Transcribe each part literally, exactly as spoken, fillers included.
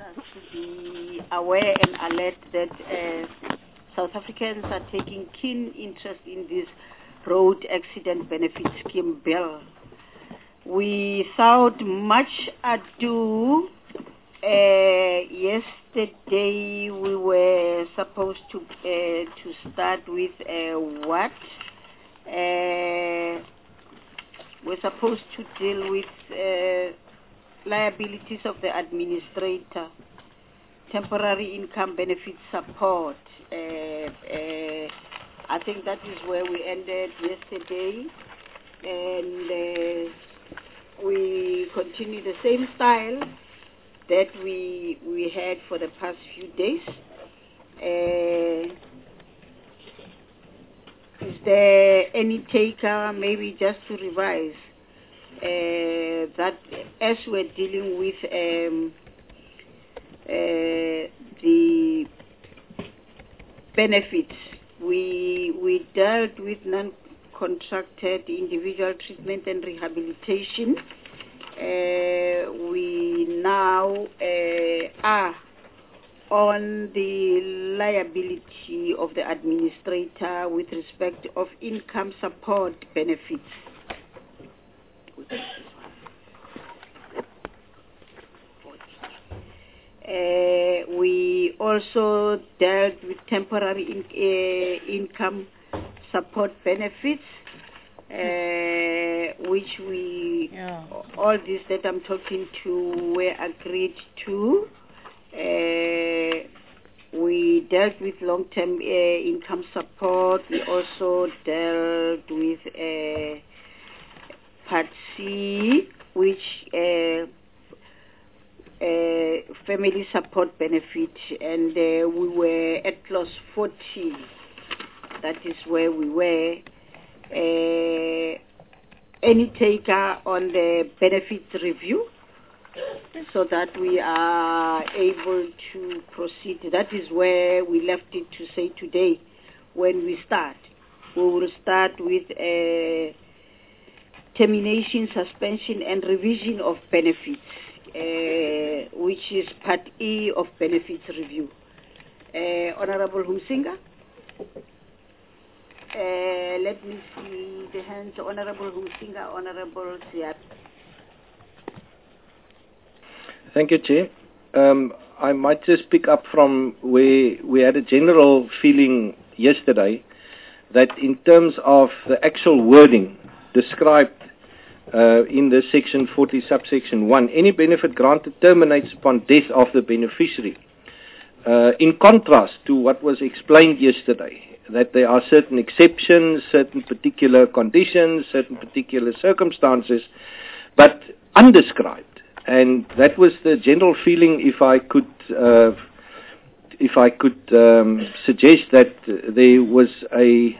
to be aware and alert that uh, South Africans are taking keen interest in this road accident benefit scheme bill. Without much ado, uh, yesterday we were supposed to uh, to start with uh, what? Uh, we're supposed to deal with uh, liabilities of the administrator, temporary income benefit support. Uh, uh, I think that is where we ended yesterday, and uh, we continue the same style that we we had for the past few days. Uh, is there any taker, maybe just to revise, uh, that as we're dealing with um, uh, the benefits, we we dealt with non-contracted individual treatment and rehabilitation. Uh, we now uh, are on the liability of the administrator with respect of income support benefits. Uh, we also dealt with temporary in, uh, income support benefits, uh, which we, yeah. all this that I'm talking to, were agreed to. Uh, we dealt with long-term uh, income support. We also dealt with uh, Part C, which uh, uh, family support benefit, and uh, we were at clause forty. That is where we were. Uh, any taker on the benefits review, so that we are able to proceed. That is where we left it to say today. When we start, we will start with a termination, suspension, and revision of benefits, uh, which is Part E of benefits review. Uh, Honorable Humsinga. Uh, let me see the hands. Honorable Humsinga, Honorable Siat. Thank you, Chair. Um, I might just pick up from where we had a general feeling yesterday that in terms of the actual wording described uh, in the section forty, subsection one, any benefit granted terminates upon death of the beneficiary. Uh, in contrast to what was explained yesterday, that there are certain exceptions, certain particular conditions, certain particular circumstances, but undescribed. And that was the general feeling. If I could, uh, if I could um, suggest that there was a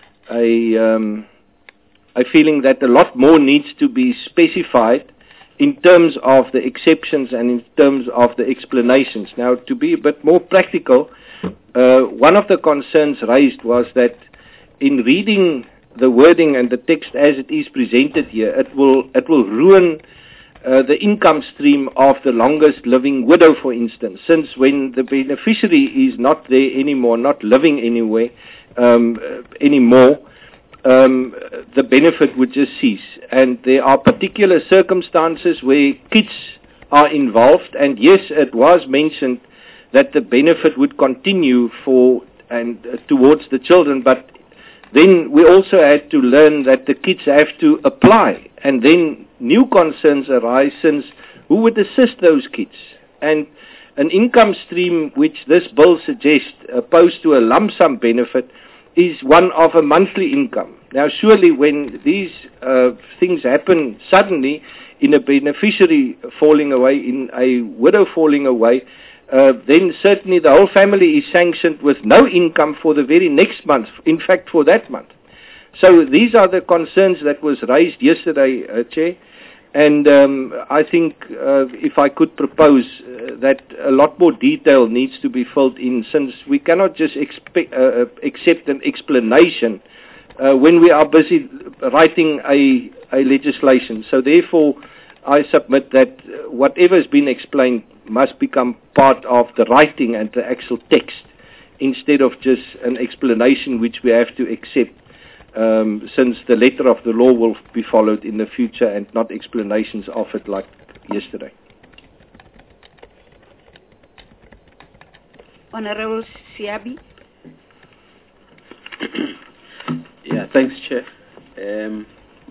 a um, a feeling that a lot more needs to be specified in terms of the exceptions and in terms of the explanations. Now, to be a bit more practical, uh, one of the concerns raised was that in reading the wording and the text as it is presented here, it will it will ruin Uh, the income stream of the longest living widow, for instance, since when the beneficiary is not there anymore, not living anywhere um, uh, anymore, um, the benefit would just cease. And there are particular circumstances where kids are involved, and yes, it was mentioned that the benefit would continue for and uh, towards the children, but then we also had to learn that the kids have to apply, and then new concerns arise since who would assist those kids? And an income stream which this bill suggests, opposed to a lump sum benefit, is one of a monthly income. Now surely when these uh, things happen suddenly, in a beneficiary falling away, in a widow falling away, Uh, then certainly the whole family is sanctioned with no income for the very next month, in fact for that month. So these are the concerns that was raised yesterday, uh, Chair, and um, I think uh, if I could propose uh, that a lot more detail needs to be filled in, since we cannot just expect, uh, accept an explanation uh, when we are busy writing a, a legislation. So therefore I submit that whatever has been explained must become part of the writing and the actual text, instead of just an explanation which we have to accept, um, since the letter of the law will be followed in the future and not explanations of it like yesterday. Honorable Siabi. Yeah, thanks, Chair. Um,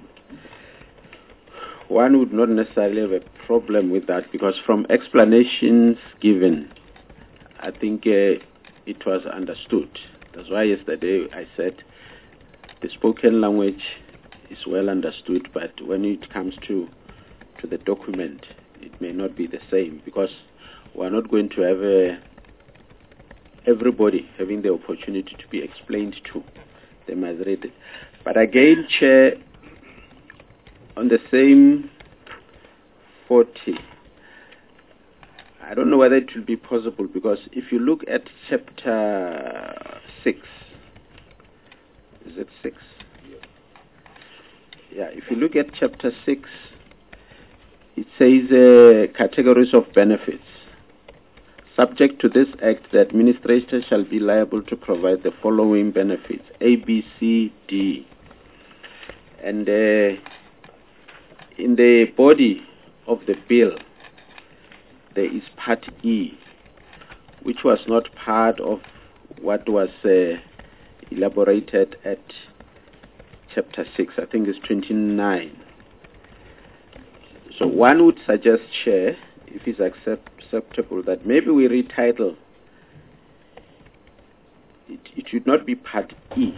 one would not necessarily have a problem with that, because from explanations given, I think uh, it was understood. That's why yesterday I said the spoken language is well understood, but when it comes to to the document, it may not be the same, because we're not going to have a, everybody having the opportunity to be explained to. They must read it. But again, Chair, on the same forty, I don't know whether it will be possible, because if you look at chapter six, is it six? Yeah, if you look at chapter six, it says uh, categories of benefits. Subject to this act, the administrator shall be liable to provide the following benefits: A, B, C, D. And uh, in the body of the bill, there is Part E, which was not part of what was uh, elaborated at chapter six. I think it's twenty-nine. So one would suggest, Chair, if it's accept, acceptable, that maybe we retitle it. It should not be Part E.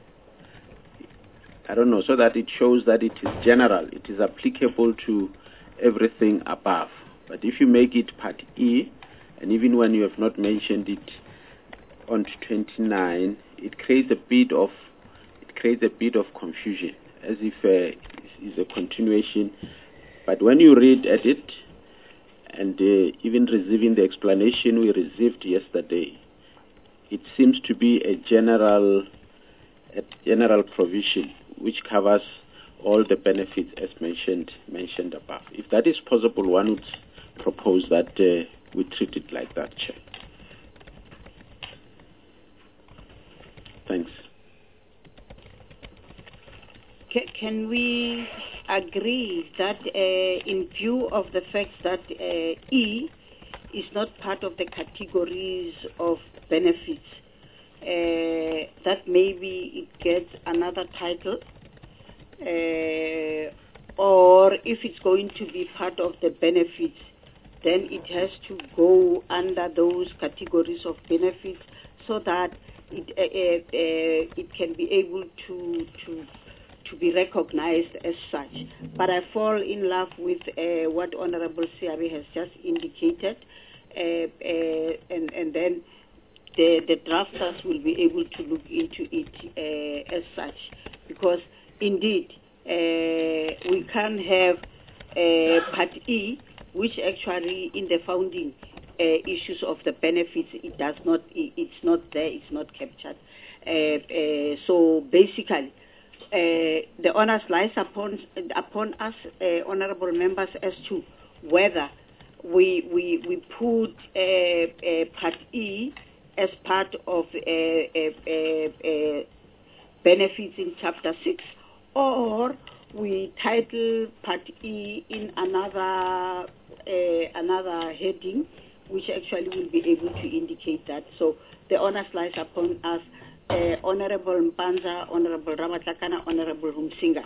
I don't know, so that it shows that it is general, it is applicable to everything above. But if you make it Part E, and even when you have not mentioned it on twenty-nine, it creates a bit of it creates a bit of confusion, as if uh, it's a continuation. But when you read at it, and uh, even receiving the explanation we received yesterday, it seems to be a general, a general provision which covers all the benefits as mentioned mentioned above. If that is possible, one would propose that uh, we treat it like that, Chair. Thanks. Can we agree that uh, in view of the fact that uh, E is not part of the categories of benefits, uh, that maybe it gets another title, uh, or if it's going to be part of the benefits, then it has to go under those categories of benefits, so that it uh, uh, it can be able to to to be recognized as such. But I fall in love with uh, what Honorable Siabi has just indicated, uh, uh, and, and then the, the drafters will be able to look into it uh, as such, because indeed uh, we can't have uh, Part E, which actually in the founding uh, issues of the benefits, it does not, it, it's not there, it's not captured. Uh, uh, so basically, Uh, the onus lies upon upon us, uh, honourable members, as to whether we we we put uh, uh, Part E as part of uh, uh, uh, uh, benefits in Chapter Six, or we title Part E in another uh, another heading, which actually will be able to indicate that. So the onus lies upon us. Uh, Honorable Mpanza, Honorable Ramatlakana, Honorable Humsinga.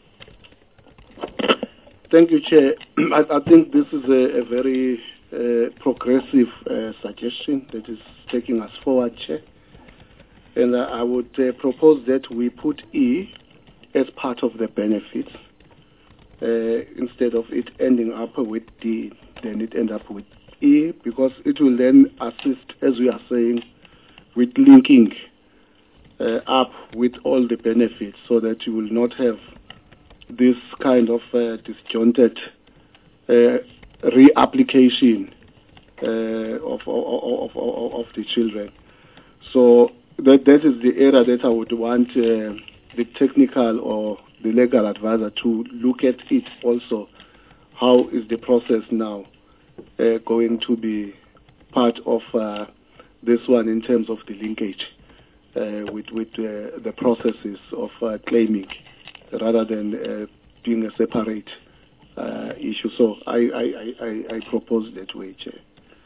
Thank you, Chair. I, I think this is a, a very uh, progressive uh, suggestion that is taking us forward, Chair. And uh, I would uh, propose that we put E as part of the benefits, uh, instead of it ending up with D, then it end up with E, because it will then assist, as we are saying, with linking Uh, up with all the benefits, so that you will not have this kind of uh, disjointed uh, reapplication uh, of, of, of, of the children. So that that is the area that I would want uh, the technical or the legal advisor to look at it also. How is the process now? uh, going to be part of uh, this one in terms of the linkage uh, with, with uh, the processes of uh, claiming rather than uh, being a separate uh, issue. So I, I, I, I propose that way, Chair.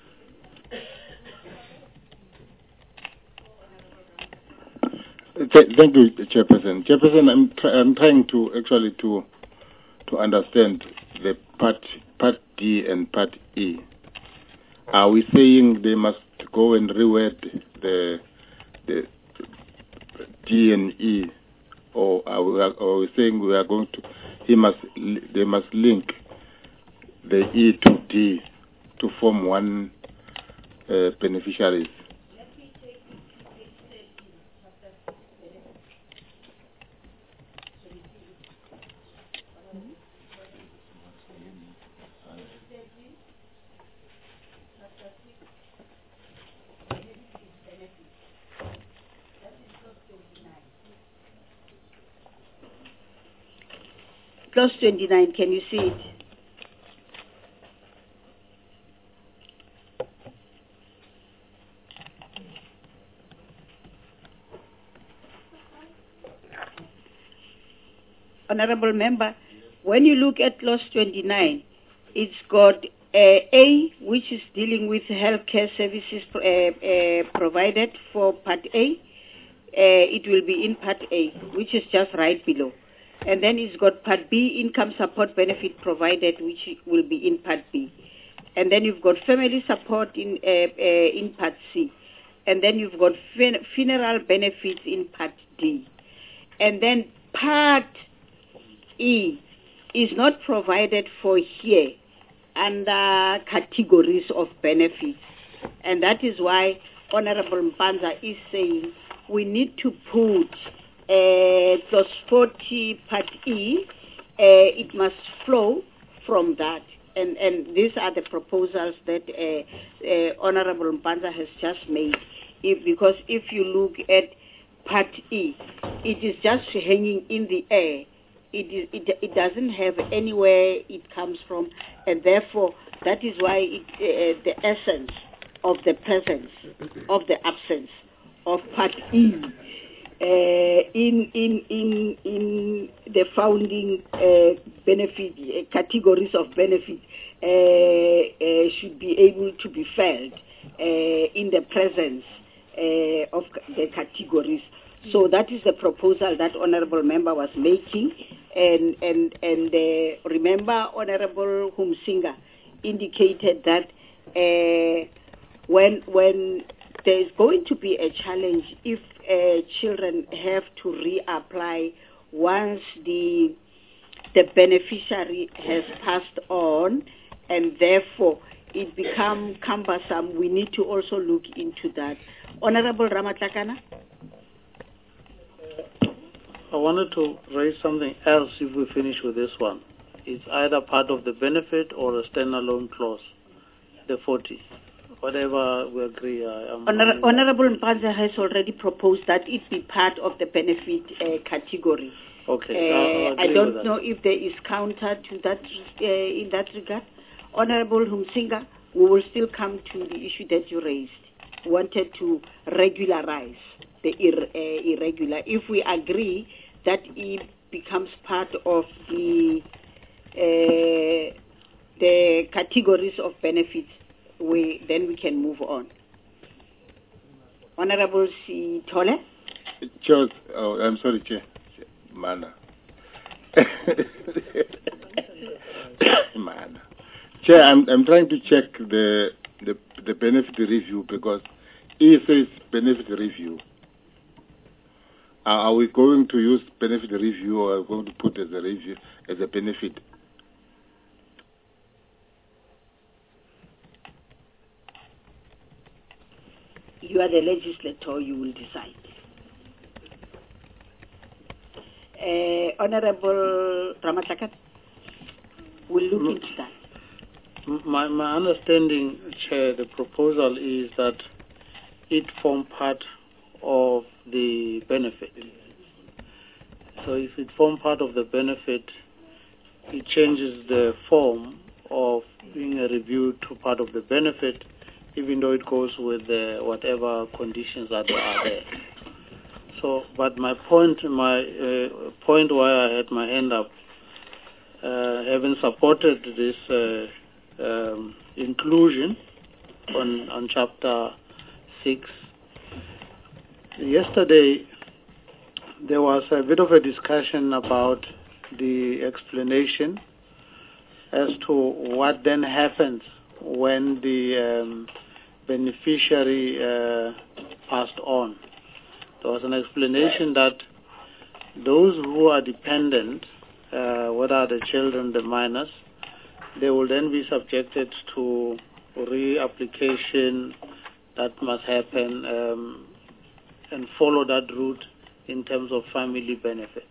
Thank you, Chairperson. Chairperson, I'm, tr I'm trying to actually to to understand the part part D and part E. Are we saying they must go and reword the the D and E, or are we, are we saying we are going to he must they must link the E to D to form one uh, beneficiaries? Clause twenty-nine, can you see it? Honorable Member, when you look at clause twenty-nine, it's got uh, A, which is dealing with healthcare services uh, uh, provided for Part A. Uh, it will be in Part A, which is just right below. And then it's got Part B, income support benefit provided, which will be in Part B. And then you've got family support in uh, uh, in Part C. And then you've got fin funeral benefits in Part D. And then Part E is not provided for here under categories of benefits. And that is why Honorable Mpanza is saying we need to put Uh, clause forty part E, uh, it must flow from that. And, and these are the proposals that uh, uh, Honorable Mpanza has just made. If, because if you look at part E, it is just hanging in the air. It, is, it, it doesn't have anywhere it comes from, and therefore that is why it, uh, the essence of the presence, of the absence of part E, Uh, in in in in the founding uh, benefit uh, categories of benefit uh, uh, should be able to be felt uh, in the presence uh, of the categories. So that is the proposal that Honourable Member was making, and and and uh, remember Honourable Humsinga indicated that uh, when when there is going to be a challenge if uh, children have to reapply once the the beneficiary has passed on, and therefore it becomes cumbersome. We need to also look into that. Honorable Ramatlakana? I wanted to raise something else if we finish with this one. It's either part of the benefit or a standalone clause, the forty. Whatever we agree. Uh, Honor Honorable Mpanza has already proposed that it be part of the benefit uh, category. Okay. Uh, I don't know if there is counter to that uh, in that regard. Honorable Humsinga, we will still come to the issue that you raised. Wanted to regularize the ir uh, irregular. If we agree that it becomes part of the uh, the categories of benefits, we then we can move on. Honorable Sithole? Chair, oh, I'm sorry, Chair. Mana. Mana. Chair, I'm I'm trying to check the the the benefit review because it says benefit review. Are we going to use benefit review, or are we going to put as a review as a benefit? You are the legislator, you will decide. Uh, Honorable Ramatlakana will look mm. into that. My, my understanding, Chair, the proposal is that it form part of the benefit. So if it form part of the benefit, it changes the form of being a review to part of the benefit, even though it goes with uh, whatever conditions that are there. So, but my point, my uh, point why I had my hand up, uh, having supported this uh, um, inclusion on on chapter six. Yesterday, there was a bit of a discussion about the explanation as to what then happens when the um, beneficiary uh, passed on. There was an explanation that those who are dependent, uh, whether the children, the minors, they will then be subjected to reapplication that must happen um, and follow that route in terms of family benefit.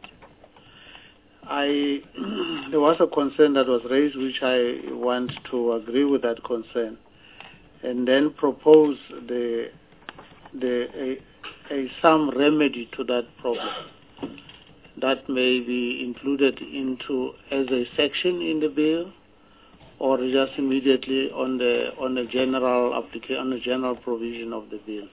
I there was a concern that was raised, which I want to agree with that concern, and then propose the the a, a some remedy to that problem that may be included into as a section in the bill, or just immediately on the on the general application on the general provision of the bill.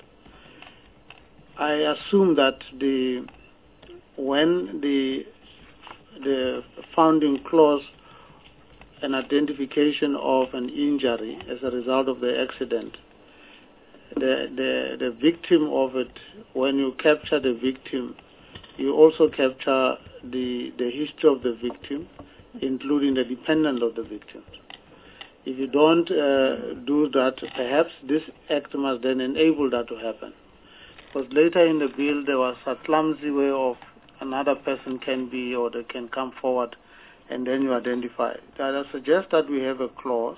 I assume that the when the the founding clause, an identification of an injury as a result of the accident, the the the victim of it, when you capture the victim, you also capture the the history of the victim, including the dependent of the victim. If you don't uh, do that, perhaps this act must then enable that to happen. Because later in the bill, there was a clumsy way of another person can be, or they can come forward, and then you identify. I suggest that we have a clause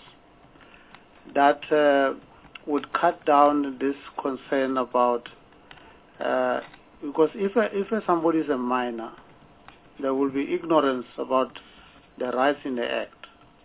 that uh, would cut down this concern about, uh, because if a, if a somebody is a minor, there will be ignorance about the rights in the act.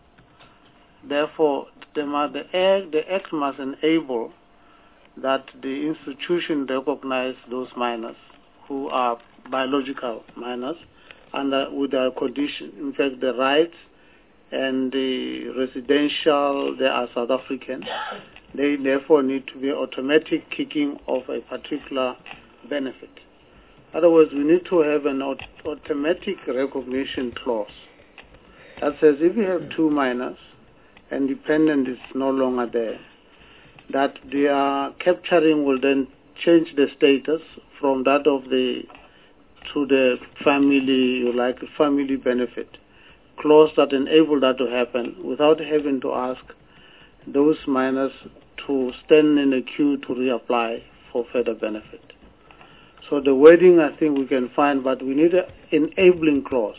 Therefore, the, the, act, the act must enable that the institution recognize those minors who are biological minors and uh, with their condition, in fact, the rights and the residential, they are South African. They therefore need to be automatic kicking of a particular benefit. Otherwise, we need to have an aut automatic recognition clause that says if you have two minors and dependent is no longer there, that their capturing will then change the status from that of the to the family, you like family benefit clause that enable that to happen without having to ask those minors to stand in a queue to reapply for further benefit. So the wording I think we can find, but we need an enabling clause,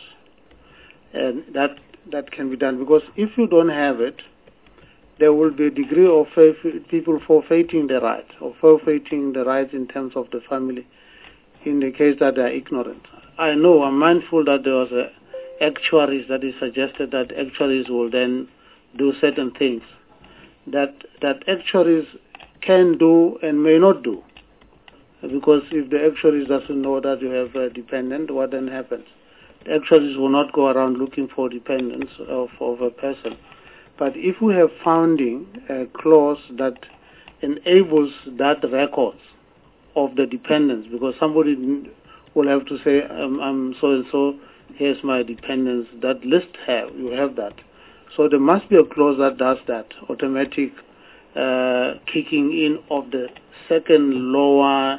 and that that can be done, because if you don't have it, there will be a degree of people forfeiting the rights, or forfeiting the rights in terms of the family, in the case that they are ignorant. I know, I'm mindful that there was a actuaries that is suggested that actuaries will then do certain things that that actuaries can do and may not do, because if the actuaries doesn't know that you have a dependent, what then happens? The actuaries will not go around looking for dependents of, of a person. But if we have founding a clause that enables that records of the dependents, because somebody will have to say, um, I'm so and so, here's my dependents, that list have, you have that. So there must be a clause that does that, automatic uh, kicking in of the second lower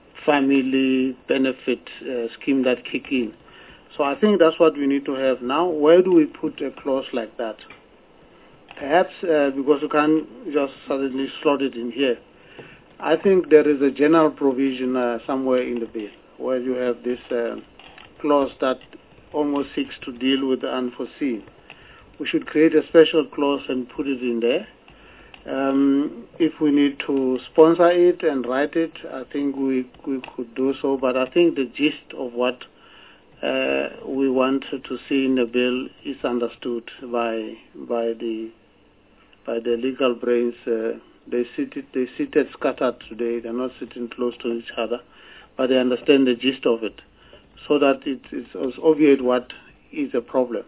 family benefit uh, scheme that kick in. So I think that's what we need to have now. Where do we put a clause like that? Perhaps uh, because you can't just suddenly slot it in here. I think there is a general provision uh, somewhere in the bill where you have this uh, clause that almost seeks to deal with the unforeseen. We should create a special clause and put it in there. Um, if we need to sponsor it and write it, I think we, we could do so. But I think the gist of what uh, we want to see in the bill is understood by by the by the legal brains. Uh, they sit they seated scattered today. They're not sitting close to each other, but they understand the gist of it, so that it is obviate what is a problem.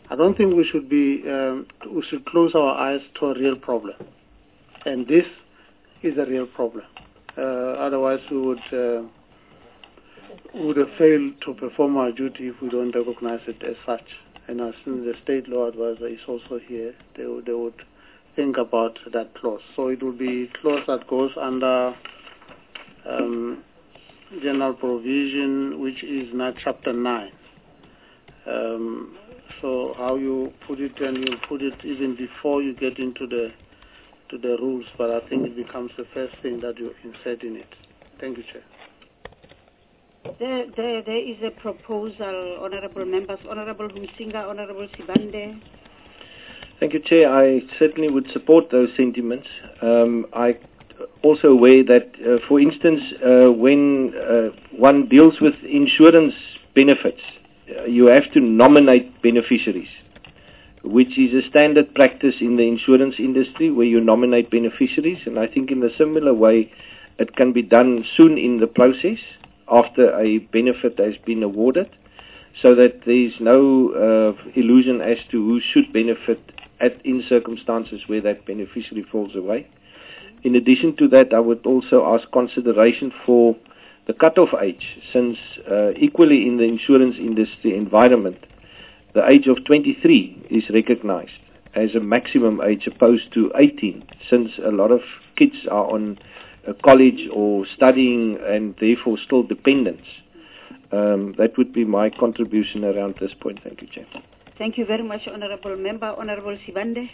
I don't think we should be um, we should close our eyes to a real problem, and this is a real problem. Uh, otherwise, we would uh, would have failed to perform our duty if we don't recognize it as such. And as soon as the state law advisor is also here, they would, they would think about that clause. So it would be a clause that goes under um, general provision, which is now chapter nine. Um, so how you put it, and you put it even before you get into the to the rules, but I think it becomes the first thing that you insert in it. Thank you, Chair. There, there, there is a proposal, honourable members, Honourable Humsinga, Honourable Sibande. Thank you, Chair. I certainly would support those sentiments. Um, I also aware that, uh, for instance, uh, when uh, one deals with insurance benefits, uh, you have to nominate beneficiaries, which is a standard practice in the insurance industry where you nominate beneficiaries. And I think in a similar way, it can be done soon in the process after a benefit has been awarded, so that there is no uh, illusion as to who should benefit at, in circumstances where that beneficiary falls away. In addition to that, I would also ask consideration for the cutoff age, since uh, equally in the insurance industry environment, the age of twenty-three is recognized as a maximum age opposed to eighteen, since a lot of kids are on uh, college or studying and therefore still dependents. Um, that would be my contribution around this point. Thank you, Chair. Thank you very much, Honourable Member. Honourable Sibande.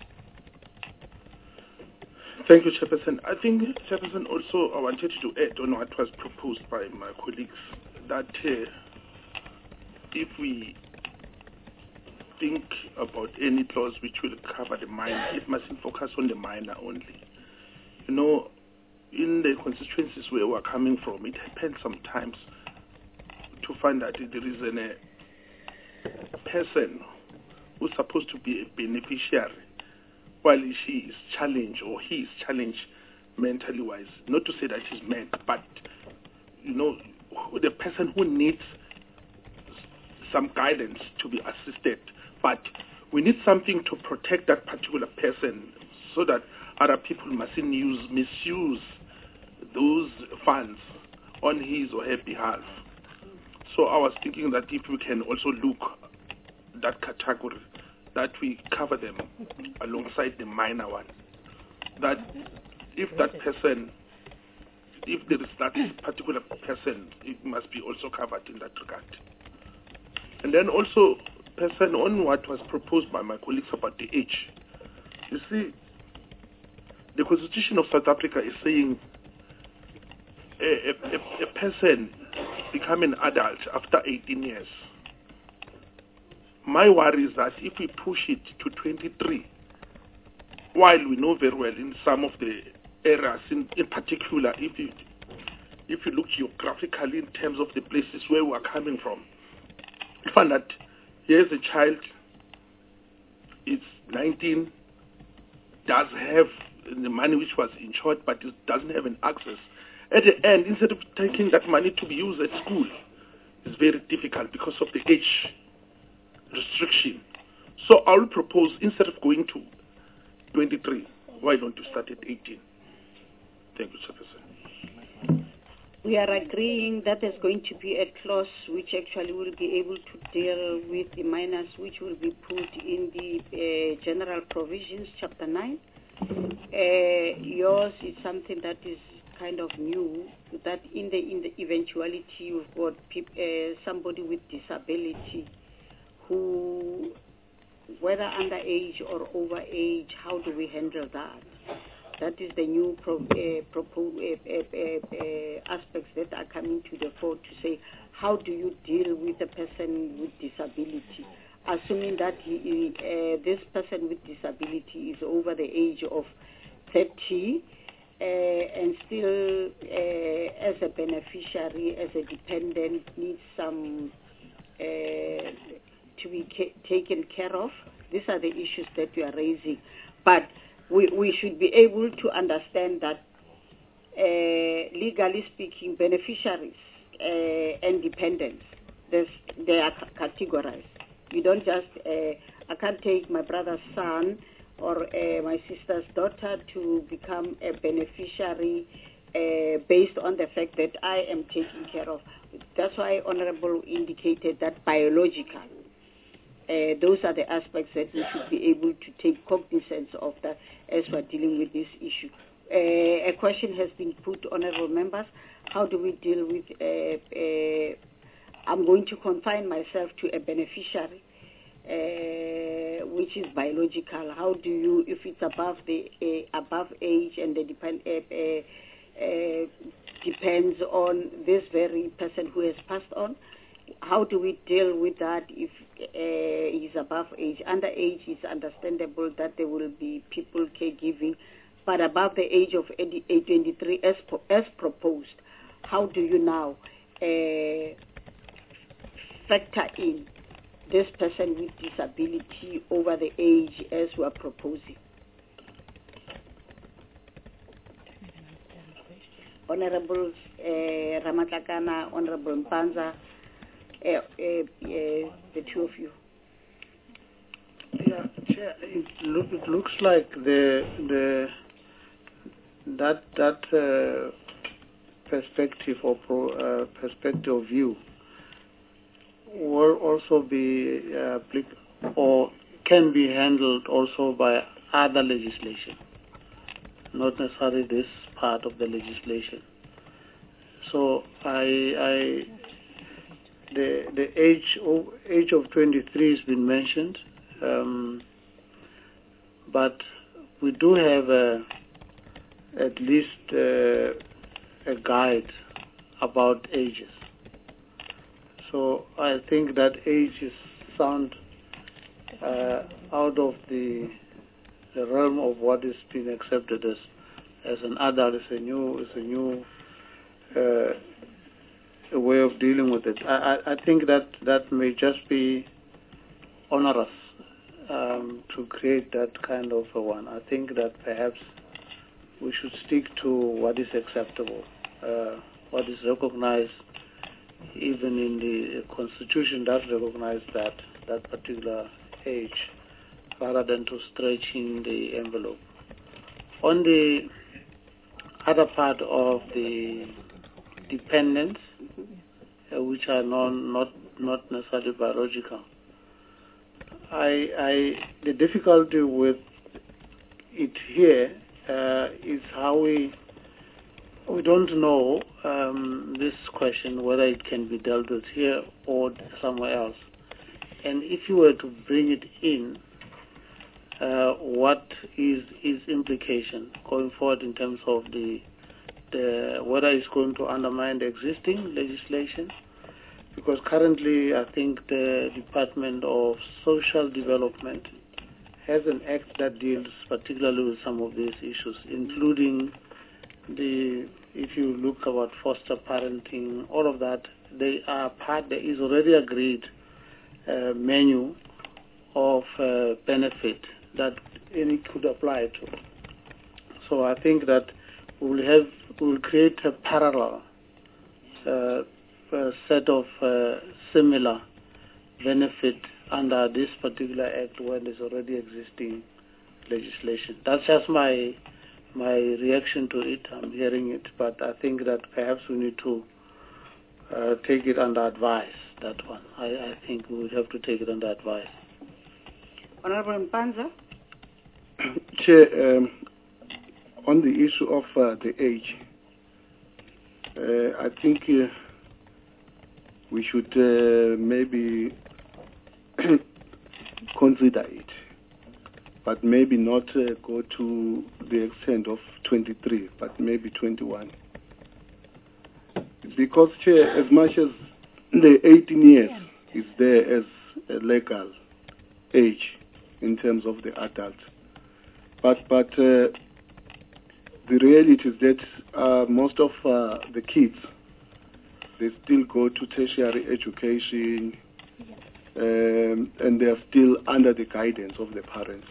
Thank you, Chairperson. I think, Chairperson, also I wanted to add on what was proposed by my colleagues, that uh, if we think about any clause which will cover the minor, it mustn't focus on the minor only. You know, in the constituencies where we're coming from, it happens sometimes to find that there is an, a person who's supposed to be a beneficiary while she is challenged or he is challenged mentally wise. Not to say that he's mad, but, you know, the person who needs some guidance to be assisted. But we need something to protect that particular person so that other people mustn't use, misuse those funds on his or her behalf. So I was thinking that if we can also look that category, that we cover them alongside the minor one. That if that person, if there is that particular person, it must be also covered in that regard. And then also, person on what was proposed by my colleagues about the age. You see, the Constitution of South Africa is saying a, a, a person become an adult after eighteen years. My worry is that if we push it to twenty-three, while we know very well in some of the areas, in, in particular, if you, if you look geographically in terms of the places where we are coming from, you find that here's a child, it's nineteen, does have the money which was insured, but it doesn't have an access. At the end, instead of taking that money to be used at school, it's very difficult because of the age restriction. So I will propose, instead of going to twenty-three, why don't you start at eighteen? Thank you, Chairperson. We are agreeing that there's going to be a clause which actually will be able to deal with the minors, which will be put in the uh, general provisions, chapter nine. Uh, yours is something that is kind of new, that in the in the eventuality you've got peop, uh, somebody with disability who, whether underage or overage, how do we handle that? That is the new pro, uh, propo, uh, uh, uh, aspects that are coming to the fore to say, how do you deal with a person with disability? Assuming that he, uh, this person with disability is over the age of thirty uh, and still uh, as a beneficiary, as a dependent, needs some uh, to be ca- taken care of. These are the issues that we are raising. But we, we should be able to understand that uh, legally speaking, beneficiaries uh, and dependents, they are categorized. You don't just, uh, I can't take my brother's son or uh, my sister's daughter to become a beneficiary uh, based on the fact that I am taking care of. That's why Honorable indicated that biological. Uh, those are the aspects that we should be able to take cognizance of that as we're dealing with this issue. Uh, a question has been put, honorable members, how do we deal with, uh, uh, I'm going to confine myself to a beneficiary, uh, which is biological. How do you, if it's above the uh, above age and the depend, uh, uh, uh, depends on this very person who has passed on, how do we deal with that if uh, he's above age? Under age, it's understandable that there will be people caregiving, but above the age of twenty-three, as, as proposed, how do you now uh, factor in this person with disability over the age as we are proposing? Honorable uh, Ramatlakana, Honorable Mpanza, Uh, uh, uh, the two of you. Yeah, Chair, it, look, it looks like the the that that uh, perspective or pro, uh, perspective of view will also be uh, or can be handled also by other legislation, not necessarily this part of the legislation. So I I. The the age of age of twenty-three has been mentioned, um, but we do have a, at least uh, a guide about ages. So I think that age is sound uh, out of the the realm of what is being accepted as as an adult. Is a new is a new. Uh, a way of dealing with it. I, I, I think that that may just be onerous um, to create that kind of a one. I think that perhaps we should stick to what is acceptable, uh, what is recognized even in the Constitution does recognize that, that particular age, rather than to stretching the envelope. On the other part of the dependents, uh, which are non, not not necessarily biological. I, I the difficulty with it here uh, is how we we don't know um, this question whether it can be dealt with here or somewhere else. And if you were to bring it in, uh, what is its implication going forward in terms of the The, whether it's going to undermine the existing legislation, because currently I think the Department of Social Development has an act that deals particularly with some of these issues, including the, if you look about foster parenting, all of that, they are part, there is already agreed uh, menu of uh, benefit that any could apply to. So I think that we will have we will create a parallel uh, a set of uh, similar benefit under this particular act when there's already existing legislation. That's just my my reaction to it. I'm hearing it, but I think that perhaps we need to uh, take it under advice. That one, I, I think we will have to take it under advice. Honorable Mpanza. Chair, um, on the issue of uh, the age, uh, I think uh, we should uh, maybe consider it, but maybe not uh, go to the extent of twenty-three, but maybe twenty-one. Because, Chair, as much as the eighteen years is there as a legal age in terms of the adult, but but uh, the reality is that uh, most of uh, the kids, they still go to tertiary education, um, and they are still under the guidance of the parents.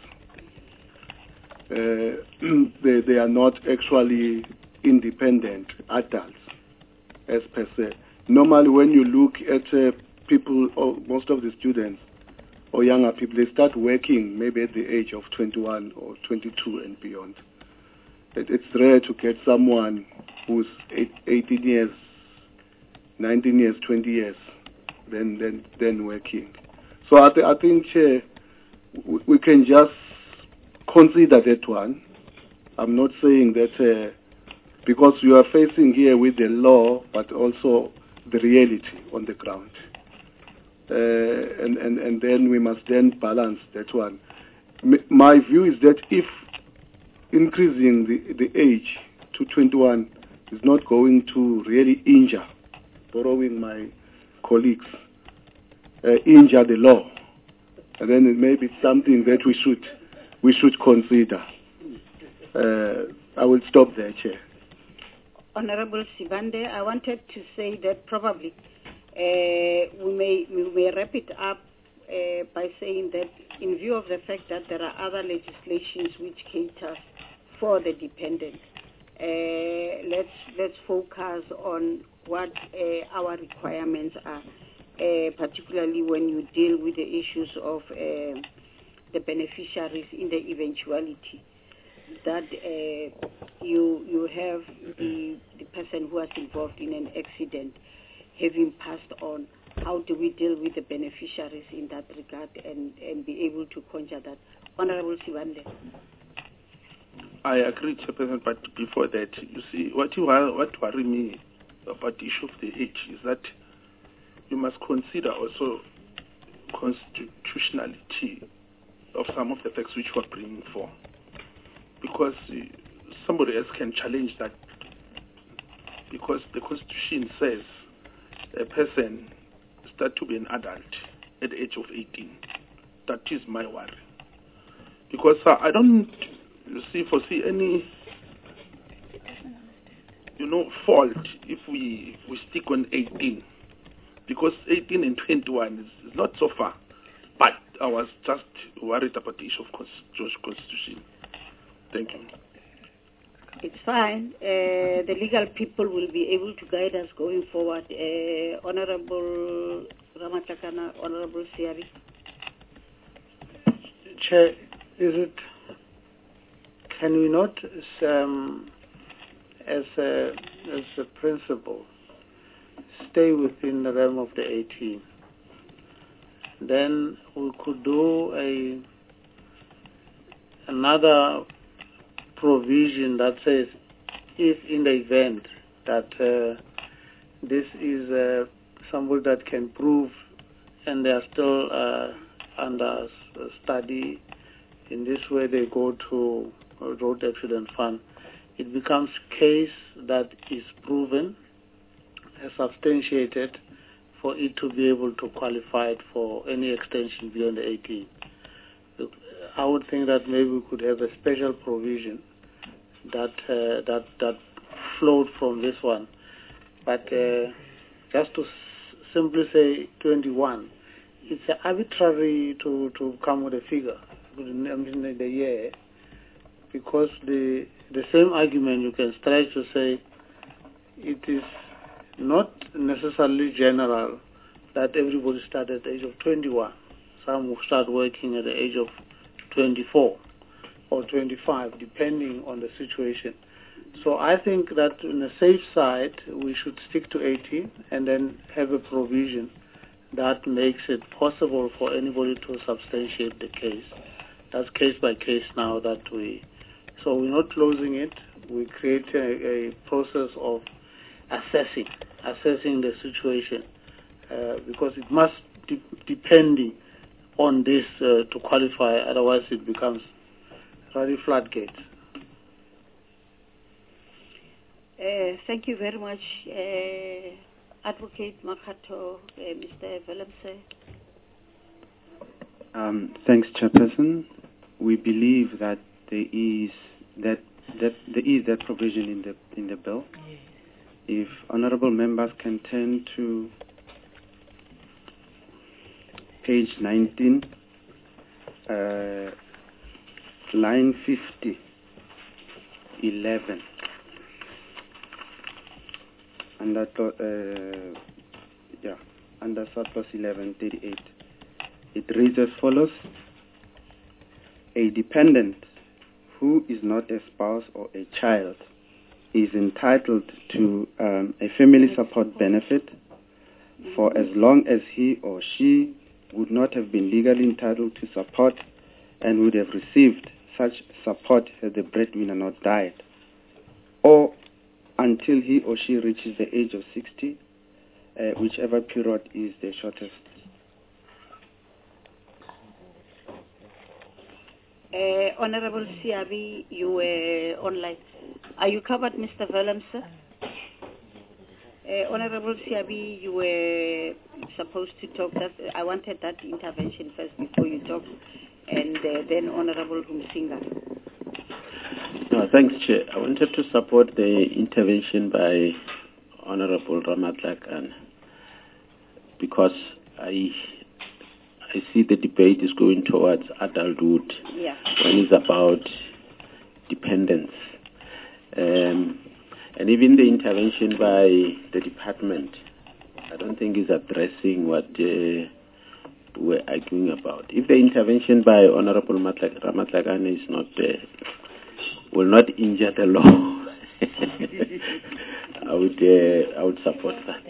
Uh, they, they are not actually independent adults, as per se. Normally, when you look at uh, people, or most of the students or younger people, they start working maybe at the age of twenty-one or twenty-two and beyond. It, it's rare to get someone who's eight, eighteen years, nineteen years, twenty years, then then then working. So I, th- I think uh, we, we can just consider that one. I'm not saying that uh, because you are facing here with the law, but also the reality on the ground. Uh, and, and, and then we must then balance that one. M- my view is that if increasing the, the age to twenty-one is not going to really injure, borrowing my colleagues, uh, injure the law, and then it may be something that we should we should consider. Uh, I will stop there, Chair. Honorable Sibande, I wanted to say that probably uh, we may we may wrap it up uh, by saying that in view of the fact that there are other legislations which cater for the dependent, uh, let's let's focus on what uh, our requirements are, uh, particularly when you deal with the issues of uh, the beneficiaries in the eventuality that uh, you you have the, the person who was involved in an accident having passed on. How do we deal with the beneficiaries in that regard and, and be able to conjure that? Honorable Sibande. I agree, Chairperson, but before that, you see, what you are, what worry me about the issue of the age is that you must consider also constitutionality of some of the facts which you are bringing for. Because uh, somebody else can challenge that, because the Constitution says a person start to be an adult at the age of eighteen. That is my worry. Because uh, I don't you see foresee any you know fault if we we stick on eighteen, because eighteen and twenty-one is, is not so far. But I was just worried about the issue of Constitution. Thank you. It's fine. Uh, the legal people will be able to guide us going forward. Uh, Honorable Ramatlakana, Honorable Siari. Chair, is it, can we not, um, as a, as a principle, stay within the realm of the eighteen? Then we could do a another provision that says, if in the event that uh, this is uh, somebody that can prove and they are still uh, under study, in this way they go to a road accident fund, it becomes case that is proven, uh, substantiated, for it to be able to qualify it for any extension beyond the eighteen. I would think that maybe we could have a special provision that uh, that that flowed from this one. But uh, just to s- simply say twenty-one, it's arbitrary to, to come with a figure in the year, because the the same argument you can stretch to say it is not necessarily general that everybody started at the age of twenty-one. Some will start working at the age of twenty-four or twenty-five, depending on the situation. So I think that on the safe side, we should stick to eighteen and then have a provision that makes it possible for anybody to substantiate the case. That's case by case now that we, so we're not closing it. We create a, a process of assessing, assessing the situation, uh, because it must de- depending on this uh, to qualify, otherwise it becomes really floodgates. Uh, thank you very much, uh, Advocate Makato, uh, Mister Velemse. Um, thanks, Chairperson. We believe that there is that that there is that provision in the in the bill. If honourable members can turn to page nineteen, uh, line fifty, eleven, under uh, yeah under surplus eleven thirty-eight. it reads as follows. A dependent who is not a spouse or a child is entitled to um, a family support benefit for as long as he or she would not have been legally entitled to support and would have received such support had the breadwinner not died, or until he or she reaches the age of sixty, uh, whichever period is the shortest. Uh, Honorable Siabi, you were online. Are you covered, Mister Vellam, sir? Uh, Honorable Siabi, you were supposed to talk. That, I wanted that intervention first before you talk, and uh, then Honorable Humsinga. No, thanks, Chair. I wanted to support the intervention by Honorable Ramatlakan because I I see the debate is going towards adulthood yeah. when it's about dependence. Um, and even the intervention by the department, I don't think is addressing what uh, we're arguing about. If the intervention by Honorable Ramatlakan is not, uh, will not injure the law, I would uh, I would support that.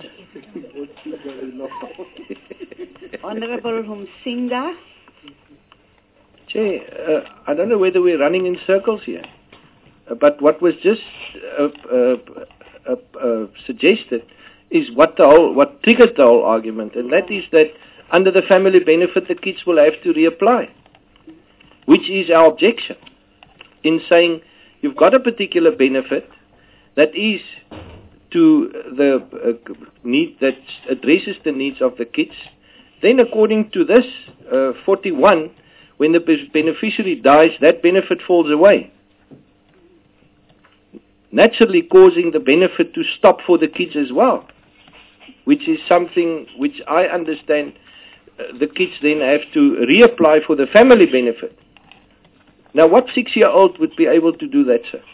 Honorable Humsinga. Chair, uh, I don't know whether we're running in circles here, uh, but what was just uh, uh, uh, uh, suggested is what the whole, what triggered the whole argument, and that is that under the family benefit the kids will have to reapply, which is our objection in saying you've got a particular benefit that is to the uh, need that addresses the needs of the kids. Then according to this uh, forty-one, when the beneficiary dies, that benefit falls away, naturally causing the benefit to stop for the kids as well, which is something which I understand uh, the kids then have to reapply for the family benefit. Now what six-year-old would be able to do that, sir?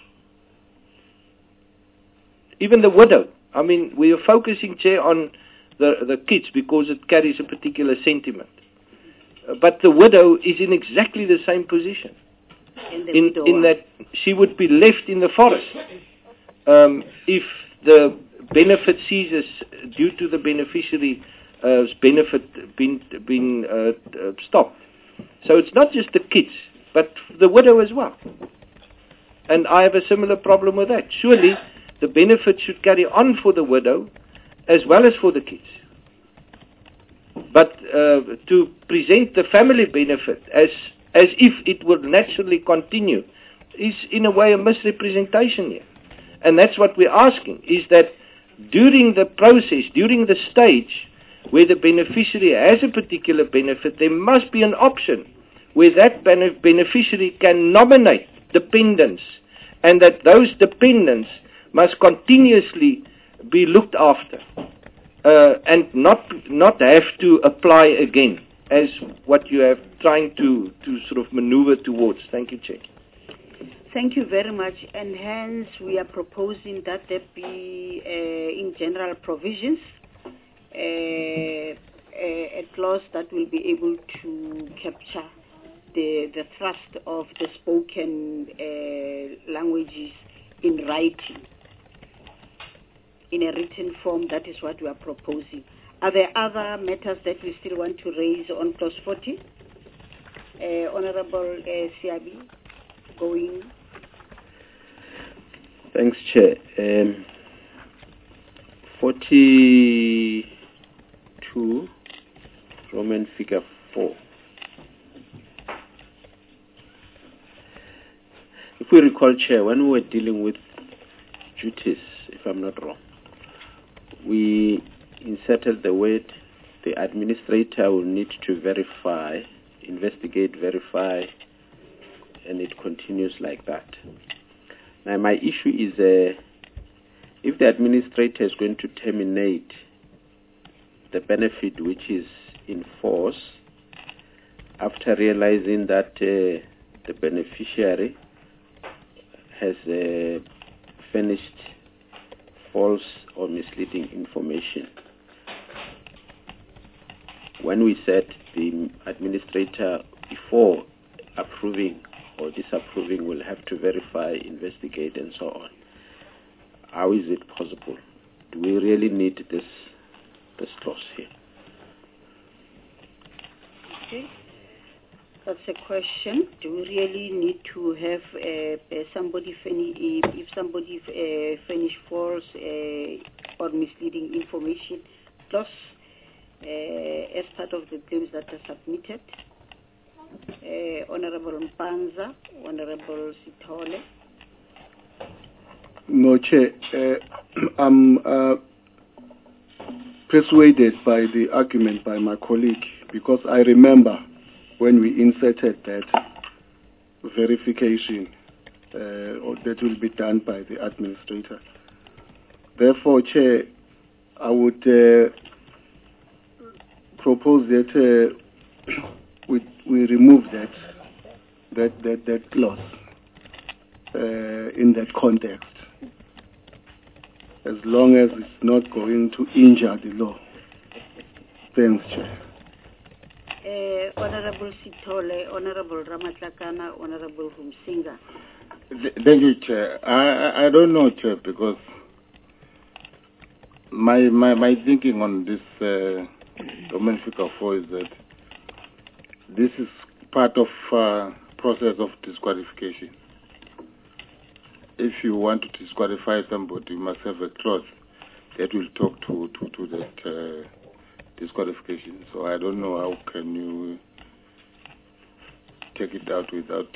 Even the widow. I mean, we are focusing, Chair, on the, the kids because it carries a particular sentiment. Uh, but the widow is in exactly the same position. In, the in, in that she would be left in the forest um, if the benefit ceases due to the beneficiary's uh, benefit being, being uh, uh, stopped. So it's not just the kids, but the widow as well. And I have a similar problem with that. Surely the benefit should carry on for the widow as well as for the kids. But uh, to present the family benefit as as if it would naturally continue is in a way a misrepresentation here. And that's what we're asking, is that during the process, during the stage where the beneficiary has a particular benefit, there must be an option where that benef- beneficiary can nominate dependents, and that those dependents must continuously be looked after uh, and not not have to apply again, as what you have trying to, to sort of maneuver towards. Thank you, Chair. Thank you very much. And hence we are proposing that there be, uh, in general provisions, uh, a, a clause that will be able to capture the, the thrust of the spoken uh, languages in writing, in a written form. That is what we are proposing. Are there other matters that we still want to raise on clause forty? Uh, Honorable uh, Siabi, going. Thanks, Chair. Um, forty-two, Roman figure four. If we recall, Chair, when we were dealing with duties, if I'm not wrong, we inserted the word the administrator will need to verify, investigate, verify, and it continues like that. Now my issue is uh, if the administrator is going to terminate the benefit which is in force after realizing that uh, the beneficiary has uh, furnished false or misleading information, when we said the administrator, before approving or disapproving, will have to verify, investigate, and so on. How is it possible? Do we really need this this clause here? Okay. That's a question. Do we really need to have uh, somebody fini- if somebody uh, furnish false uh, or misleading information clause uh, as part of the claims that are submitted? Uh, Honorable Mpanza, Honorable Sithole. No, Chair. Uh, I'm uh, persuaded by the argument by my colleague, because I remember when we inserted that verification uh, or that will be done by the administrator. Therefore, Chair, I would uh, propose that uh, we we remove that that that that clause uh, in that context, as long as it's not going to injure the law. Thanks, Chair. Uh, Honorable Sithole, Honorable Ramatlakana, Honorable Humsinga. Thank you, Chair. I, I don't know, Chair, because my my, my thinking on this uh, Roman figure four is that this is part of uh, process of disqualification. If you want to disqualify somebody, you must have a clause that will talk to, to, to that uh, disqualification. So I don't know how can you take it out without...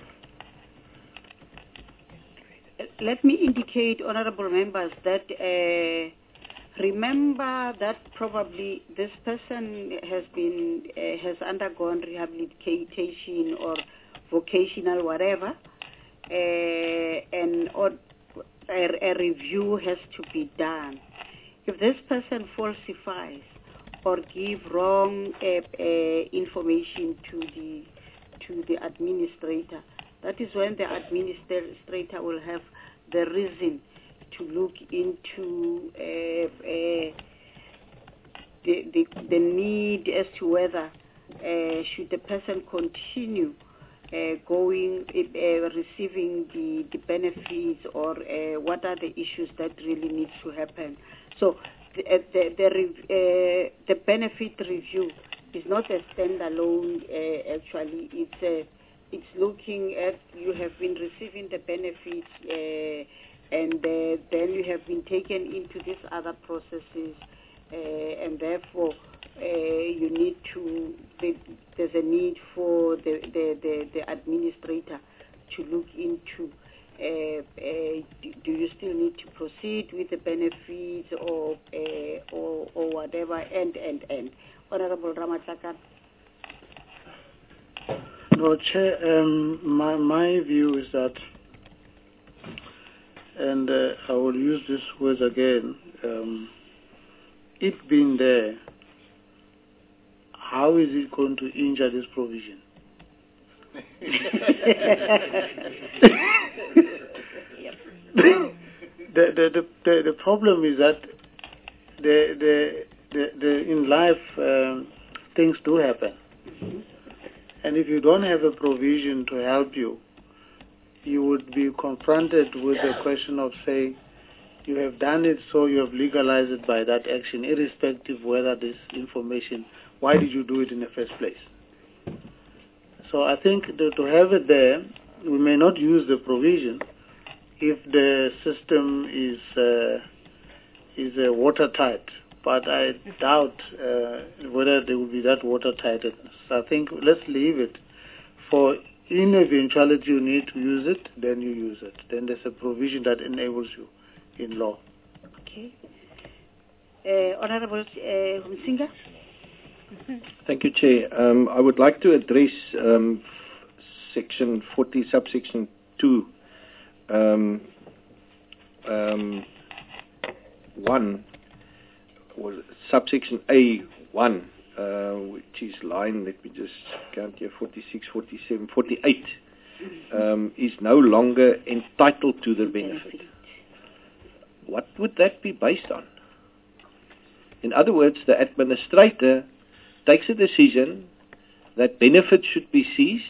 Let me indicate, honorable members, that uh, remember that probably this person has been uh, has undergone rehabilitation or vocational whatever, uh, and or a, a review has to be done. If this person falsifies or give wrong uh, uh, information to the to the administrator, that is when the administrator will have the reason to look into uh, uh, the, the the need as to whether uh, should the person continue uh, going uh, receiving the, the benefits, or uh, what are the issues that really needs to happen. So the uh, the the, uh, the benefit review is not a standalone. Uh, actually, it's a It's looking at you have been receiving the benefits, uh, and uh, then you have been taken into these other processes, uh, and therefore uh, you need to. There's a need for the the, the, the administrator to look into. Uh, uh, do you still need to proceed with the benefits, or uh, or, or whatever? And and and Honorable Ramatlakana. No, Chair, um, my, my view is that, and uh, I will use this word again, um, it being there, how is it going to injure this provision? the, the, the, the, the problem is that the, the, the, the, in life, um, things do happen. Mm-hmm. And if you don't have a provision to help you, you would be confronted with the question of, say, you have done it, so you have legalized it by that action, irrespective whether this information, why did you do it in the first place? So I think that to have it there, we may not use the provision if the system is uh, is uh, watertight. But I doubt uh, whether there will be that watertightness. I think let's leave it. For in eventuality you need to use it, then you use it. Then there's a provision that enables you in law. Okay. Uh, Honorable uh, Humsinga. Thank you, Chair. Um, I would like to address um, section forty, subsection two, um, um, one. Was subsection A one, uh, which is line, let me just count here, forty-six, forty-seven, forty-eight, um, is no longer entitled to the benefit. What would that be based on? In other words, the administrator takes a decision that benefits should be seized,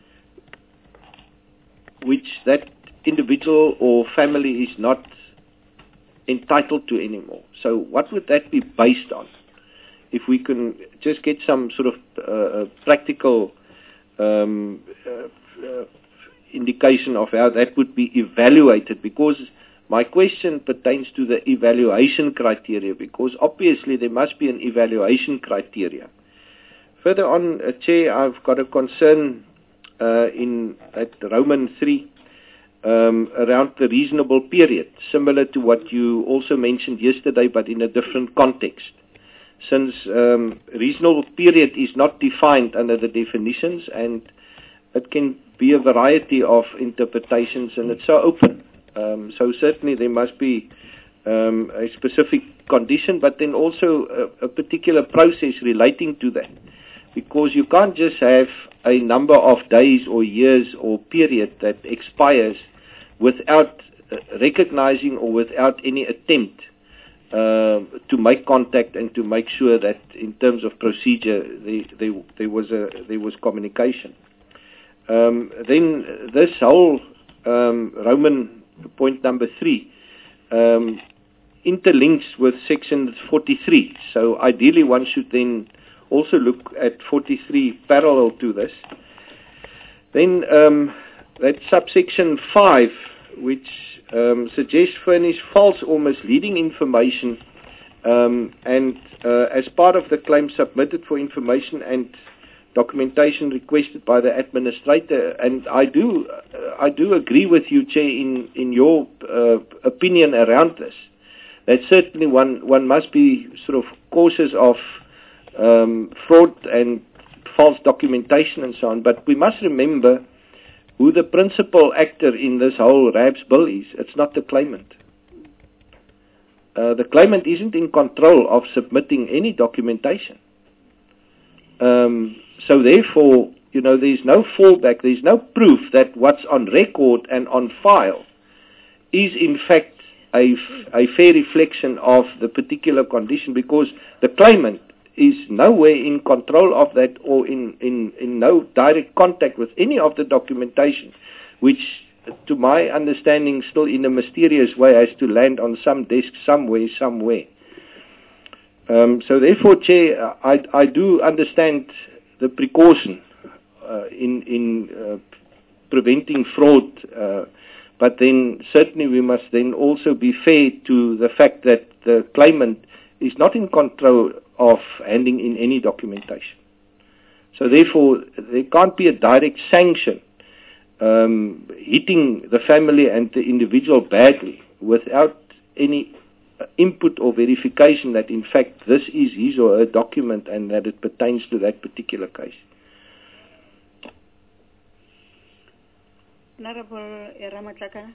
which that individual or family is not entitled to anymore. So what would that be based on? If we can just get some sort of uh, practical um, uh, uh, indication of how that would be evaluated, because my question pertains to the evaluation criteria, because obviously there must be an evaluation criteria. Further on, uh, Chair, I've got a concern uh, in at Roman three um, around the reasonable period, similar to what you also mentioned yesterday, but in a different context. Since um, reasonable period is not defined under the definitions, and it can be a variety of interpretations, and it's so open. Um, so certainly there must be um, a specific condition, but then also a, a particular process relating to that. Because you can't just have a number of days or years or period that expires without uh, recognizing or without any attempt uh, to make contact and to make sure that in terms of procedure there, there, there was a there was communication. Um, then this whole um, Roman point number three um, interlinks with section forty-three. So ideally one should then also look at forty-three parallel to this. Then um, that subsection five, which um, suggests furnish false or misleading information um, and uh, as part of the claim submitted for information and documentation requested by the administrator. And I do uh, I do agree with you, Chair, in, in your uh, opinion around this. That certainly one, one must be sort of cautious of Um, fraud and false documentation and so on, but we must remember who the principal actor in this whole R A B S bill is. It's not the claimant. Uh, the claimant isn't in control of submitting any documentation. Um, so therefore, you know, there's no fallback, there's no proof that what's on record and on file is in fact a, a fair reflection of the particular condition, because the claimant is nowhere in control of that or in, in, in no direct contact with any of the documentation, which to my understanding still in a mysterious way has to land on some desk somewhere, somewhere. Um, so therefore, Chair, I, I do understand the precaution uh, in, in uh, preventing fraud, uh, but then certainly we must then also be fair to the fact that the claimant is not in control of handing in any documentation. So therefore, there can't be a direct sanction um, hitting the family and the individual badly without any uh, input or verification that in fact this is his or her document and that it pertains to that particular case. Honorable Ramatlakana.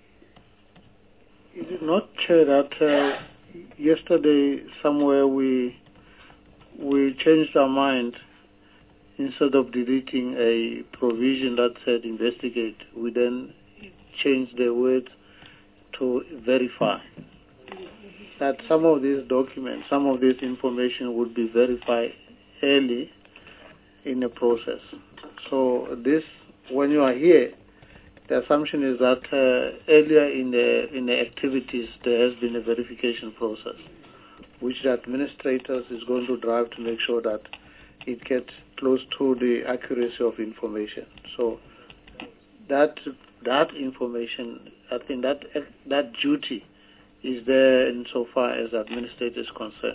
Is it not true that uh, yesterday somewhere we we changed our mind? Instead of deleting a provision that said investigate, we then changed the word to verify. That some of these documents, some of this information would be verified early in the process. So this, when you are here, the assumption is that uh, earlier in the in the activities there has been a verification process, which the administrators is going to drive to make sure that it gets close to the accuracy of information. So that that information, I think that that duty is there insofar as the administrator is concerned.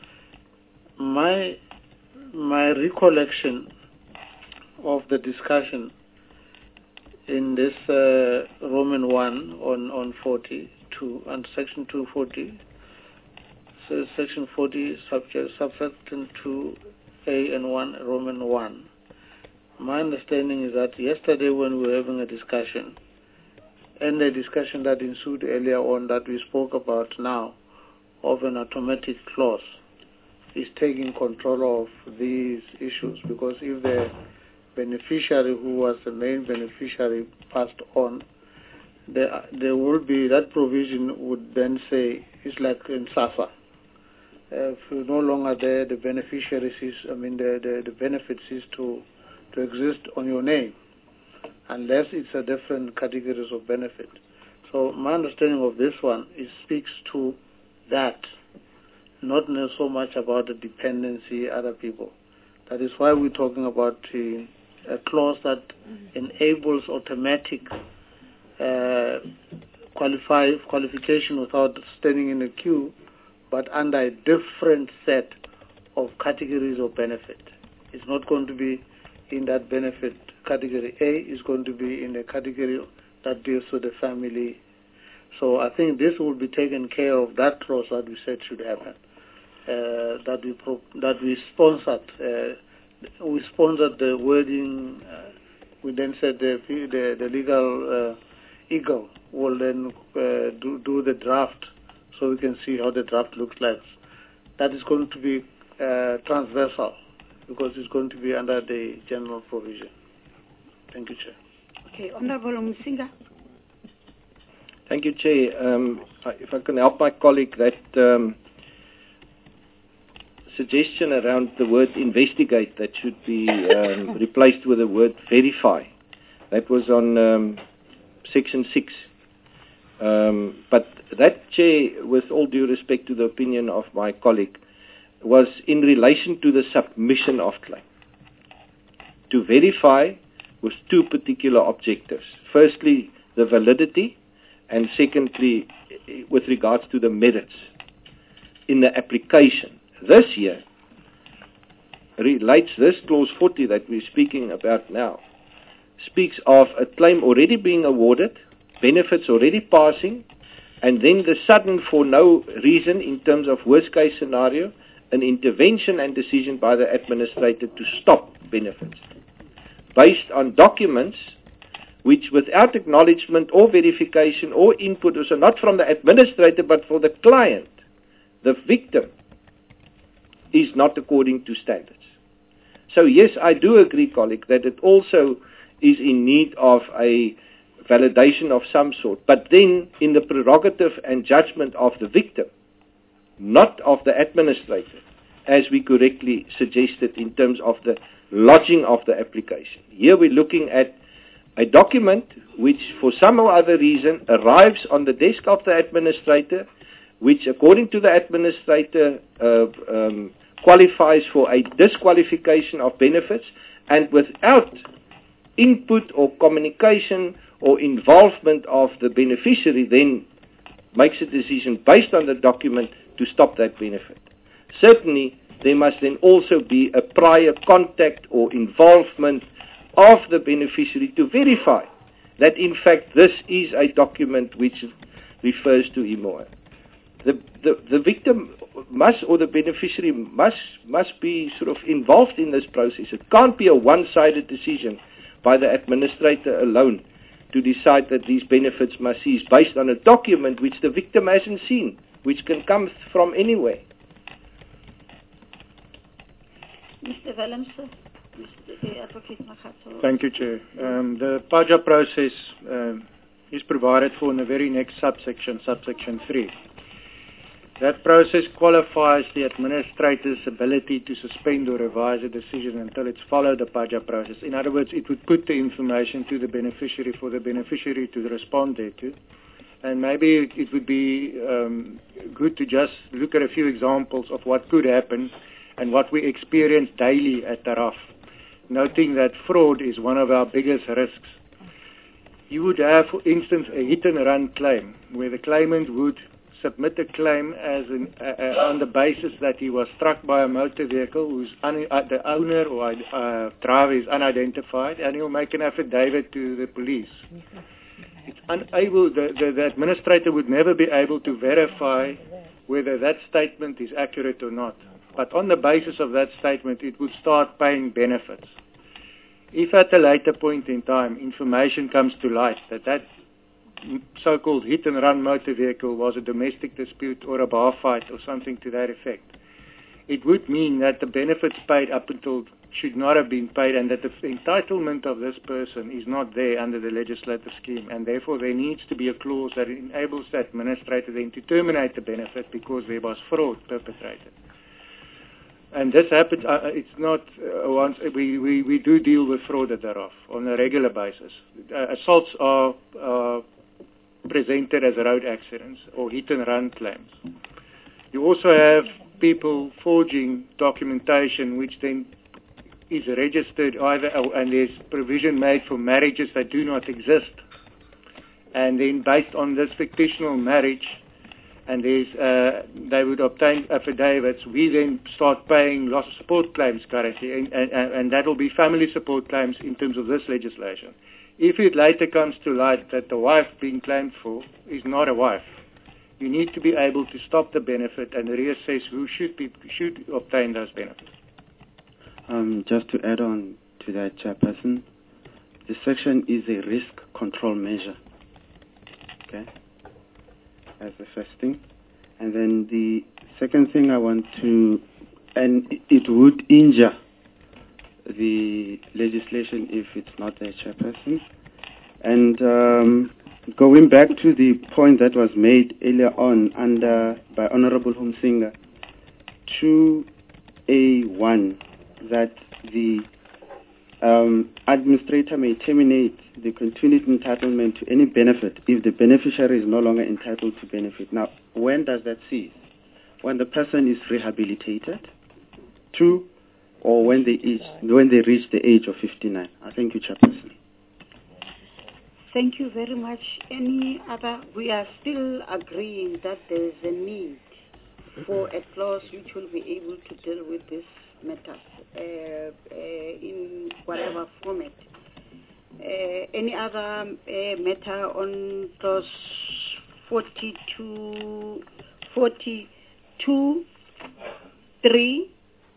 My my recollection of the discussion in this uh, Roman one on on forty-two and section two forty, so section forty subject subsection two A and one Roman one. My understanding is that yesterday when we were having a discussion, and the discussion that ensued earlier on that we spoke about now, of an automatic clause, is taking control of these issues, because if the beneficiary who was the main beneficiary passed on, there, there will be, that provision would then say, it's like in SAFA, Uh, if you're no longer there, the beneficiary cease, I mean, the, the, the benefit cease to, to exist on your name, unless it's a different categories of benefit. So my understanding of this one, it speaks to that, not so much about the dependency, other people. That is why we're talking about uh, a clause that enables automatic uh, qualify, qualification without standing in a queue, but under a different set of categories of benefit. It's not going to be in that benefit category A, it's going to be in a category that deals with the family. So I think this will be taken care of, that clause that we said should happen, uh, that we pro- that we sponsored. Uh, we sponsored the wording. Uh, we then said the the, the legal uh, eagle will then uh, do, do the draft, so we can see how the draft looks like. That is going to be uh, transversal, because it's going to be under the general provision. Thank you, Chair. Okay, Honorable Musinga. Thank you, Chair. Um, if I can help my colleague, that um, suggestion around the word investigate that should be um, replaced with the word verify. That was on um, section six. Um, but that, Chair, with all due respect to the opinion of my colleague, was in relation to the submission of claim. To verify with two particular objectives. Firstly, the validity, and secondly, with regards to the merits in the application. This year relates, this clause forty that we're speaking about now, speaks of a claim already being awarded, benefits already passing, and then the sudden, for no reason in terms of worst case scenario, an intervention and decision by the administrator to stop benefits based on documents which, without acknowledgement or verification or input, so not from the administrator but for the client, the victim, is not according to standards. So yes, I do agree, colleague, that it also is in need of a validation of some sort, but then in the prerogative and judgment of the victim, not of the administrator, as we correctly suggested in terms of the lodging of the application. Here we're looking at a document which, for some or other reason, arrives on the desk of the administrator, which, according to the administrator, uh, um, qualifies for a disqualification of benefits, and without input or communication or involvement of the beneficiary, then makes a decision based on the document to stop that benefit. Certainly, there must then also be a prior contact or involvement of the beneficiary to verify that in fact this is a document which refers to I M O A. The, the, the victim must, or the beneficiary must, must be sort of involved in this process. It can't be a one-sided decision by the administrator alone to decide that these benefits must cease based on a document which the victim hasn't seen, which can come from anywhere. Mister Willems, Mister Advocate Makgatho. Thank you, Chair. Um, the P A J A process um, is provided for in the very next subsection, subsection three. That process qualifies the administrator's ability to suspend or revise a decision until it's followed the P A J A process. In other words, it would put the information to the beneficiary for the beneficiary to respond thereto. And maybe it would be um, good to just look at a few examples of what could happen and what we experience daily at the R A F, noting that fraud is one of our biggest risks. You would have, for instance, a hit-and-run claim, where the claimant would submit a claim as an, uh, uh, on the basis that he was struck by a motor vehicle whose un- uh, the owner or uh, driver is unidentified, and he'll make an affidavit to the police. It's unable, the, the, the administrator would never be able to verify whether that statement is accurate or not. But on the basis of that statement, it would start paying benefits. If at a later point in time information comes to light that that so-called hit-and-run motor vehicle was a domestic dispute or a bar fight or something to that effect, it would mean that the benefits paid up until should not have been paid, and that the entitlement of this person is not there under the legislative scheme, and therefore there needs to be a clause that enables the administrator then to terminate the benefit because there was fraud perpetrated. And this happens, uh, it's not uh, once, we, we, we do deal with fraud at thereof on a regular basis. Uh, assaults are uh, presented as road accidents or hit and run claims. You also have people forging documentation which then is registered either, and there's provision made for marriages that do not exist. And then based on this fictional marriage, and there's, uh, they would obtain affidavits, we then start paying loss of support claims currently, and, and, and that will be family support claims in terms of this legislation. If it later comes to light that the wife being claimed for is not a wife, you need to be able to stop the benefit and reassess who should be, should obtain those benefits. Um, just to add on to that, Chairperson, the section is a risk control measure, okay, as the first thing. And then the second thing I want to, and it would injure the legislation if it's not there, Chairperson. And um, going back to the point that was made earlier on under by Honorable Humsinga, two A one, that the um, administrator may terminate the continued entitlement to any benefit if the beneficiary is no longer entitled to benefit. Now, when does that cease? When the person is rehabilitated, two, or when they age, when they reach the age of fifty-nine. I thank you, Chairperson. Thank you very much. Any other? We are still agreeing that there is a need for a clause which will be able to deal with this matter uh, uh, in whatever format. Uh, any other uh, matter on clause forty-two, forty-two, three?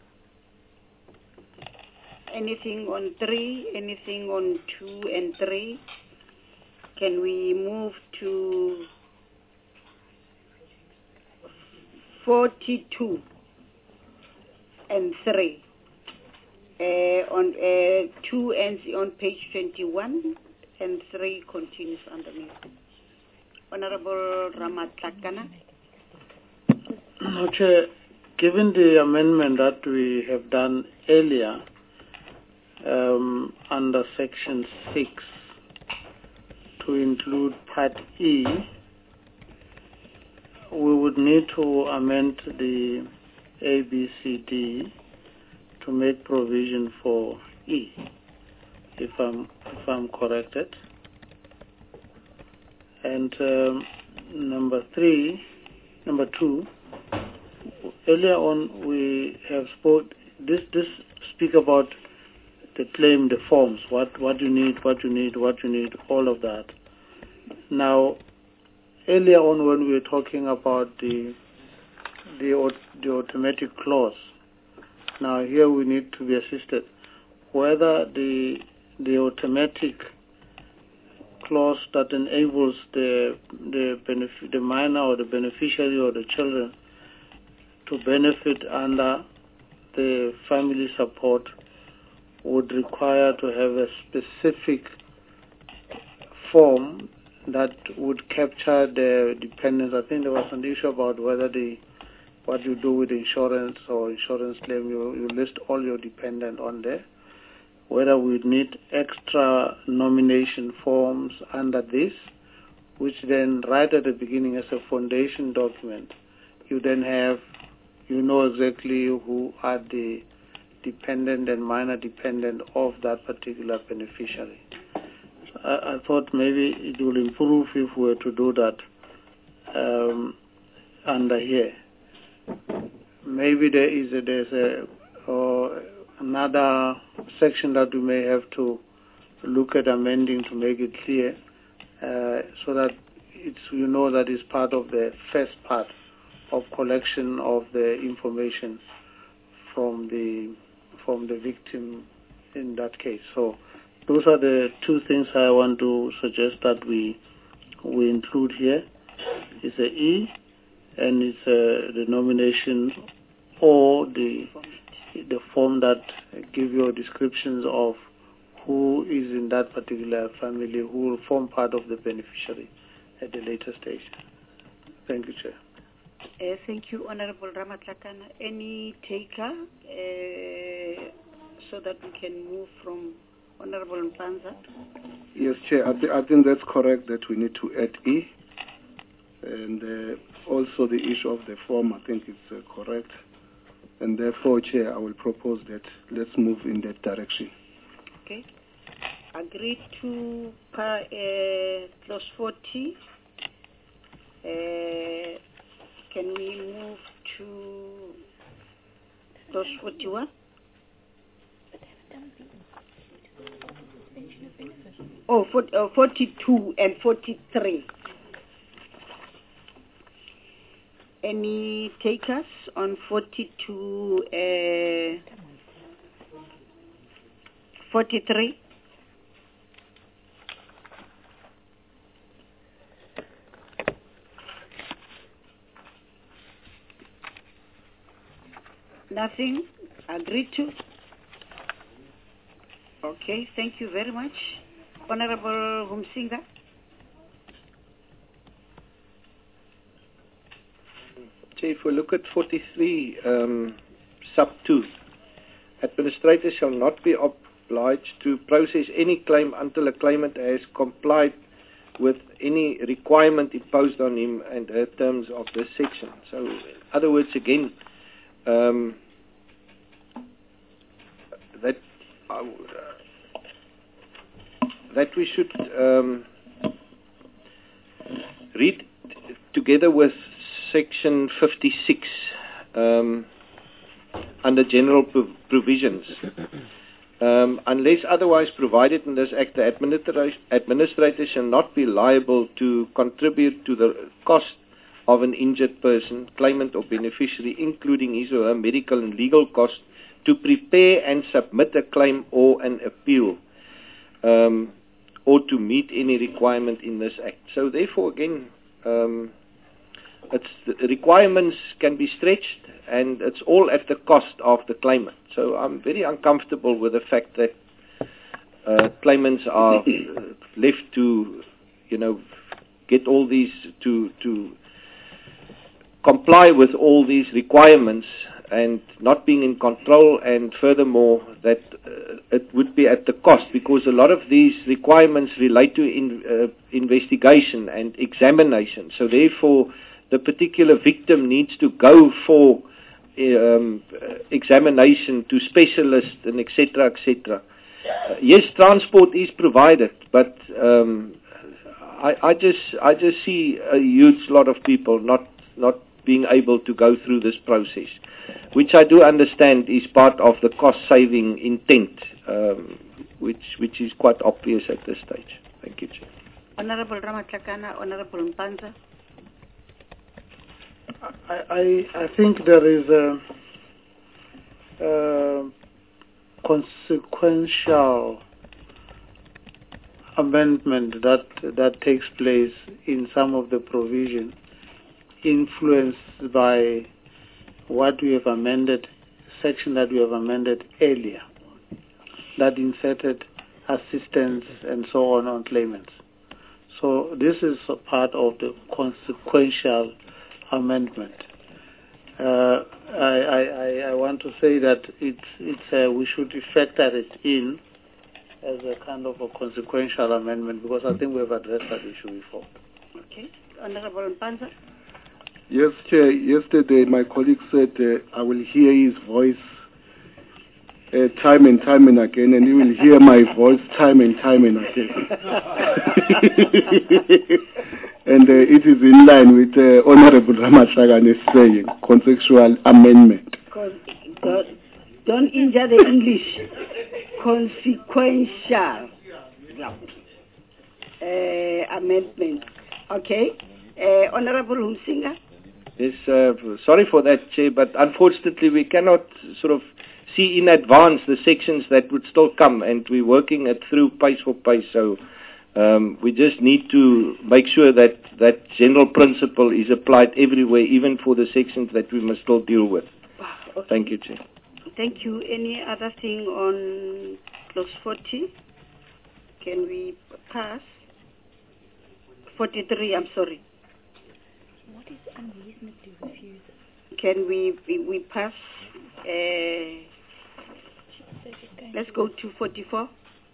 Anything on three? Anything on two and three? Can we move to forty-two and three? Uh, on uh, two ends on page twenty-one, and three continues underneath. Honorable Ramatlakana. No, Chair, given the amendment that we have done earlier um, under section six to include part E, we would need to amend the A, B, C, D to make provision for E, if I'm if I'm corrected. And um, number three, number two. Earlier on, we have spoke. This this speak about the claim, the forms, what what you need, what you need, what you need, all of that. Now, earlier on, when we were talking about the the the automatic clause. Now here we need to be assisted whether the the automatic clause that enables the the benefit, the minor or the beneficiary or the children to benefit under the family support would require to have a specific form that would capture the dependents. I think there was an issue about whether the what you do with insurance or insurance claim, you, you list all your dependent on there. Whether we need extra nomination forms under this, which then right at the beginning as a foundation document, you then have, you know exactly who are the dependent and minor dependent of that particular beneficiary. So I, I thought maybe it will improve if we were to do that um, under here. Maybe there is a, there's a or another section that we may have to look at amending to make it clear, uh, so that it's, you know, that is part of the first part of collection of the information from the from the victim in that case. So those are the two things I want to suggest that we we include here. It's a E, and it's a, the nomination or the the form that give you descriptions of who is in that particular family, who will form part of the beneficiary at a later stage. Thank you, Chair. Uh, thank you, Honorable Ramatlakana. Any taker, uh, so that we can move from Honorable Mpanza? Yes, Chair. I, th- I think that's correct that we need to add E. And uh, also the issue of the form, I think is uh, correct. And therefore, Chair, I will propose that let's move in that direction. Okay. Agreed to uh, clause forty. Uh, can we move to clause forty-one? Oh, forty, uh, forty-two and forty-three. Any takers on forty-two, uh, forty-three? Nothing? Agreed to? Okay, thank you very much. Honorable Humsinga? Chair, if we look at forty-three, um, sub two, administrators shall not be obliged to process any claim until a claimant has complied with any requirement imposed on him and her terms of this section. So, in other words, again, um, that uh, that we should um, read together with Section fifty-six um, under general prov- provisions. Um, unless otherwise provided in this Act, the administra- administrator shall not be liable to contribute to the cost of an injured person, claimant or beneficiary, including his or her medical and legal costs, to prepare and submit a claim or an appeal, um, or to meet any requirement in this Act. So therefore, again, um, It's, the requirements can be stretched, and it's all at the cost of the claimant. So I'm very uncomfortable with the fact that uh, claimants are left to, you know, get all these, to to comply with all these requirements and not being in control, and furthermore that uh, it would be at the cost, because a lot of these requirements relate to in, uh, investigation and examination. So therefore, the particular victim needs to go for um, examination to specialists and et cetera, et cetera. Uh, yes, transport is provided, but um, I, I just I just see a huge lot of people not not being able to go through this process, which I do understand is part of the cost-saving intent, um, which which is quite obvious at this stage. Thank you, Chair. Honorable Ramatlakana, Honorable Mpanza. I, I, I think there is a, a consequential amendment that that takes place in some of the provision, influenced by what we have amended, section that we have amended earlier, that inserted assistance and so on on claimants. So this is a part of the consequential amendment. Uh, I, I, I want to say that it's, it's, uh, we should factor it in as a kind of a consequential amendment, because I think we have addressed that issue before. Okay. Honorable Mpanza. Yes, Chair. Yesterday, my colleague said uh, I will hear his voice uh, time and time and again, and he will hear my voice time and time and again. And uh, it is in line with uh, Honorable Ramatlakana's saying, consequential amendment. Con- don't, don't injure the English. Consequential uh, amendment. Okay. Uh, Honorable Humsinga. Yes, uh, sorry for that, Chair, but unfortunately we cannot sort of see in advance the sections that would still come, and we're working it through pace for pace. So um, we just need to make sure that that general principle is applied everywhere, even for the sections that we must still deal with. Okay. Thank you, Chair. Thank you. Any other thing on clause forty? Can we pass? forty-three, I'm sorry. What is unreasonably refused? Can we we, we pass? Uh, let's go to forty-four.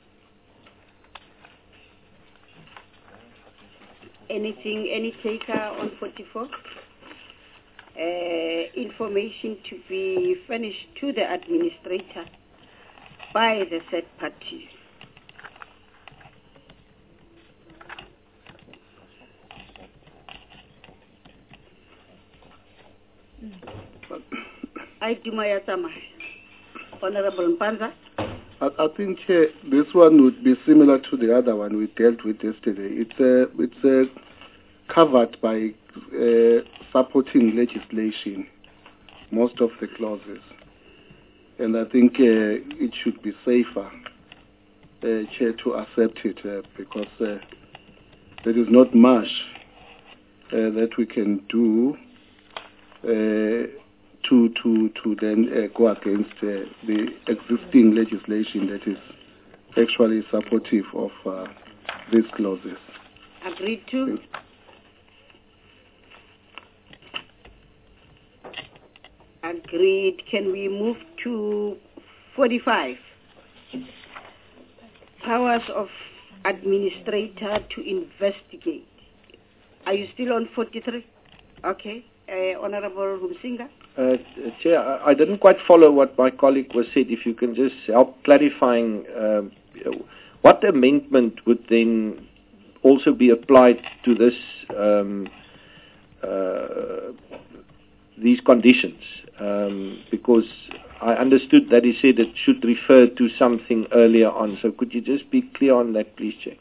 Anything, any taker on forty-four? Uh, information to be furnished to the administrator by the third party. I do my Honorable Mpanza. I, I think uh, this one would be similar to the other one we dealt with yesterday. It's uh, it's uh, covered by uh, supporting legislation, most of the clauses, and I think uh, it should be safer, uh, Chair, to accept it uh, because uh, there is not much uh, that we can do uh, to to to then uh, go against uh, the existing legislation that is actually supportive of uh, these clauses. Agreed to. Agreed. Can we move to forty-five? Powers of administrator to investigate. Are you still on forty-three? Okay. Uh, Honorable Humsinga. Uh, Chair, I, I didn't quite follow what my colleague was said. If you can just help clarifying, uh, what amendment would then also be applied to this um, uh, these conditions? Um, because I understood that he said it should refer to something earlier on. So could you just be clear on that, please, Chair?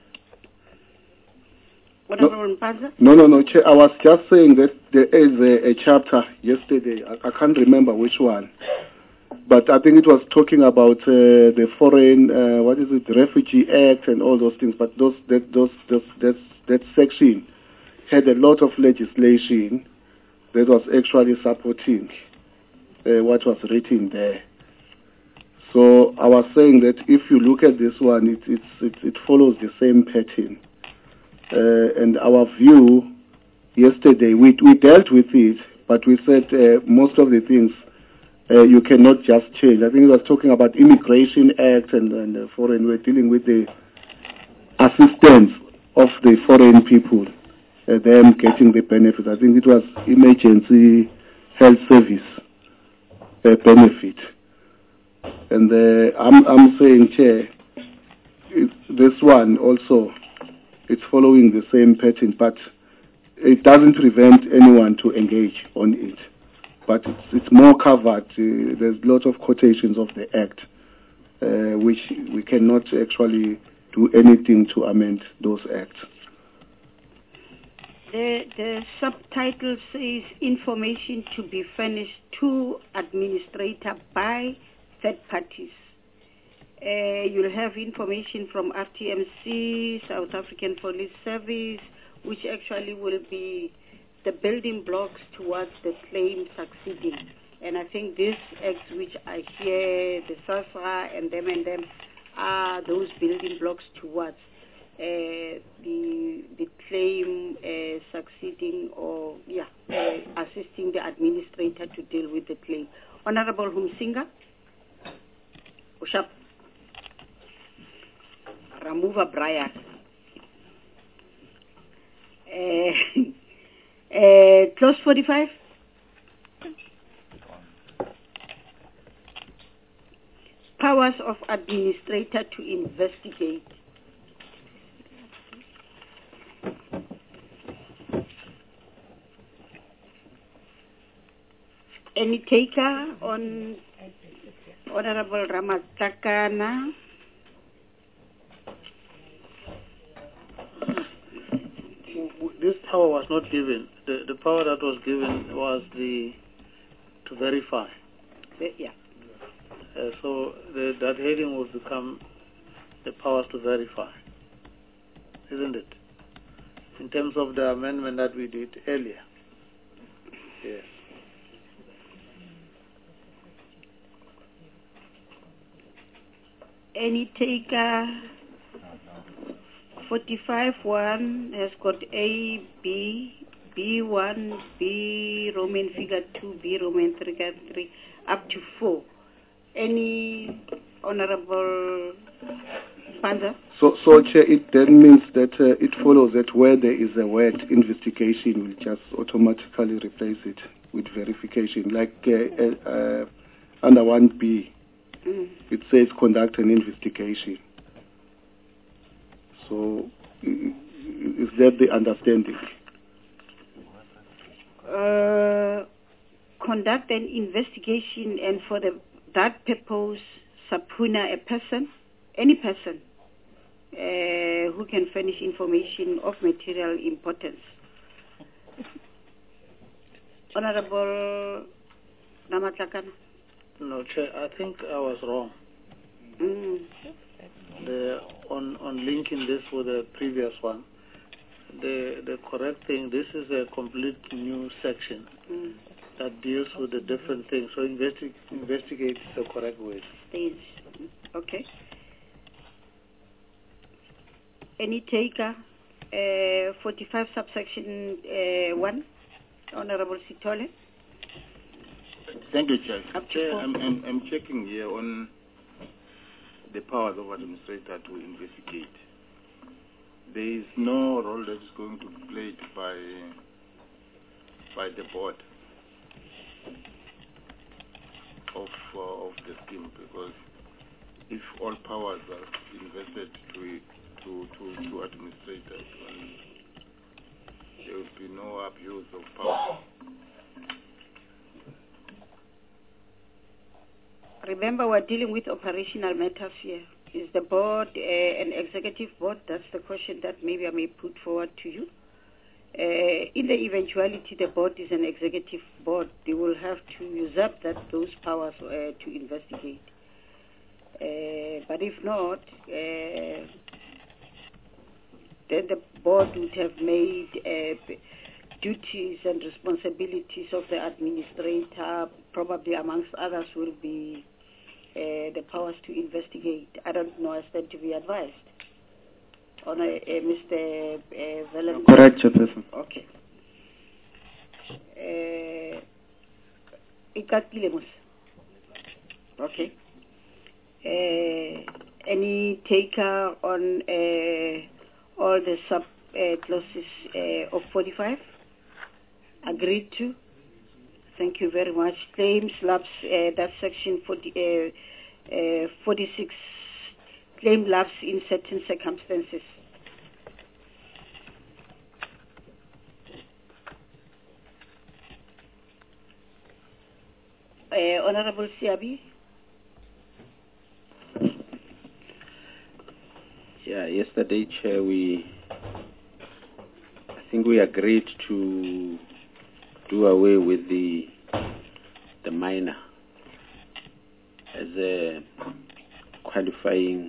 No, no, no, no, Chair. I was just saying that there is a, a chapter yesterday. I, I can't remember which one, but I think it was talking about uh, the foreign, uh, what is it, Refugee Act and all those things. But those that those, those that that section had a lot of legislation that was actually supporting uh, what was written there. So I was saying that if you look at this one, it it's, it, it follows the same pattern. Uh, and our view yesterday, we we dealt with it, but we said uh, most of the things uh, you cannot just change. I think it was talking about Immigration Act and, and uh, foreign. We're dealing with the assistance of the foreign people, uh, them getting the benefit. I think it was emergency health service uh, benefit. And uh, I'm I'm saying, Chair, it, this one also. It's following the same pattern, but it doesn't prevent anyone to engage on it. But it's, it's more covered. Uh, there's a lot of quotations of the Act, uh, which we cannot actually do anything to amend those Acts. The, the subtitle says information to be furnished to administrator by third parties. Uh, you'll have information from R T M C, South African Police Service, which actually will be the building blocks towards the claim succeeding. And I think these acts which I hear, the SASRA and them and them, are those building blocks towards uh, the the claim uh, succeeding or, yeah, uh, assisting the administrator to deal with the claim. Honorable Humsinga. Ushap. Ramuva Brian. Uh, uh, clause forty-five. Powers of administrator to investigate. Any taker on Honorable Ramatakana? This power was not given. The, the power that was given was the to verify. Yeah. Uh, so the, that heading will become the powers to verify, isn't it? In terms of the amendment that we did earlier. Yes. any taker? forty-five one has got A, B, B one, B Roman figure two, B Roman figure three, up to four. Any honorable Panza? So, so Chair, it then means that uh, it follows that where there is a word investigation, we just automatically replace it with verification. Like uh, uh, under one B, mm. it says conduct an investigation. So, is that the understanding? Uh, conduct an investigation, and for the, that purpose, subpoena a person, any person, uh, who can furnish information of material importance. Honorable Namatlakana. No, Chair, I think I was wrong. Mm. The, on, on linking this with the previous one, the, the correct thing, this is a complete new section mm. that deals with the different things. So investi investigate is the correct word. Stage. Okay. Any taker? Uh, forty-five subsection uh, one. Honorable Sitole. Thank you, Chair. Chair, I'm, I'm, I'm checking here on the powers of administrator to investigate. There is no role that is going to be played by by the board of uh, of the scheme, because if all powers are invested to to to, to administrators, there will be no abuse of power. Remember, we're dealing with operational matters here. Is the board uh, an executive board? That's the question that maybe I may put forward to you. Uh, in the eventuality the board is an executive board, they will have to usurp that those powers uh, to investigate. Uh, but if not, uh, then the board would have made uh, duties and responsibilities of the administrator, probably amongst others will be Uh, the powers to investigate. I don't know, I stand to be advised. On a, uh, Mister Uh, Velen. Correct, Chairperson. Okay. Uh, okay. Uh, any taker on uh, all the sub uh, clauses uh, of forty-five? Agreed to? Thank you very much. Claims lapse, uh, that's section forty, uh, uh, forty-six, claim lapse in certain circumstances. Uh, Honorable Siabi. Yeah, yesterday, Chair, we, I think we agreed to do away with the the minor as a qualifying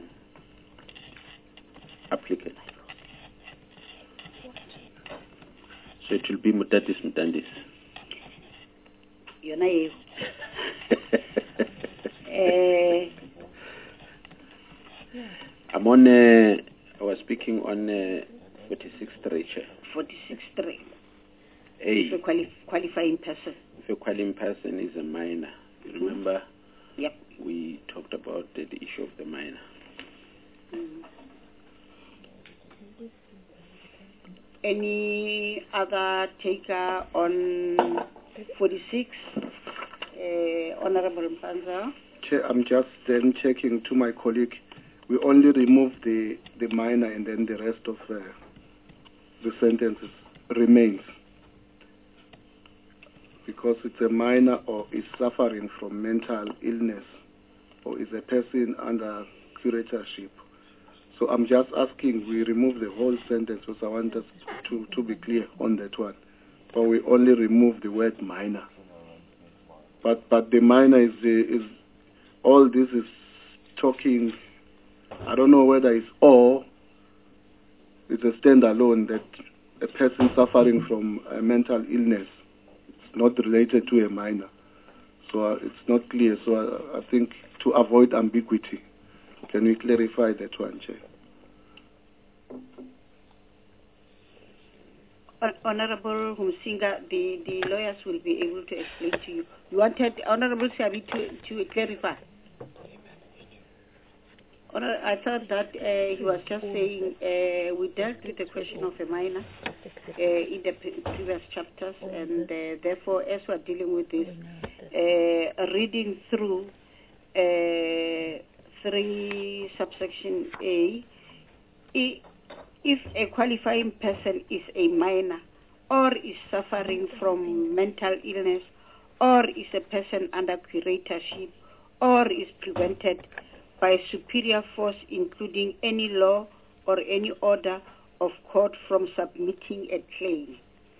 applicant. So it will be mutatis mutandis. You're naive. uh, I'm on, uh, I was speaking on uh, forty-six three, Chair. forty-six three. A. If a quali qualifying person. If a qualifying person is a minor. You mm-hmm. remember? Yep. We talked about the, the issue of the minor. Mm. Any other taker on forty-six? Uh, Honorable Mpanza. Chair, I'm just then checking to my colleague. We only remove the, the minor and then the rest of uh, the sentences remains. Because it's a minor or is suffering from mental illness or is a person under curatorship. So I'm just asking we remove the whole sentence because I want us to, to be clear on that one. But we only remove the word minor. But but the minor is, is all this is talking, I don't know whether it's all, it's a standalone that a person suffering from a mental illness, it's not related to a minor. So uh, it's not clear. So I, I think to avoid ambiguity, Can we clarify that one, Chair? Honorable Humsinga, the, the lawyers will be able to explain to you. You wanted Honorable Siabi to, to clarify? Honor, I thought that uh, he was just saying uh, we dealt with the question of a minor uh, in the pre previous chapters, and uh, therefore, as we're dealing with this, uh, reading through uh, three subsection A, if a qualifying person is a minor or is suffering from mental illness or is a person under curatorship or is prevented by superior force, including any law or any order of court, from submitting a claim.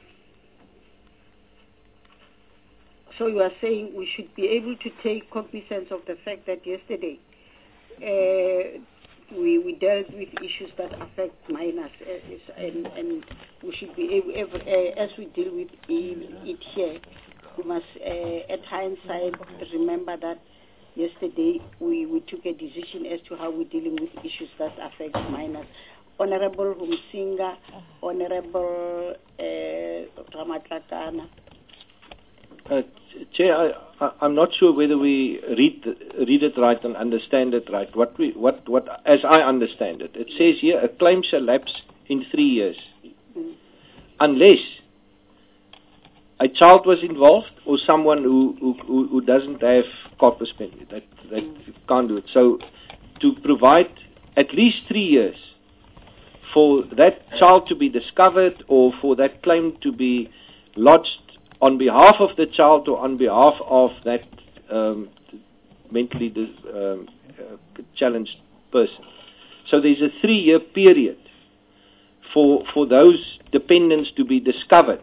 So you are saying we should be able to take cognizance of the fact that yesterday uh, we, we dealt with issues that affect minors, uh, and, and we should be able, uh, as we deal with it here, we must, uh, at hindsight, remember that yesterday we, we took a decision as to how we're dealing with issues that affect minors. Honorable Humsinga, Honorable uh, Ramatlakana. Uh, Chair, I, I, I'm not sure whether we read the, read it right and understand it right. What we, what, what, as I understand it, it says here a claim shall lapse in three years, mm. unless a child was involved or someone who who, who doesn't have corpus delicti, that that mm. can't do it. So, to provide at least three years for that child to be discovered or for that claim to be lodged on behalf of the child or on behalf of that um, mentally dis, um, uh, challenged person. So there's a three-year period for for those dependents to be discovered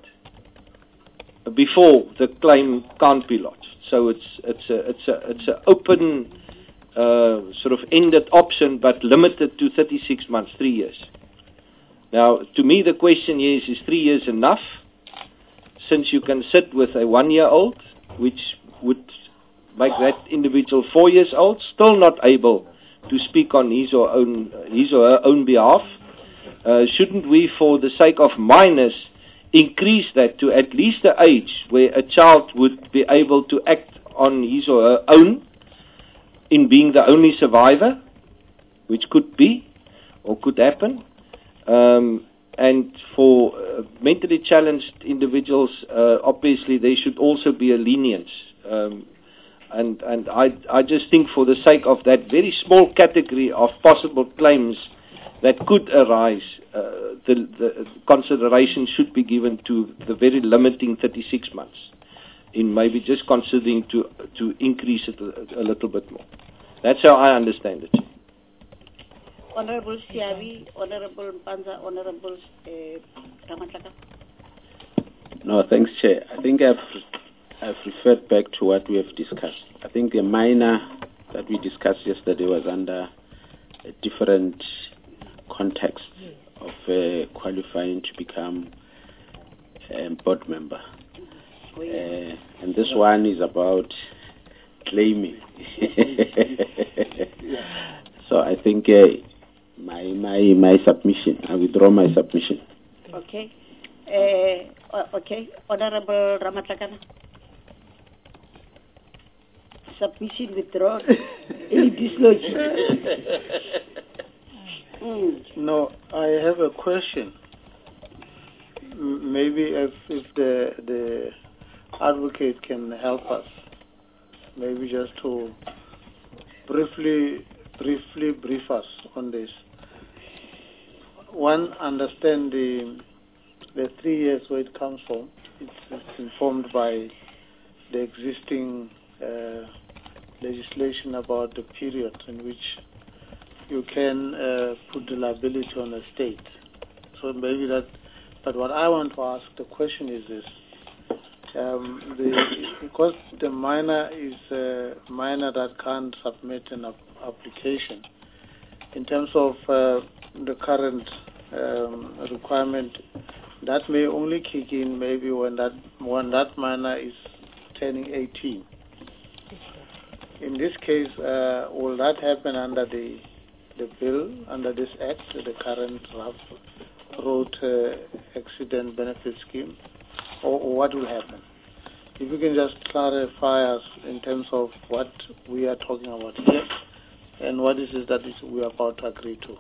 before the claim can't be lodged. So it's it's a it's a it's an open uh, sort of ended option, but limited to thirty-six months, three years. Now, to me, the question is: is three years enough? Since you can sit with a one-year-old, which would make that individual four years old, still not able to speak on his or own his or her own behalf, uh, shouldn't we, for the sake of minors, increase that to at least the age where a child would be able to act on his or her own in being the only survivor, which could be or could happen. Um, and for uh, mentally challenged individuals, uh, obviously there should also be a lenience. Um, and and I, I just think for the sake of that very small category of possible claims that could arise, uh, the, the consideration should be given to the very limiting thirty-six months, in maybe just considering to to increase it a, a little bit more. That's how I understand it. Honorable Siabi, Honorable Mpanza, Honorable uh, Ramatlaka. No, thanks, Chair. I think I've I've referred back to what we have discussed. I think the minor that we discussed yesterday was under a different context of uh, qualifying to become a board member. Uh, and this one is about claiming. So I think uh, my my my submission, I withdraw my submission. Okay. Uh, okay. Honorable Ramatlakana. Submission withdrawn. Any dislodging? Mm. No, I have a question. M maybe if, if the the advocate can help us, maybe just to briefly briefly brief us on this. One, understand the the three years where it comes from. It's, it's informed by the existing uh, legislation about the period in which you can uh, put the liability on a state. So maybe that, but what I want to ask, the question is this. Um, the, because the minor is a minor that can't submit an ap application, in terms of uh, the current um, requirement, that may only kick in maybe when that, when that minor is turning eighteen. In this case, uh, will that happen under the the bill under this act, the current rough road uh, accident benefit scheme, or, or what will happen? If you can just clarify us in terms of what we are talking about here and what is it that is we are about to agree to.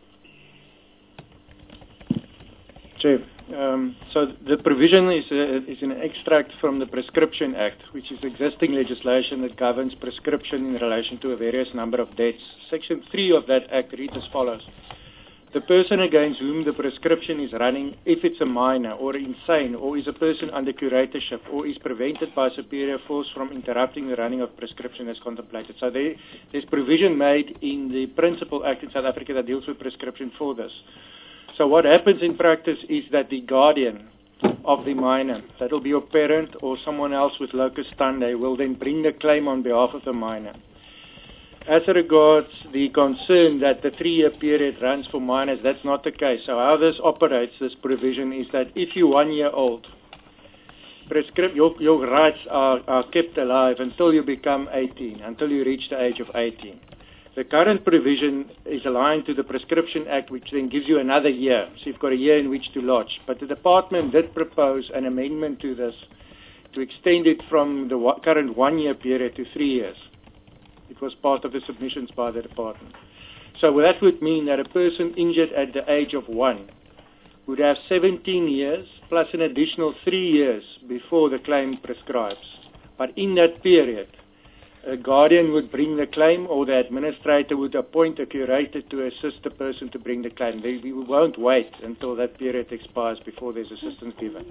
Chair, um, so the provision is, a, is an extract from the Prescription Act, which is existing legislation that governs prescription in relation to a various number of deaths. Section three of that Act reads as follows. The person against whom the prescription is running, if it's a minor or insane or is a person under curatorship or is prevented by superior force from interrupting the running of prescription as contemplated. So there, there's provision made in the Principal Act in South Africa that deals with prescription for this. So what happens in practice is that the guardian of the minor, that will be your parent or someone else with locus standi, will then bring the claim on behalf of the minor. As regards the concern that the three-year period runs for minors, that's not the case. So how this operates, this provision, is that if you're one year old, prescript, your, your rights are, are kept alive until you become eighteen, until you reach the age of eighteen. The current provision is aligned to the Prescription Act, which then gives you another year. So you've got a year in which to lodge. But the department did propose an amendment to this to extend it from the current one-year period to three years. It was part of the submissions by the department. So that would mean that a person injured at the age of one would have seventeen years plus an additional three years before the claim prescribes. But in that period, a guardian would bring the claim or the administrator would appoint a curator to assist the person to bring the claim. They, we won't wait until that period expires before there's assistance given.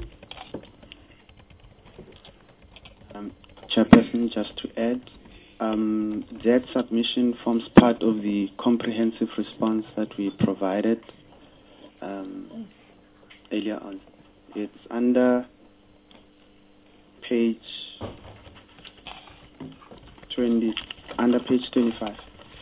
Um, Chairperson, just to add, Um, that submission forms part of the comprehensive response that we provided um, earlier on. It's under page twenty, under page twenty-five.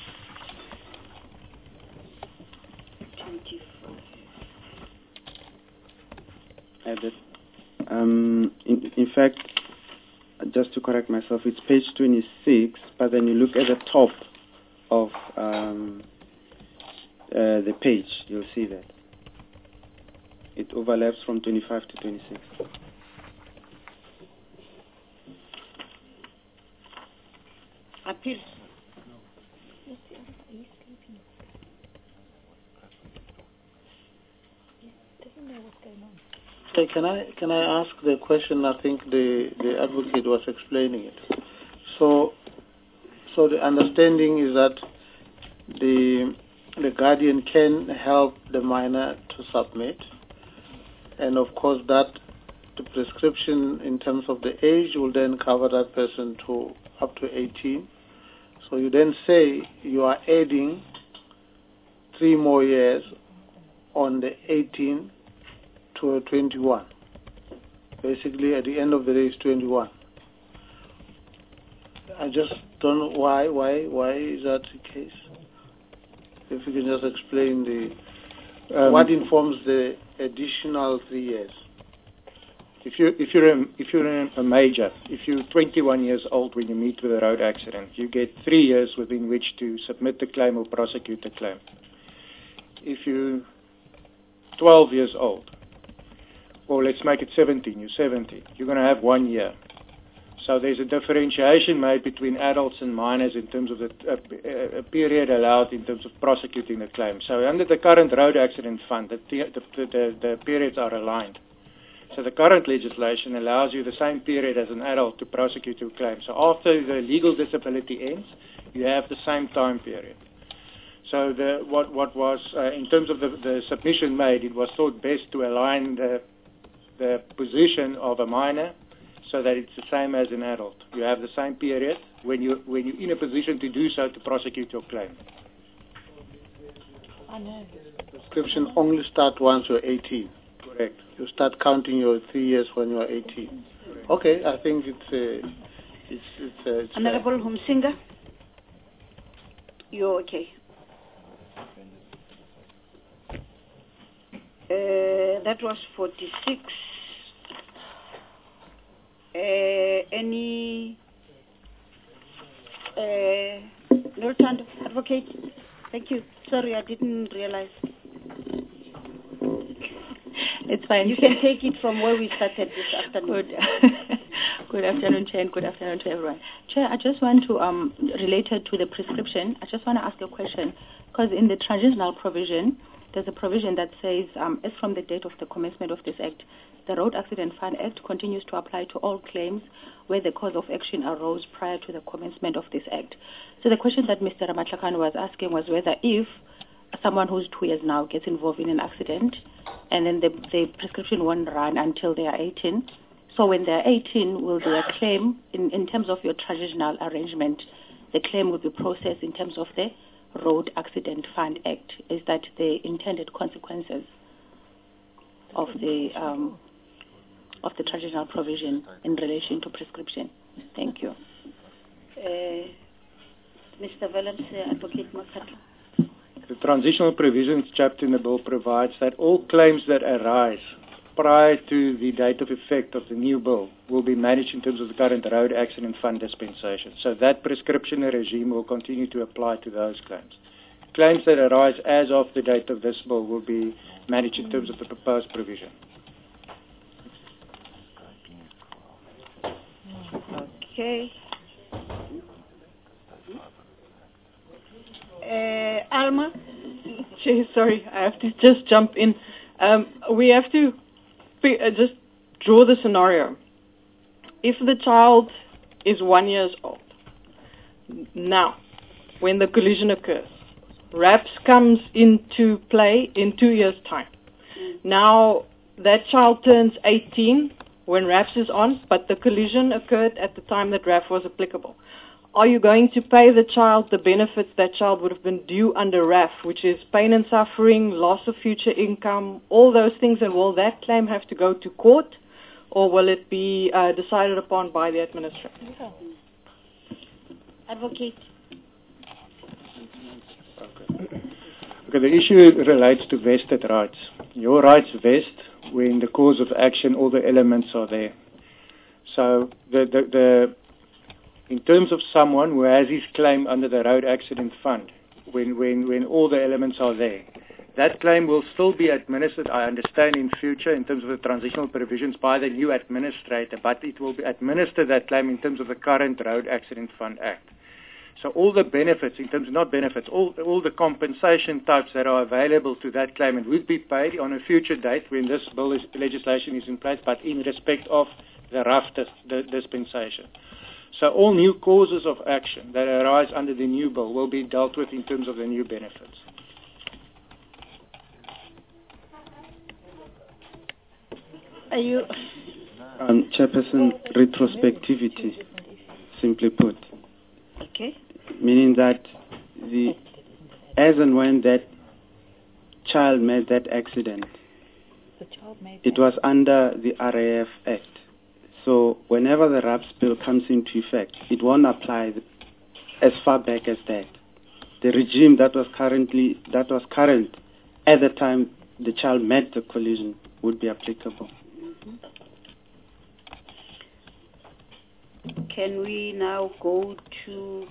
Added. Um, in, in fact, just to correct myself, it's page twenty-six, but then you look at the top of um, uh, the page, you'll see that. It overlaps from twenty-five to twenty-six. Appeal. Okay, can I can I ask the question? I think the, the advocate was explaining it. So, so the understanding is that the the guardian can help the minor to submit, and of course that the prescription in terms of the age will then cover that person to up to eighteen. So you then say you are adding three more years on the eighteen to a twenty-one. Basically, at the end of the day, it's twenty-one. I just don't know why, why, why is that the case? If you can just explain the um, what informs the additional three years. If you if you're a, if you're a major, if you're twenty-one years old when you meet with a road accident, you get three years within which to submit the claim or prosecute the claim. If you're twelve years old, or let's make it seventeen, you're seventy, you're going to have one year. So there's a differentiation made between adults and minors in terms of the uh, a period allowed in terms of prosecuting the claim. So under the current road accident fund, the, the, the, the periods are aligned. So the current legislation allows you the same period as an adult to prosecute your claim. So after the legal disability ends, you have the same time period. So the, what, what was, uh, in terms of the, the submission made, it was thought best to align the, the position of a minor so that it's the same as an adult. You have the same period when, you, when you're in a position to do so to prosecute your claim. I know. Prescription only starts once you're eighteen. Correct. You start counting your three years when you're eighteen. Correct. Okay, I think it's uh, it's it's. Uh, it's Honorable uh, Humsinga, you're okay. Uh, that was forty-six. Uh, any uh, Lord Advocate, Thank you. Sorry, I didn't realize. It's fine. You can take it from where we started this afternoon. Good. Good afternoon, Chair, and good afternoon to everyone. Chair, I just want to, um, related to the prescription, I just want to ask a question, because in the transitional provision, there's a provision that says, um, as from the date of the commencement of this Act, the Road Accident Fund Act continues to apply to all claims where the cause of action arose prior to the commencement of this Act. So the question that Mister Ramatlakane was asking was whether if someone who's two years now gets involved in an accident and then the, the prescription won't run until they are eighteen, so when they're eighteen, will their claim, in, in terms of your transitional arrangement, the claim will be processed in terms of the Road Accident Fund Act? Is that the intended consequences of the um, of the transitional provision in relation to prescription? Thank you. Uh, Mister Valens, uh, Advocate Makato. The transitional provisions chapter in the bill provides that all claims that arise prior to the date of effect of the new bill will be managed in terms of the current Road Accident Fund dispensation. So that prescription regime will continue to apply to those claims. Claims that arise as of the date of this bill will be managed in terms of the proposed provision. Okay. Uh, Alma? Chair, sorry, I have to just jump in. Um, we have to be, uh, just draw the scenario. If the child is one years old, now, when the collision occurs, RAPS comes into play in two years' time. Now, that child turns eighteen when RAPS is on, but the collision occurred at the time that RAP was applicable. Are you going to pay the child the benefits that child would have been due under R A F, which is pain and suffering, loss of future income, all those things, and will that claim have to go to court, or will it be uh, decided upon by the administrator? Advocate. Okay. Okay, the issue relates to vested rights. Your rights vest when the cause of action, all the elements are there. So the the, the in terms of someone who has his claim under the Road Accident Fund, when, when, when all the elements are there, that claim will still be administered, I understand, in future in terms of the transitional provisions by the new administrator, but it will be administer that claim in terms of the current Road Accident Fund Act. So all the benefits, in terms of not benefits, all, all the compensation types that are available to that claimant would be paid on a future date when this bill is, legislation is in place, but in respect of the R A F dis, the dispensation. So all new causes of action that arise under the new bill will be dealt with in terms of the new benefits. Are you... Um, Chairperson, retrospectivity, simply put. Okay. Meaning that the, as and when that child made that accident, the child made it was under the R A F Act. So whenever the RAPS bill comes into effect, it won't apply as far back as that. The regime that was currently that was current at the time the child met the collision would be applicable. Can we now go to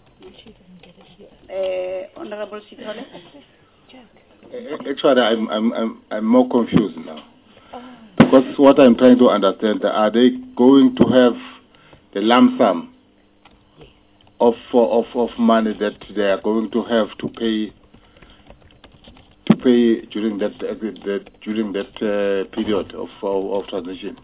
uh, Honorable Sithole? Actually, I'm I'm I'm I'm more confused now. Because what I'm trying to understand, are they going to have the lump sum of of of money that they are going to have to pay to pay during that, uh, that during that uh, period of, of of transition?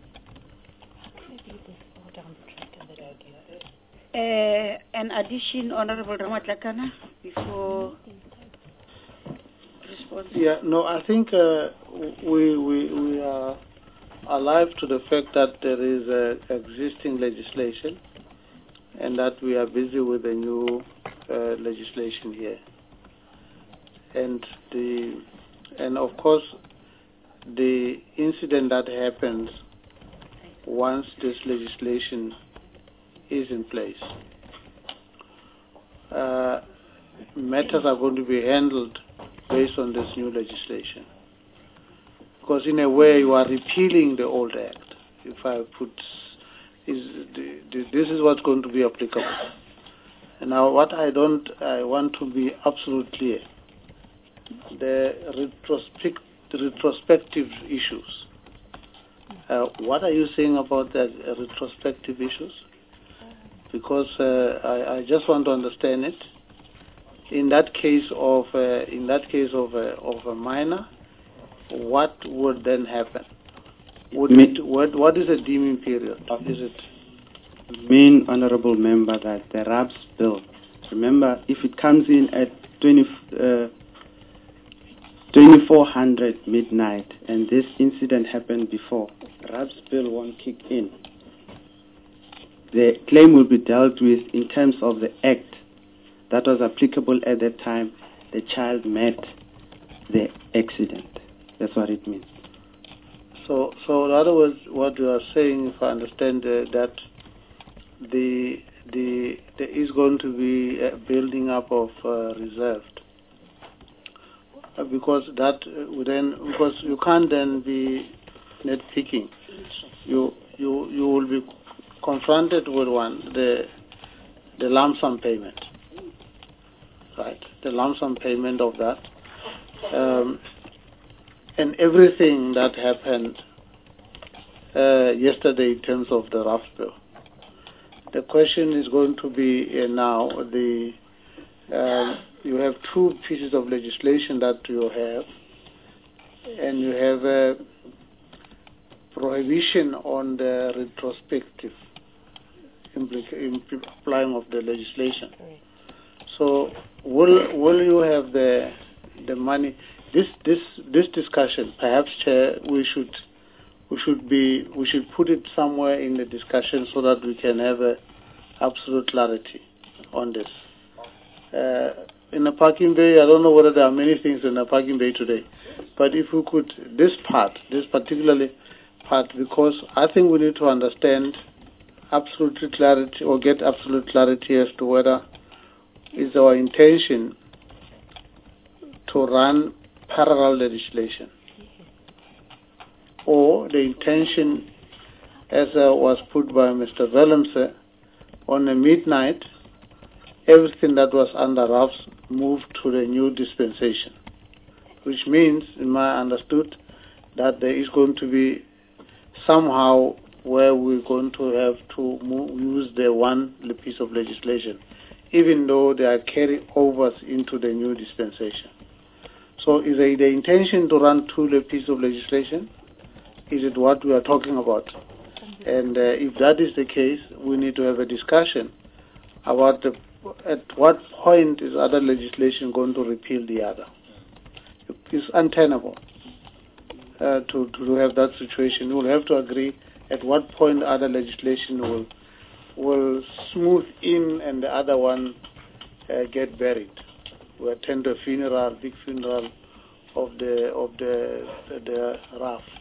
Uh, an addition, Honorable Ramatlakane, before responding. Yeah, no, I think uh, we we we are alive to the fact that there is uh, existing legislation, and that we are busy with the new uh, legislation here, and the and of course the incident that happens once this legislation is in place. Uh, matters are going to be handled based on this new legislation. Because in a way you are repealing the old act. If I put, is the, the, this is what's going to be applicable. And now what I don't, I want to be absolutely clear, the retrospect, retrospective issues. Uh, what are you saying about the uh, retrospective issues? Because uh, I, I just want to understand it. In that case of uh, in that case of a, of a minor, what would then happen? Would it, what what is the deeming period? Is it? Main honourable member, that the R A B's bill. Remember, if it comes in at twenty, uh, twenty-four hundred midnight, and this incident happened before, R A B's bill won't kick in. The claim will be dealt with in terms of the act that was applicable at that time. The child met the accident. That's what it means. So, so in other words, what you are saying, if I understand uh, that the the there is going to be a building up of uh, reserved, uh, because that uh, would then because you can't then be nitpicking. You you you will be confronted with one the the lump sum payment, right? The lump sum payment of that. Um, And everything that happened uh, yesterday in terms of the R A F bill. The question is going to be uh, now, the um, you have two pieces of legislation that you have, and you have a prohibition on the retrospective implica- applying of the legislation. So will will you have the the money? This this this discussion, perhaps, Chair, we should we should be we should put it somewhere in the discussion so that we can have a absolute clarity on this. Uh, in the parking bay, I don't know whether there are many things in the parking bay today, but if we could this part, this particularly part, because I think we need to understand absolute clarity or get absolute clarity as to whether is our intention to run parallel legislation, or the intention, as uh, was put by Mister Willemse, on a midnight, everything that was under R A B's moved to the new dispensation, which means, in my understood, that there is going to be somehow where we're going to have to move, use the one piece of legislation, even though they are carried over into the new dispensation. So is it the intention to run two pieces of legislation? Is it what we are talking about? And uh, if that is the case, we need to have a discussion about the, at what point is other legislation going to repeal the other. It's untenable uh, to, to have that situation. We will have to agree at what point other legislation will will smooth in and the other one uh, get buried. We attend a funeral, big funeral of the of the the, the R A F.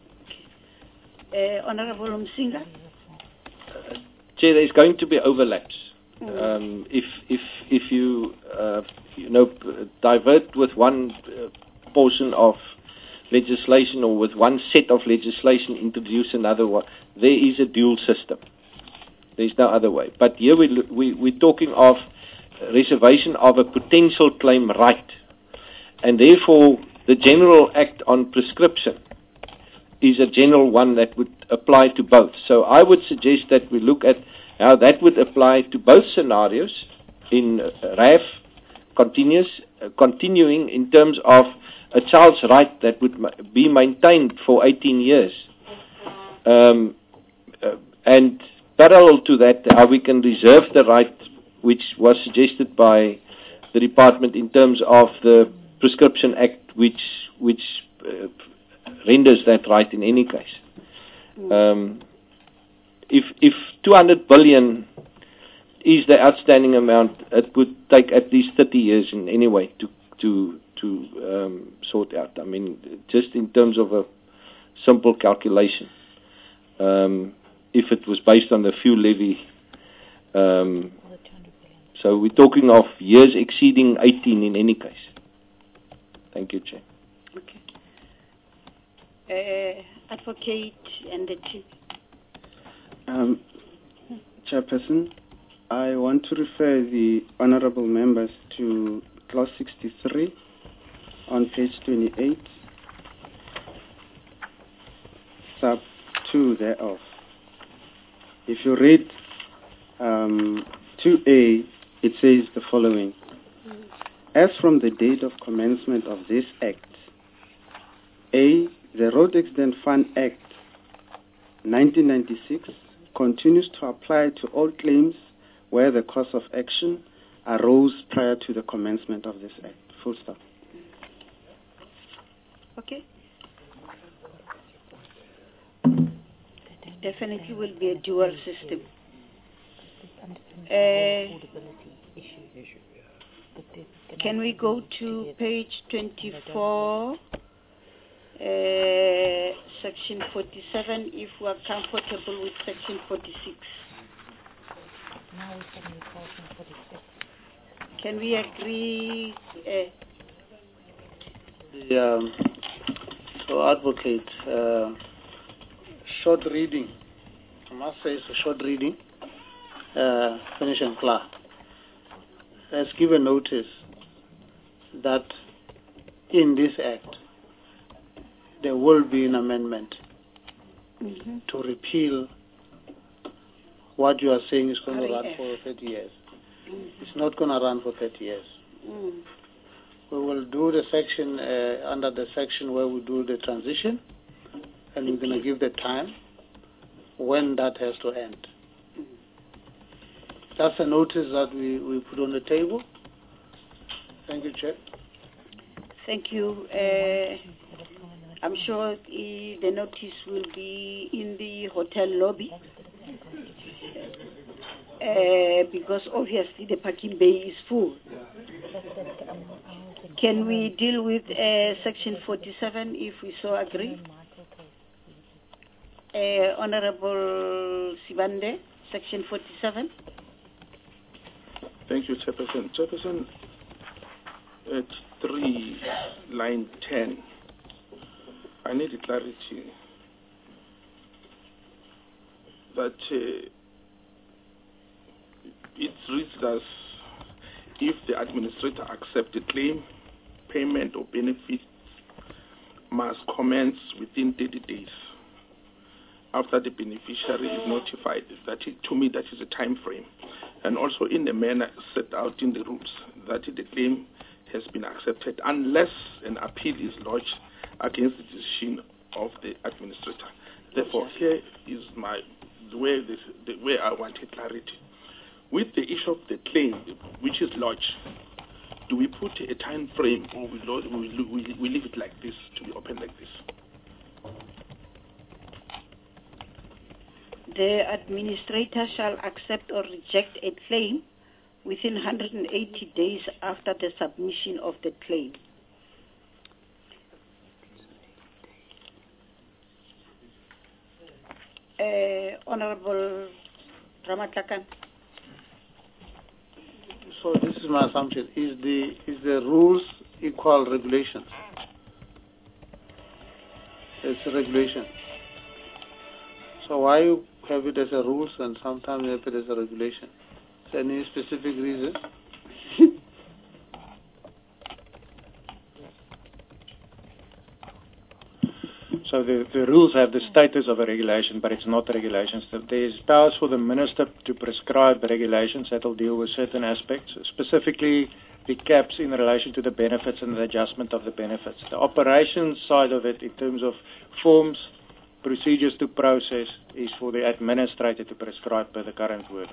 Uh, Honorable Msinga. Uh, Chair, there's going to be overlaps. Mm. Um, if if if you uh, you know divert with one uh, portion of legislation or with one set of legislation, introduce another one, there is a dual system. There's no other way. But here we we we're talking of reservation of a potential claim right, and therefore the General Act on Prescription is a general one that would apply to both. So I would suggest that we look at how that would apply to both scenarios in uh, R A F continuous, uh, continuing in terms of a child's right that would ma- be maintained for eighteen years, um, uh, and parallel to that, how we can reserve the right which was suggested by the department in terms of the Prescription Act, which which uh, renders that right in any case. Um, if if two hundred billion is the outstanding amount, it would take at least thirty years in any way to to to um, sort out. I mean, just in terms of a simple calculation, um, if it was based on the fuel levy. Um, So we're talking of years exceeding eighteen in any case. Thank you, Chair. Okay. Uh, advocate and the chief. Um, Chairperson, I want to refer the honourable members to clause sixty-three on page twenty-eight, sub two thereof. If you read um, two A, it says the following. As from the date of commencement of this Act, A, the Road Accident Fund Act nineteen ninety-six continues to apply to all claims where the cause of action arose prior to the commencement of this Act. Full stop. Okay. Definitely will be a dual system. Uh, can we go to page twenty-four, uh, section forty-seven, if we are comfortable with section forty-six? Can we agree? Uh, the, um, so advocate, uh, short reading, I must say it's a short reading, uh, Finish and Clark has given notice that in this Act there will be an amendment mm-hmm. to repeal what you are saying is going to run for thirty years. Mm-hmm. It's not going to run for thirty years. Mm. We will do the section uh, under the section where we do the transition, and we're going to give the time when that has to end. Mm. That's a notice that we, we put on the table. Thank you, Chair. Thank you. Uh, I'm sure the, the notice will be in the hotel lobby. Uh, because obviously the parking bay is full. Can we deal with uh, section forty-seven if we so agree? Uh, Honorable Sibande, section forty-seven. Thank you, Chairperson. Chairperson, at three, line ten, I need clarity that uh, it reads as if the administrator accepts a claim, payment or benefit must commence within thirty days after the beneficiary is notified. That is, to me, that is a time frame. And also in the manner set out in the rules, that the claim has been accepted unless an appeal is lodged against the decision of the administrator. Therefore, here is my where this, the, where I wanted clarity. With the issue of the claim, which is lodged, do we put a time frame or we, lo- we, we, we leave it like this, to be open like this? The administrator shall accept or reject a claim within one hundred eighty days after the submission of the claim. Uh, Honorable Ramatlakan. So this is my assumption. Is the is the rules equal regulations? It's a regulation. So why you have it as a rules and sometimes you have it as a regulation? Is there any specific reason? So the, the rules have the status of a regulation, but it's not a regulation. So there's powers for the minister to prescribe regulations that will deal with certain aspects, specifically the caps in relation to the benefits and the adjustment of the benefits. The operations side of it, in terms of forms, procedures to process, is for the administrator to prescribe per the current word.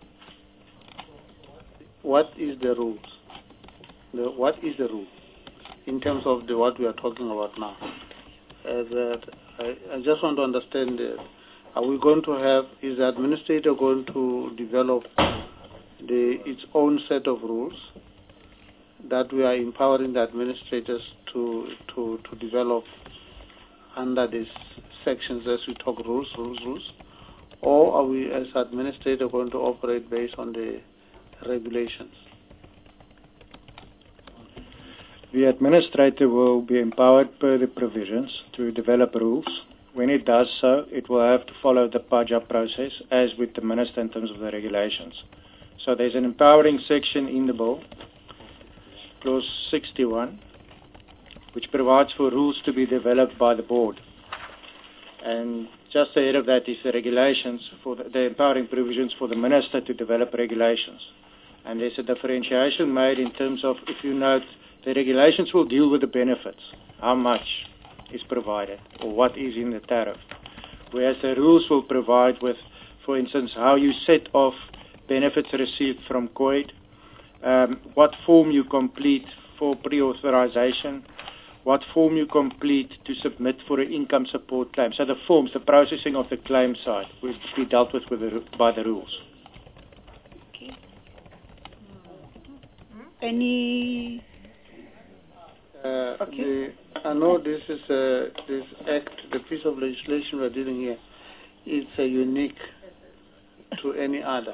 What is the rules? The, what is the rule in terms of the what we are talking about now? Uh, that I, I just want to understand, uh, are we going to have, is the administrator going to develop the, its own set of rules that we are empowering the administrators to, to, to develop under these sections as we talk rules, rules, rules? Or are we as administrator going to operate based on the regulations? The administrator will be empowered per the provisions to develop rules. When it does so, it will have to follow the P A J A process as with the minister in terms of the regulations. So there's an empowering section in the bill, clause sixty-one, which provides for rules to be developed by the board. And just ahead of that is the regulations, for the, the empowering provisions for the minister to develop regulations. And there's a differentiation made in terms of, if you note, the regulations will deal with the benefits, how much is provided, or what is in the tariff. Whereas the rules will provide with, for instance, how you set off benefits received from C O I D, um, what form you complete for pre-authorization, what form you complete to submit for an income support claim. So the forms, the processing of the claim side will be dealt with, with the, by the rules. Okay. Any... Uh, okay. the, I know this is uh, this act, the piece of legislation we're dealing here, it's uh, unique to any other.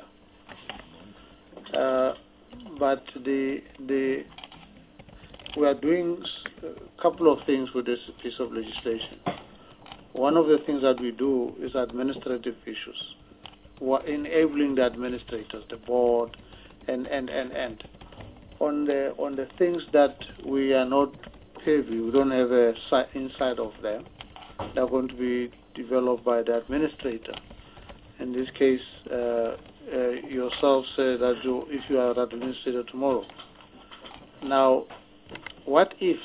Uh, but the the we are doing a couple of things with this piece of legislation. One of the things that we do is administrative issues. We're enabling the administrators, the board, and and and and. On the on the things that we are not privy, we don't have a insight of them. They're going to be developed by the administrator. In this case, uh, uh, yourself say that you, if you are the administrator tomorrow. Now, what if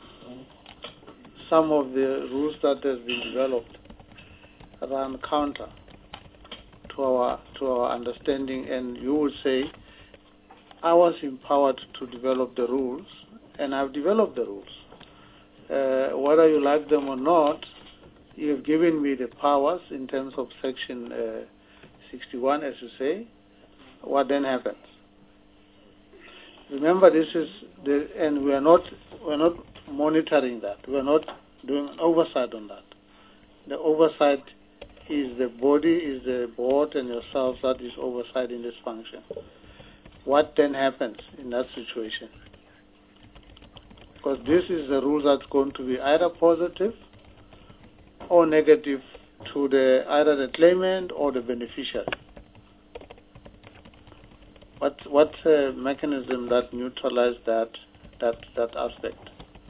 some of the rules that has been developed run counter to our to our understanding, and you would say, I was empowered to develop the rules, and I've developed the rules. Uh, whether you like them or not, you've given me the powers in terms of Section uh, sixty-one, as you say. What then happens? Remember, this is the, and we are not we are not monitoring that. We are not doing an oversight on that. The oversight is the body, is the board, and yourselves that is oversight in this function. What then happens in that situation? Because this is the rule that's going to be either positive or negative to the either the claimant or the beneficiary. What what uh, mechanism that neutralizes that that that aspect?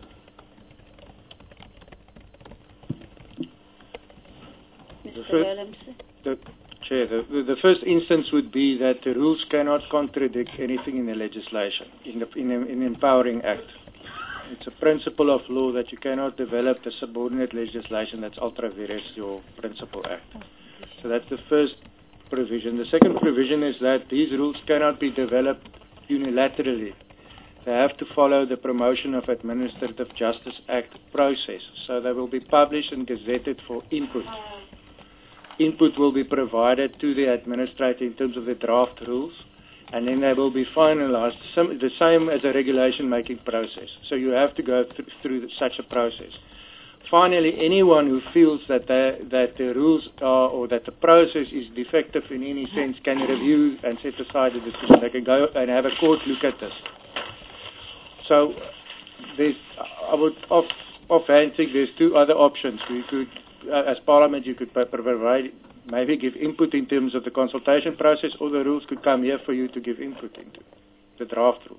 Mister Williams. The, Chair, the, the first instance would be that the rules cannot contradict anything in the legislation, in the, in the in the Empowering Act. It's a principle of law that you cannot develop the subordinate legislation that's ultra vires your principal act. So that's the first provision. The second provision is that these rules cannot be developed unilaterally. They have to follow the Promotion of Administrative Justice Act process. So they will be published and gazetted for input. Input will be provided to the administrator in terms of the draft rules, and then they will be finalized, some, the same as a regulation-making process. So you have to go th- through such a process. Finally, anyone who feels that the, that the rules are, or that the process is defective in any sense can review and set aside the decision. They can go and have a court look at this. So there's, I would off, offhand think there's two other options. We could, uh, as Parliament, you could provide, maybe give input in terms of the consultation process, or the rules could come here for you to give input into the draft rules.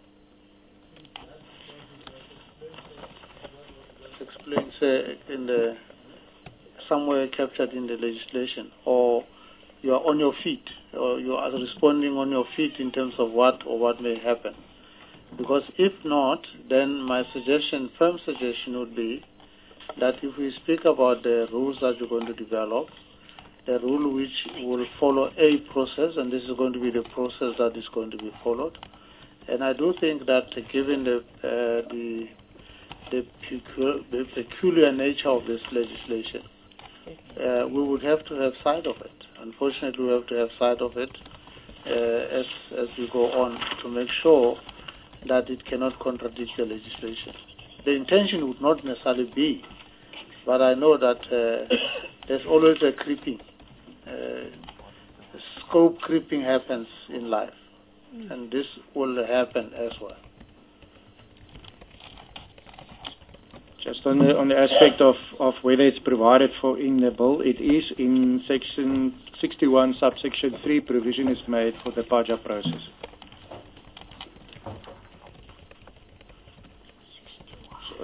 Explains uh, in the somewhere captured in the legislation, or you are on your feet, or you are responding on your feet in terms of what or what may happen. Because if not, then my suggestion, firm suggestion would be that if we speak about the rules that you're going to develop, the rule which will follow a process, and this is going to be the process that is going to be followed. And I do think that given the uh, the The, pecu- the peculiar nature of this legislation, uh, we would have to have sight of it. Unfortunately, we have to have sight of it uh, as as we go on to make sure that it cannot contradict the legislation. The intention would not necessarily be, but I know that uh, there's always a creeping. Uh, scope creeping happens in life, mm. and this will happen as well. Just on the on the aspect of, of whether it's provided for in the bill, it is in section sixty-one, subsection three, provision is made for the P A J A process.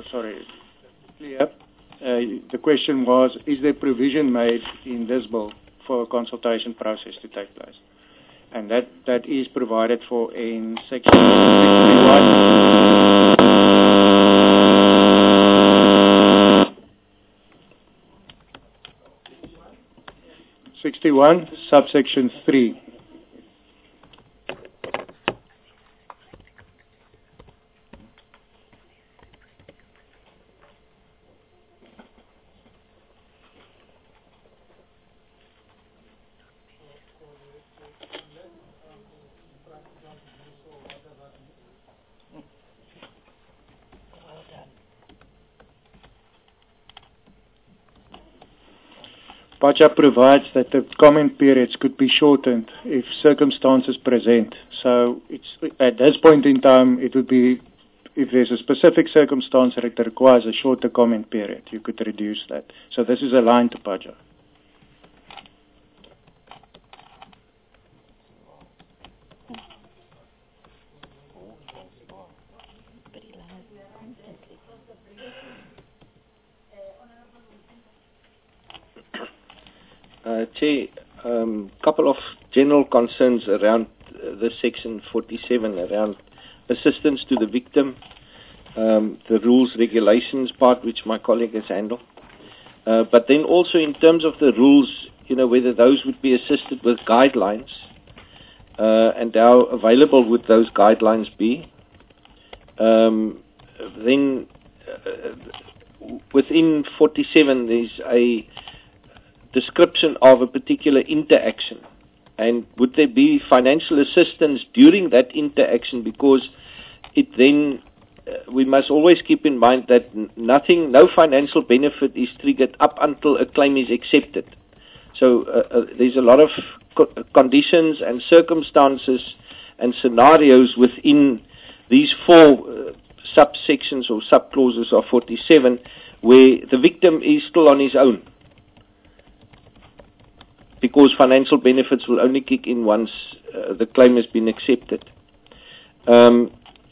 sorry, clear. Uh, the question was, is there provision made in this bill for a consultation process to take place? And that, that is provided for in section sixty-one. sixty-one, subsection three. PAJA provides that the comment periods could be shortened if circumstances present. So it's, at this point in time, it would be, if there's a specific circumstance that requires a shorter comment period, you could reduce that. So this is aligned to PAJA. Uh, Chair, a um, couple of general concerns around uh, this section forty-seven, around assistance to the victim, um, the rules, regulations part, which my colleague has handled. Uh, but then also in terms of the rules, you know, whether those would be assisted with guidelines, uh, and how available would those guidelines be. Um, then uh, within forty-seven, there's a description of a particular interaction, and would there be financial assistance during that interaction, because it then uh, we must always keep in mind that nothing, no financial benefit is triggered up until a claim is accepted. So uh, uh, there's a lot of co conditions and circumstances and scenarios within these four uh, subsections or subclauses of forty-seven where the victim is still on his own, because financial benefits will only kick in once uh, the claim has been accepted. Um,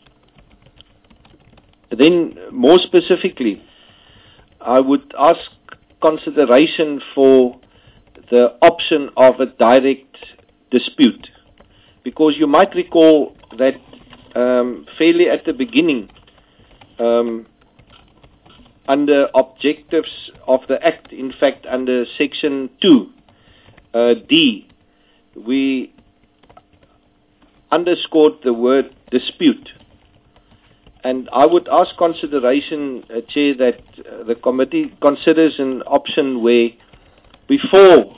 then, more specifically, I would ask consideration for the option of a direct dispute, because you might recall that um, fairly at the beginning, um, under objectives of the Act, in fact, under Section two, Uh, D, we underscored the word dispute. And I would ask consideration, uh, Chair, that uh, the committee considers an option where before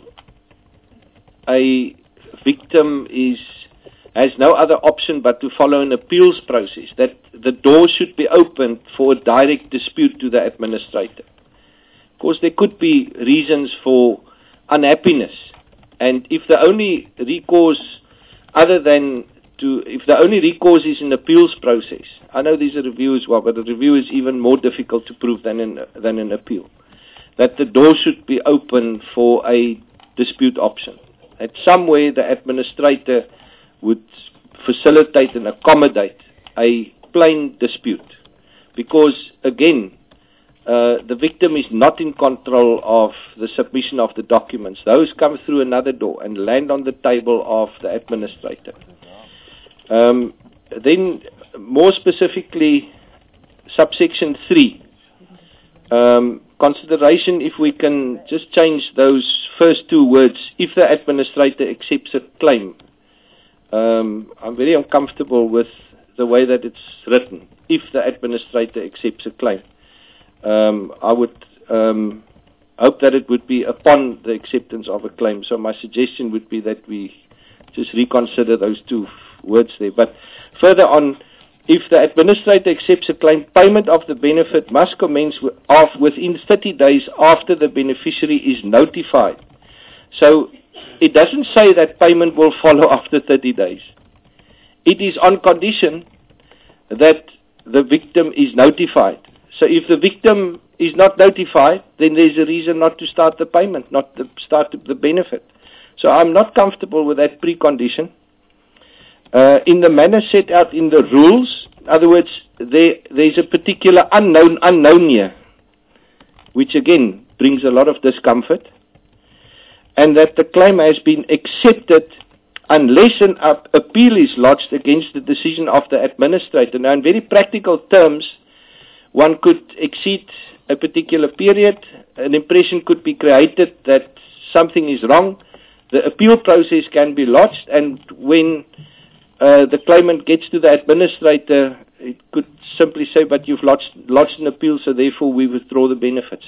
a victim is has no other option but to follow an appeals process, that the door should be opened for a direct dispute to the administrator. Of course, there could be reasons for unhappiness. And if the only recourse, other than to, if the only recourse is an appeals process, I know there's a review as well, but a review is even more difficult to prove than an, than an appeal, that the door should be open for a dispute option. That somewhere the administrator would facilitate and accommodate a plain dispute. Because, again, Uh, the victim is not in control of the submission of the documents. Those come through another door and land on the table of the administrator. Um, then, more specifically, subsection three, um, consideration if we can just change those first two words, if the administrator accepts a claim. Um, I'm very uncomfortable with the way that it's written, if the administrator accepts a claim. Um, I would um, hope that it would be upon the acceptance of a claim. So my suggestion would be that we just reconsider those two words there. But further on, if the administrator accepts a claim, payment of the benefit must commence with, of within thirty days after the beneficiary is notified. So it doesn't say that payment will follow after thirty days. It is on condition that the victim is notified. So if the victim is not notified, then there's a reason not to start the payment, not to start the benefit. So I'm not comfortable with that precondition. uh, in the manner set out in the rules. In other words, there there's a particular unknown unknown here, which again brings a lot of discomfort, and that the claim has been accepted unless an up appeal is lodged against the decision of the administrator. Now, in very practical terms, one could exceed a particular period, an impression could be created that something is wrong, the appeal process can be lodged, and when uh, the claimant gets to the administrator, it could simply say, but you've lodged, lodged an appeal, so therefore we withdraw the benefits.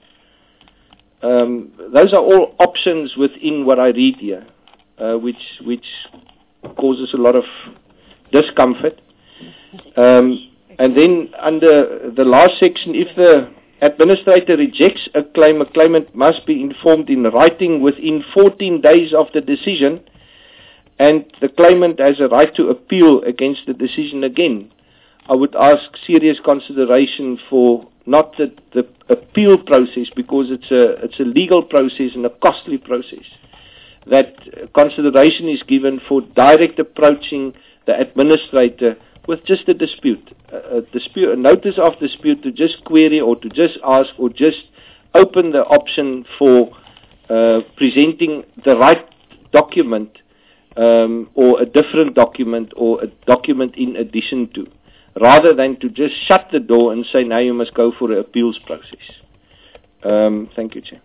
Um, those are all options within what I read here, uh, which which causes a lot of discomfort. Um, and then under the last section, if the administrator rejects a claim, a claimant must be informed in writing within fourteen days of the decision, and the claimant has a right to appeal against the decision again. I would ask serious consideration for not the, the appeal process, because it's a it's a legal process and a costly process. That consideration is given for direct approaching the administrator with just a dispute, a, a dispute, a notice of dispute, to just query or to just ask or just open the option for uh, presenting the right document um, or a different document or a document in addition to, rather than to just shut the door and say, now you must go for an appeals process. Um, thank you, Chair.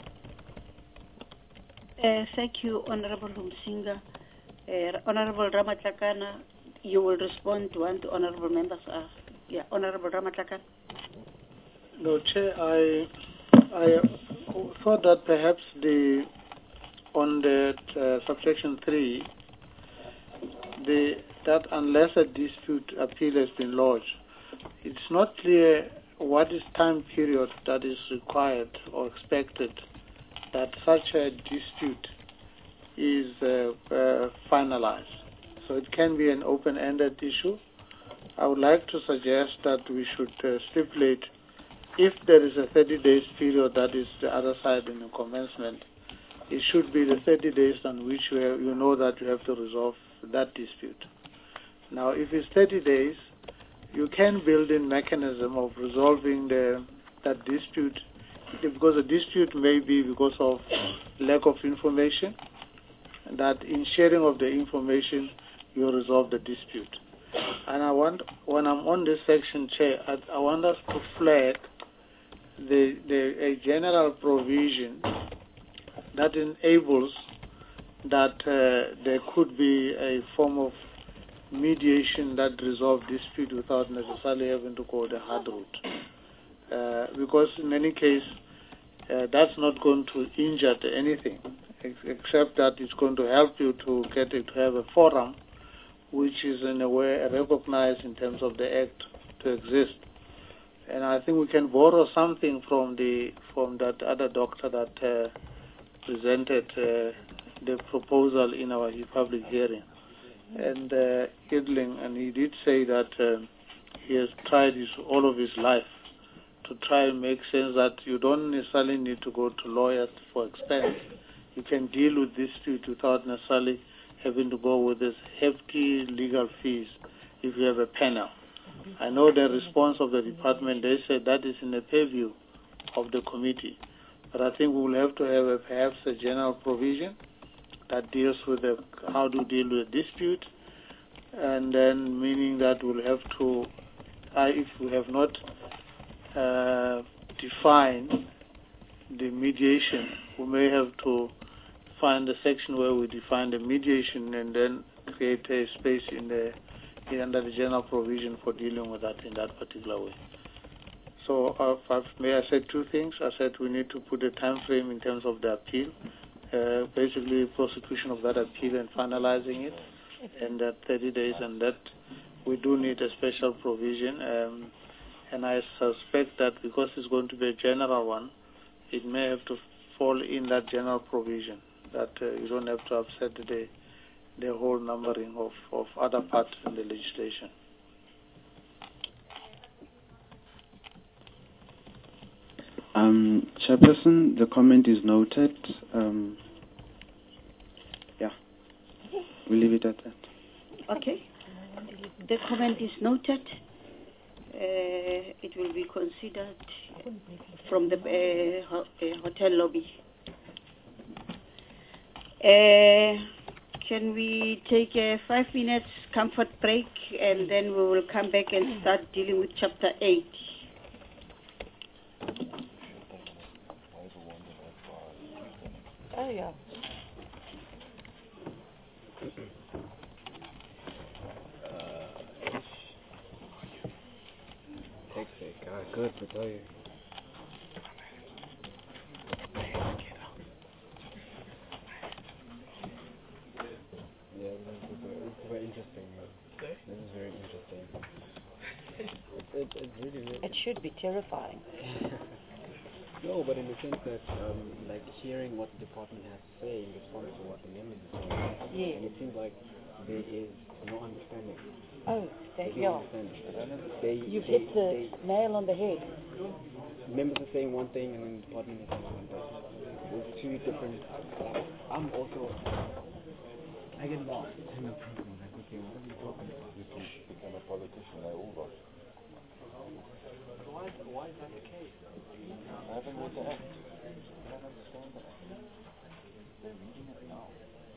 Uh, thank you, Honorable Humsinga. Uh, Honorable Ramatlakana, you will respond to what the honorable members ask. Yeah, Honorable Ramatlakana. No, Chair, I, I thought that perhaps the on the uh, subsection three, the that unless a dispute appeal has been lodged, it's not clear what is time period that is required or expected that such a dispute is uh, uh, finalized. So it can be an open-ended issue. I would like to suggest that we should uh, stipulate, if there is a thirty days period that is the other side in the commencement, it should be the thirty days on which you, have, you know that you have to resolve that dispute. Now, if it's thirty days, you can build in mechanism of resolving the, that dispute, because a dispute may be because of lack of information, that in sharing of the information, you resolve the dispute. And I want, when I'm on this section, Chair, I, I want us to flag the, the, a general provision that enables that uh, there could be a form of mediation that resolves dispute without necessarily having to go the hard route. Uh, because in any case, uh, that's not going to injure anything, ex except that it's going to help you to get it, to have a forum which is in a way recognized in terms of the act to exist. And I think we can borrow something from the from that other doctor that uh, presented uh, the proposal in our public hearing, and uh, Idling, and he did say that uh, he has tried his, all of his life to try and make sense that you don't necessarily need to go to lawyers for expense. You can deal with dispute without necessarily having to go with this hefty legal fees if you have a panel. I know the response of the department, they said that is in the purview of the committee. But I think we will have to have a, perhaps a general provision that deals with the, how to deal with a dispute, and then meaning that we'll have to, uh, if we have not uh, defined the mediation, we may have to find a section where we define the mediation and then create a space in the in, under the general provision for dealing with that in that particular way. So uh, I've, may I say two things? I said we need to put a time frame in terms of the appeal, uh, basically prosecution of that appeal and finalizing it, and that thirty days, and that we do need a special provision. Um, and I suspect that because it's going to be a general one, it may have to fall in that general provision, that uh, you don't have to upset the, the whole numbering of, of other parts in the legislation. Um, Chairperson, the comment is noted. Um, yeah, we'll leave it at that. Okay. The comment is noted. Uh, it will be considered from the uh, ho uh, hotel lobby. Uh, can we take a five minutes comfort break, and then we will come back and start dealing with chapter eight. Oh, yeah. Good to tell you. Yeah, this is very, this is very interesting. This is very interesting. It, it, it's really, really It should be terrifying. No, but in the sense that, um, like, hearing what the department has to say in response to what the members are saying, yeah. and it seems like there is no understanding. Oh, they, no yeah. understanding. They, You've they, hit the they, nail on the head. Members are saying one thing, and then the department is saying one thing. There's two different. Like, I'm also. I get lost in the problem. Like, okay, what are we talking about? You can become a politician, like all of us. Why, why is that the case? I haven't read the act. I don't understand the act. They're reading it now.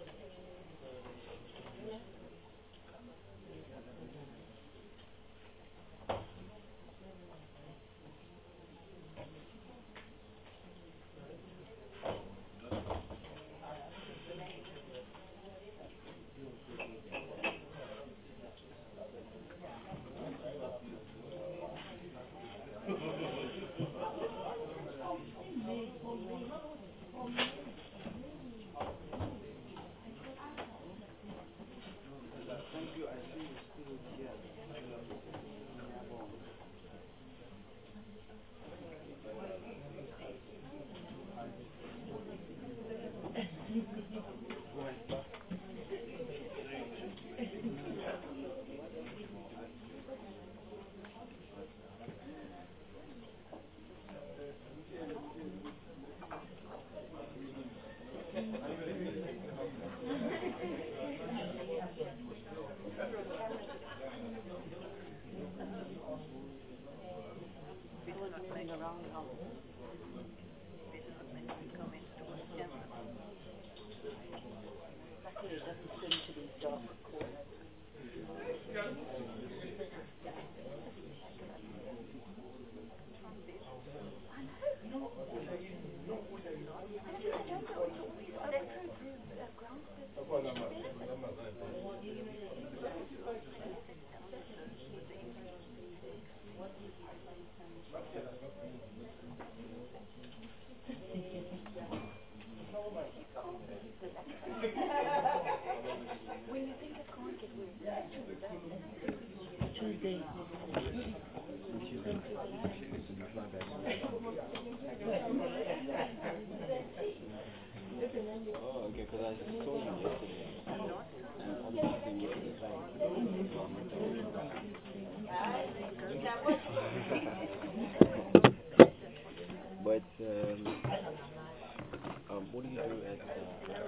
Tuesday. Oh, okay, because I saw you yesterday. And obviously you did the same. But, um, um, what do you do at, uh,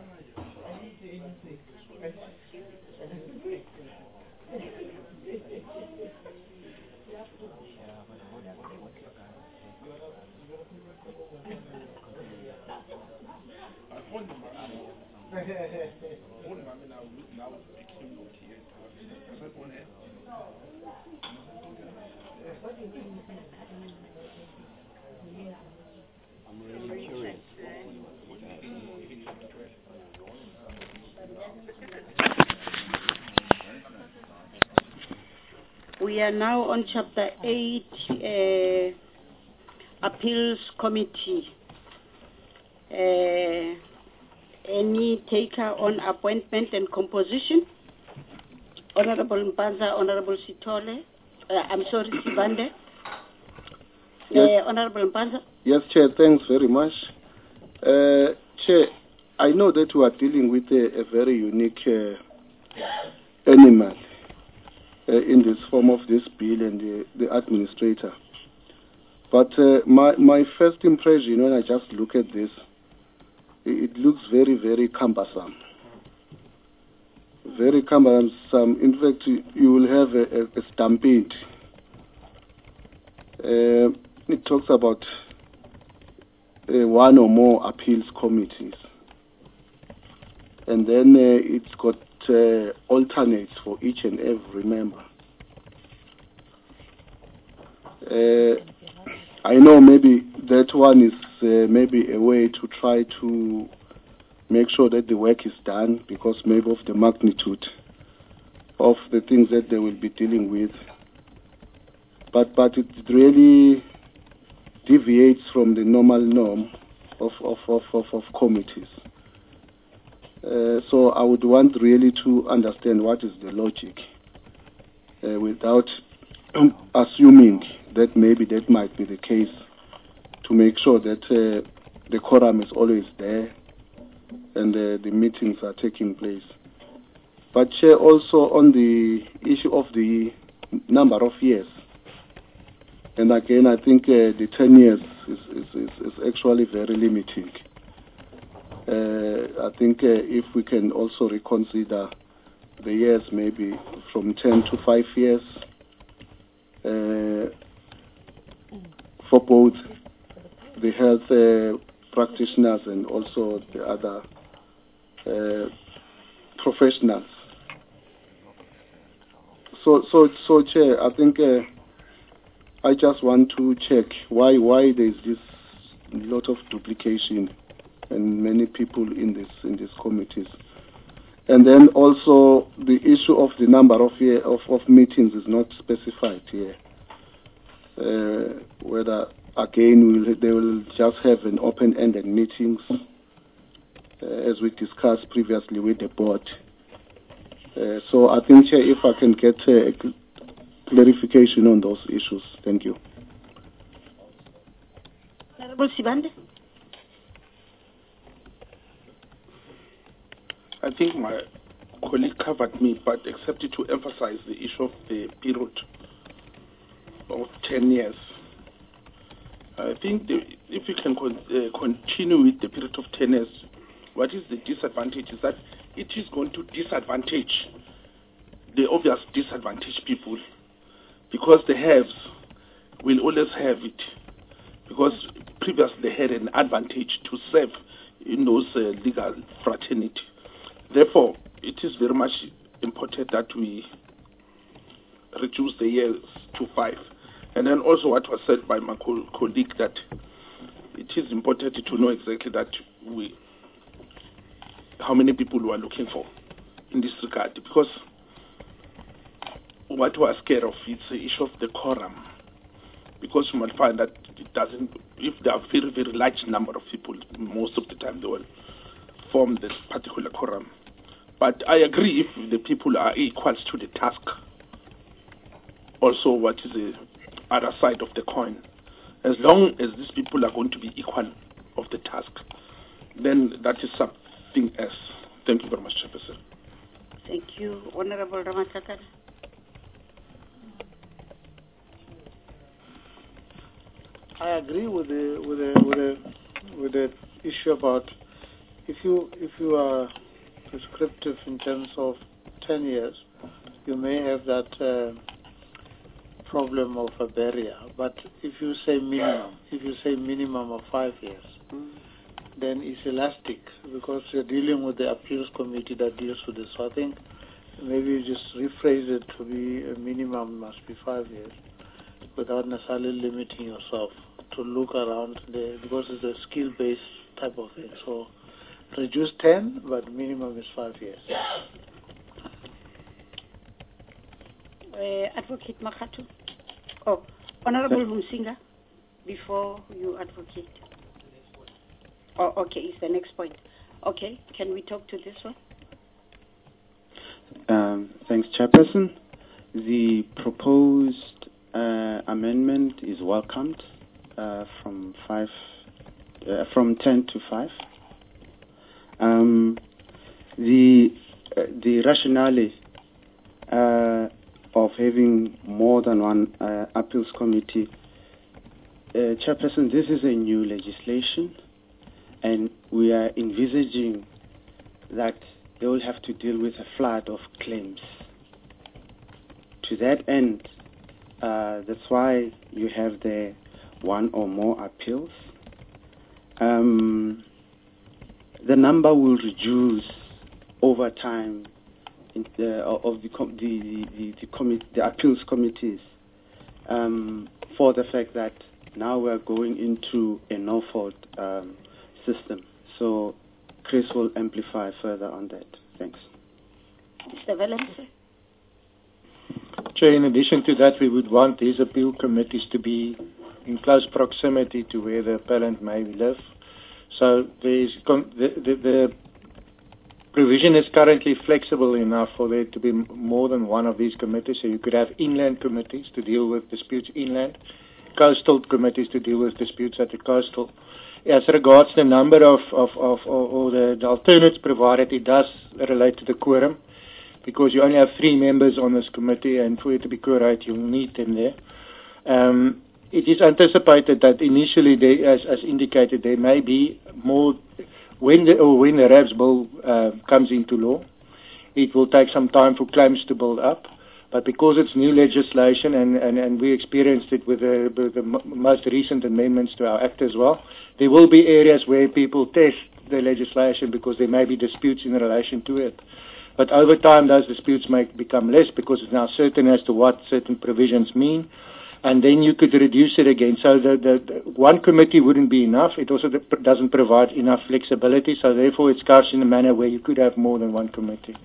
I'm really curious. We are now on chapter eight, uh, appeals committee. Uh, any taker on appointment and composition? Honorable Mpanza, Honorable Sitole, uh, I'm sorry, Sibande. Yes. Uh, Honorable Mpanza. Yes, Chair, thanks very much. Uh, Chair, I know that we are dealing with a, a very unique uh, animal uh, in this form of this bill and the, the administrator. But uh, my, my first impression when I just look at this, it, it looks very, very cumbersome. very cumbersome. In fact, you, you will have a, a, a stampede. Uh, it talks about uh, one or more appeals committees. And then uh, it's got uh, alternates for each and every member. Uh, I know maybe that one is uh, maybe a way to try to make sure that the work is done, because maybe of the magnitude of the things that they will be dealing with. But but it really deviates from the normal norm of of of, of, of committees. Uh, so I would want really to understand what is the logic, uh, without assuming that maybe that might be the case, to make sure that uh, the quorum is always there and uh, the meetings are taking place. But Chair, also on the issue of the number of years, and again I think uh, the ten years is, is, is, is actually very limiting. Uh, I think uh, if we can also reconsider the years, maybe from ten to five years, uh, for both the health uh, practitioners and also the other uh, professionals. So, so, so, Chair, I think uh, I just want to check why why there's this lot of duplication and many people in this in these committees. And then also the issue of the number of year of, of meetings is not specified here. Uh, whether again we'll, they will just have an open-ended meetings, uh, as we discussed previously with the board. Uh, so I think, Chair, if I can get uh, a cl- clarification on those issues. Thank you. Honorable Sibande. I think my colleague covered me, but except to emphasize the issue of the period of ten years. I think the, if we can con- uh, continue with the period of ten years, what is the disadvantage is that it is going to disadvantage the obvious disadvantaged people, because the haves will always have it, because previously they had an advantage to serve in those uh, legal fraternity. Therefore, it is very much important that we reduce the years to five. And then also what was said by my co- colleague, that it is important to know exactly that we, how many people we are looking for in this regard. Because what we are scared of is the issue of the quorum. Because you might find that it doesn't, if there are very, very large number of people, most of the time they will form this particular quorum. But I agree, if the people are equal to the task, also what is the other side of the coin, as long as these people are going to be equal of the task, then that is something else. Thank you very much, Chairperson. Thank you, Honorable Ramasakar. I agree with the with the with the with the issue about if you if you are prescriptive in terms of ten years, you may have that uh, problem of a barrier. But if you say minimum, if you say minimum of five years, mm. then it's elastic, because you're dealing with the appeals committee that deals with this. So I think maybe you just rephrase it to be a minimum must be five years, without necessarily limiting yourself to look around the, because it's a skill-based type of thing. So reduce ten, but minimum is five years. Uh, Advocate Makatu. Oh, Honorable Humsinga, before you advocate. Oh, okay, it's the next point. Okay, can we talk to this one? Um, thanks, Chairperson. The proposed uh, amendment is welcomed uh, from five, uh, from ten to five. Um, the uh, the rationale uh, of having more than one uh, appeals committee, uh, Chairperson, this is a new legislation, and we are envisaging that they will have to deal with a flood of claims. To that end, uh, that's why you have the one or more appeals. Um, the number will reduce over time in the, of the, com the, the, the, commit the appeals committees um, for the fact that now we're going into a no-fault um, system. So Chris will amplify further on that. Thanks. Mister Valense. Chair, in addition to that, we would want these appeal committees to be in close proximity to where the appellant may live. So there's con the, the, the provision is currently flexible enough for there to be more than one of these committees. So you could have inland committees to deal with disputes inland, coastal committees to deal with disputes at the coastal. As regards the number of, of, of or, or the, the alternates provided, it does relate to the quorum, because you only have three members on this committee, and for you to be quorate, you'll need them there. Um, it is anticipated that initially, they, as, as indicated, there may be more, when the, or when the R A Bs bill uh, comes into law, it will take some time for claims to build up. But because it's new legislation, and, and, and we experienced it with the, with the m most recent amendments to our Act as well, there will be areas where people test the legislation because there may be disputes in relation to it. But over time, those disputes may become less because it's now certain as to what certain provisions mean, and then you could reduce it again. So the, the, the one committee wouldn't be enough. It also doesn't provide enough flexibility, so therefore it's cast in a manner where you could have more than one committee.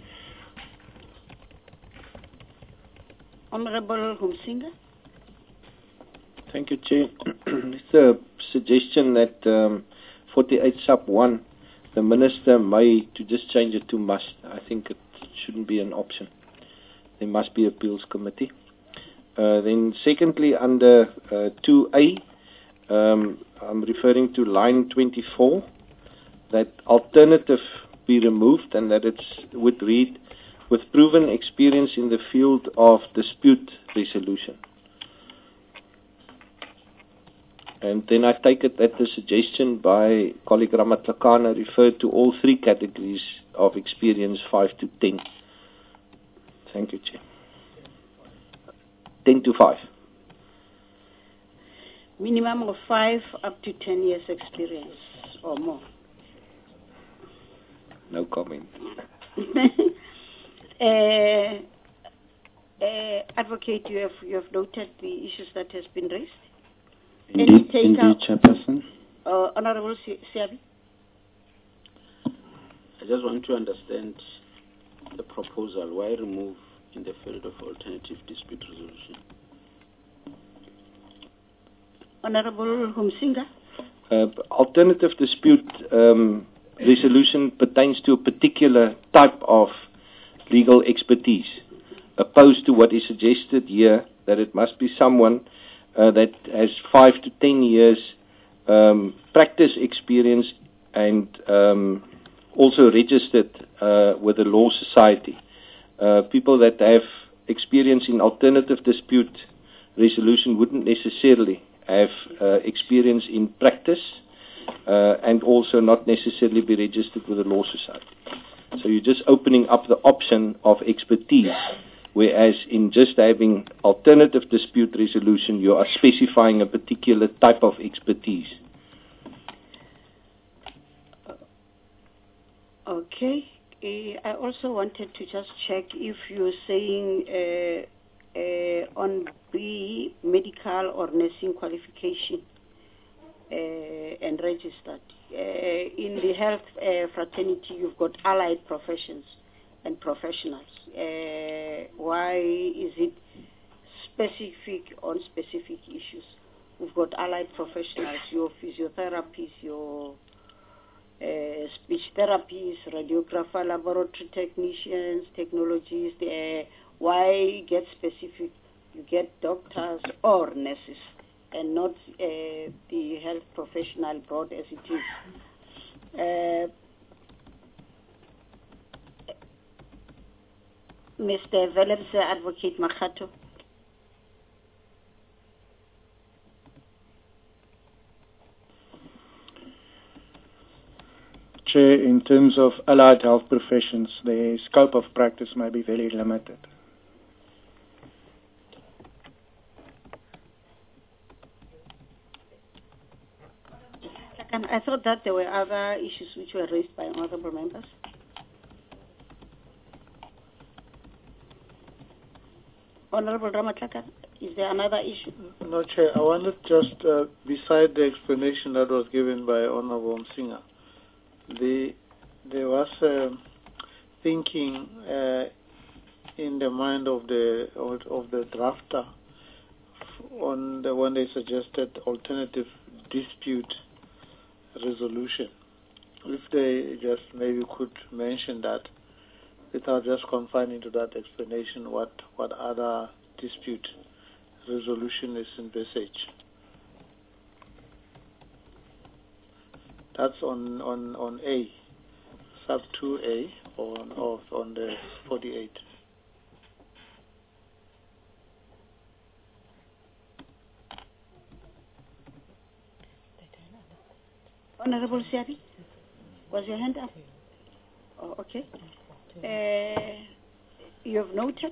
Honorable Humsinga. Thank you, Chair. It's a suggestion that um, forty-eight sub one, the minister may to just change it to must. I think it shouldn't be an option. There must be appeals committee. Uh, then secondly, under uh, two A, um, I'm referring to line twenty-four, that alternative be removed, and that it would read, with proven experience in the field of dispute resolution. And then I take it that the suggestion by colleague Ramatlakana referred to all three categories of experience, five to ten. Thank you, Chair. ten to five. Minimum of five up to ten years experience or more. No comment. uh, uh, Advocate, you have, you have noted the issues that has been raised. Indeed, indeed, Chairperson. Uh, Honorable Siabi. I just want to understand the proposal. Why remove in the field of alternative dispute resolution? Honorable Humsinga. Uh, alternative dispute um, resolution pertains to a particular type of legal expertise, opposed to what is suggested here, that it must be someone uh, that has five to ten years um, practice experience and um, also registered uh, with the Law Society. Uh, people that have experience in alternative dispute resolution wouldn't necessarily have uh, experience in practice uh, and also not necessarily be registered with the Law Society. So you're just opening up the option of expertise, whereas in just having alternative dispute resolution, you are specifying a particular type of expertise. Okay. Uh, I also wanted to just check if you're saying uh, uh, on the medical or nursing qualification uh, and registered. Uh, in the health uh, fraternity, you've got allied professions and professionals. Uh, why is it specific on specific issues? We've got allied professionals, your physiotherapists, your uh, speech therapists, radiographer, laboratory technicians, technologists. Uh, why get specific? You get doctors or nurses, and not uh, the health professional broad as it is. Uh, Mister Velemse, Advocate Makhato. Chair, in terms of allied health professions, the scope of practice may be very limited. And I thought that there were other issues which were raised by honorable members. Honorable Ramatlakane, is there another issue? No, Chair. I wanted just, uh, beside the explanation that was given by Honorable Msinga, the, there was uh, thinking uh, in the mind of the of, of the drafter on the when they suggested alternative dispute resolution. If they just maybe could mention that without just confining to that explanation, what, what other dispute resolution is envisaged. That's on, on, on A, sub two A, on, of, on the forty-eight. Honorable Siabi, was your hand up? Oh, okay. Uh, you have noted.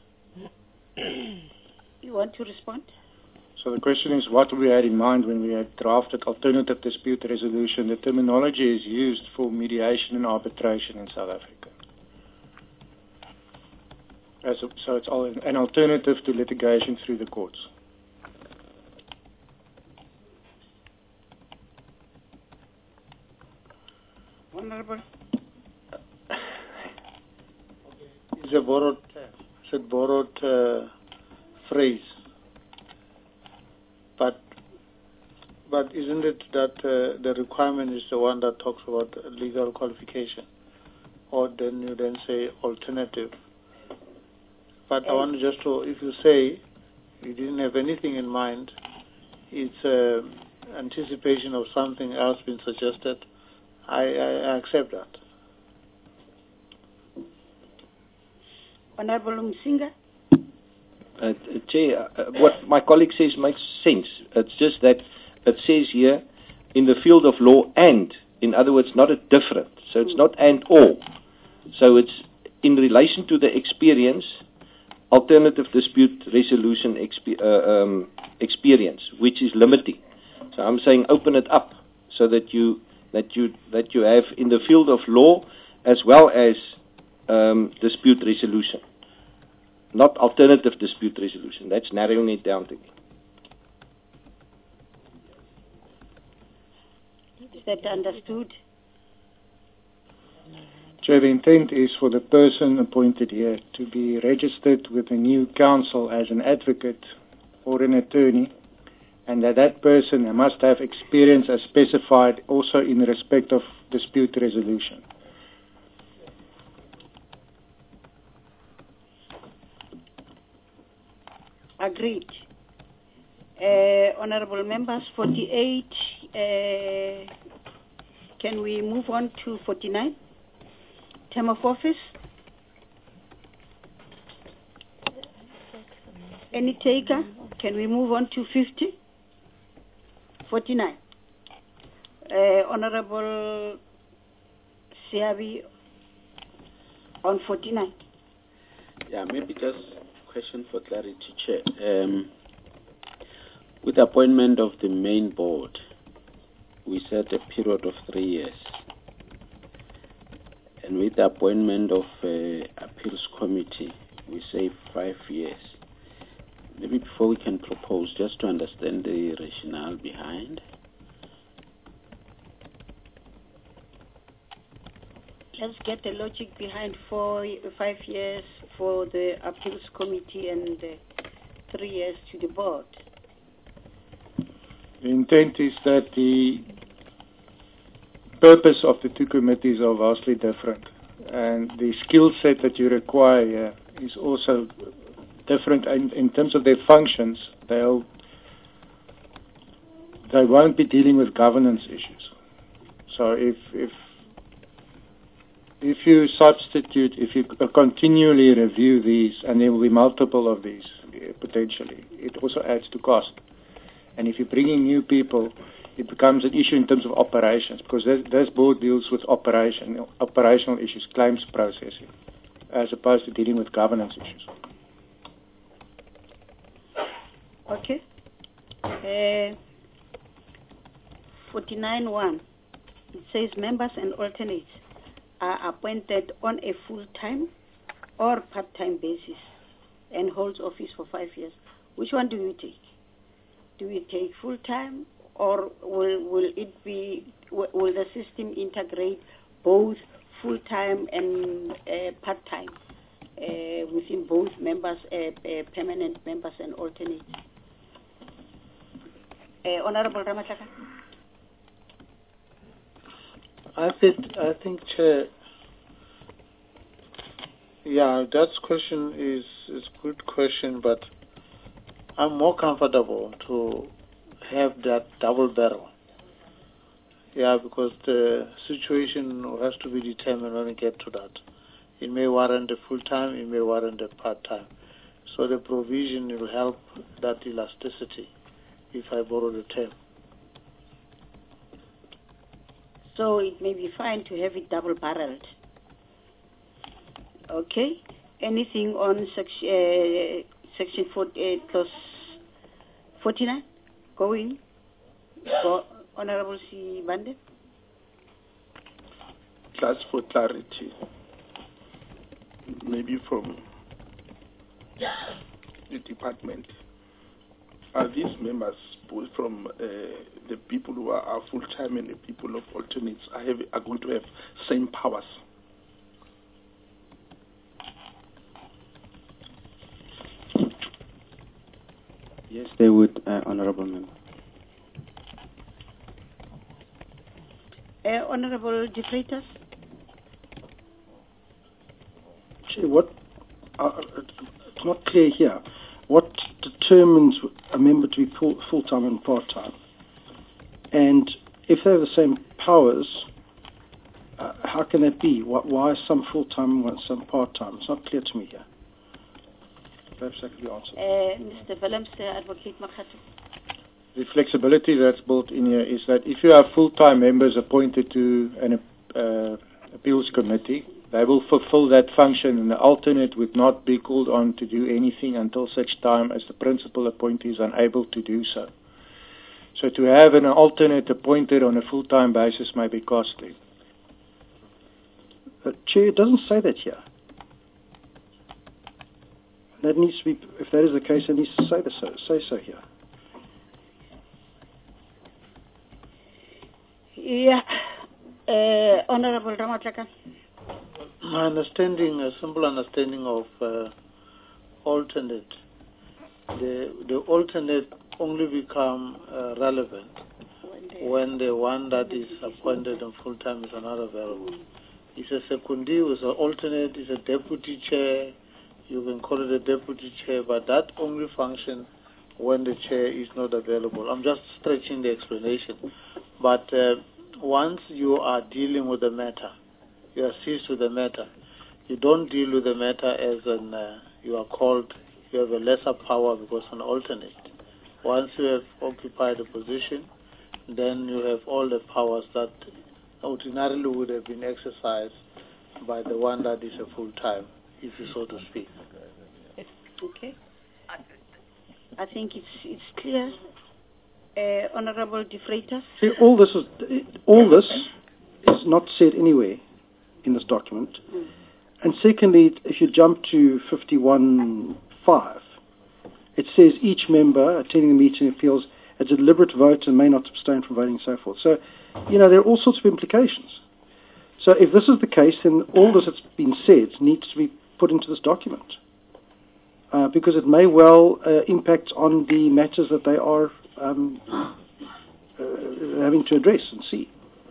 You want to respond? So the question is what we had in mind when we had drafted alternative dispute resolution. The terminology is used for mediation and arbitration in South Africa. As a, so it's all an alternative to litigation through the courts. Honorable. It's a borrowed, it's a borrowed uh, phrase. But, but isn't it that uh, the requirement is the one that talks about legal qualification, or then you then say alternative? But I want just to, if you say you didn't have anything in mind, it's uh, anticipation of something else being suggested. I, I accept that. Honorable Msinga. Uh, Chair, uh, what my colleague says makes sense. It's just that it says here, in the field of law and, in other words, not a different. So it's not and or. So it's in relation to the experience, alternative dispute resolution exp uh, um, experience, which is limiting. So I'm saying open it up so that you that you that you have in the field of law as well as um, dispute resolution. Not alternative dispute resolution. That's narrowing it down to me. Is that understood? Chair, the intent is for the person appointed here to be registered with a new council as an advocate or an attorney, and that that person must have experience as specified also in respect of dispute resolution. Agreed. Uh, honorable members, forty-eight, uh, can we move on to forty-nine? Term of office? Any taker? Can we move on to fifty? forty-nine. Uh, Honorable Siabi on forty-nine. Yeah, maybe just question for clarity, Chair. Um, with the appointment of the main board, we set a period of three years. And with the appointment of uh, appeals committee, we say five years. Maybe before we can propose, just to understand the rationale behind. Let's get the logic behind four, five years for the appeals committee and uh, three years to the board. The intent is that the purpose of the two committees are vastly different, and the skill set that you require is also different in, in terms of their functions. They'll they won't be dealing with governance issues. So if if if you substitute, if you continually review these, and there will be multiple of these uh, potentially, it also adds to cost. And if you're bringing new people, it becomes an issue in terms of operations, because this, this board deals with operation, operational issues, claims processing, as opposed to dealing with governance issues. Okay. Uh, forty-nine one. It says members and alternates are appointed on a full-time or part-time basis and holds office for five years. Which one do you take? Do you take full-time, or will will it be will, will the system integrate both full-time and uh, part-time uh, within both members, uh, uh, permanent members and alternates? Uh, Honorable Ramatlaka. I think, I think, Chair, yeah, that question is is a good question, but I'm more comfortable to have that double barrel. Yeah, because the situation has to be determined when we get to that. It may warrant a full-time, it may warrant a part-time. So the provision will help that elasticity, if I borrow the term. So it may be fine to have it double-barreled. Okay. Anything on section, uh, section forty-eight plus forty-nine? Going. Go, Honorable C. Bande. Just for clarity, maybe from the department, are these members both from uh, the people who are, are full-time and the people of alternates are, have, are going to have same powers? Yes, they would, uh, Honourable Member. Uh, Honourable De Freitas. What, uh, it's not clear here. What determines a member to be full, full-time and part-time? And if they have the same powers, uh, how can that be? Why, why is some full-time and some part-time? It's not clear to me here. Perhaps that could be answered. Uh, Mister Willems, uh, Advocate Makatu. The flexibility that's built in here is that if you have full-time members appointed to an uh, appeals committee, they will fulfill that function, and the alternate would not be called on to do anything until such time as the principal appointee is unable to do so. So to have an alternate appointed on a full-time basis may be costly. But Chair, it doesn't say that here. That needs to be, if that is the case, it needs to say, the so, say so here. Yeah. Uh, Honorable Ramatlaka. My understanding, a simple understanding of uh, alternate, the the alternate only become uh, relevant when the one that is appointed on full time is not available. It's a secondary, it's an alternate, it's a deputy chair. You can call it a deputy chair, but that only functions when the chair is not available. I'm just stretching the explanation. But uh, once you are dealing with the matter, you are seized with the matter, you don't deal with the matter as an, uh, you are called, you have a lesser power because an alternate. Once you have occupied a position, then you have all the powers that ordinarily would have been exercised by the one that is a full-time, if you so to speak. Okay. I think it's it's clear. Uh, Honorable De Freitas. See, all this is all this is not said anywhere in this document. Mm. And secondly, if you jump to fifty-one five, it says each member attending the meeting feels a deliberate vote and may not abstain from voting and so forth. So, you know, there are all sorts of implications. So if this is the case, then all this that's been said needs to be put into this document. Uh, because it may well uh, impact on the matters that they are um, uh, having to address and see.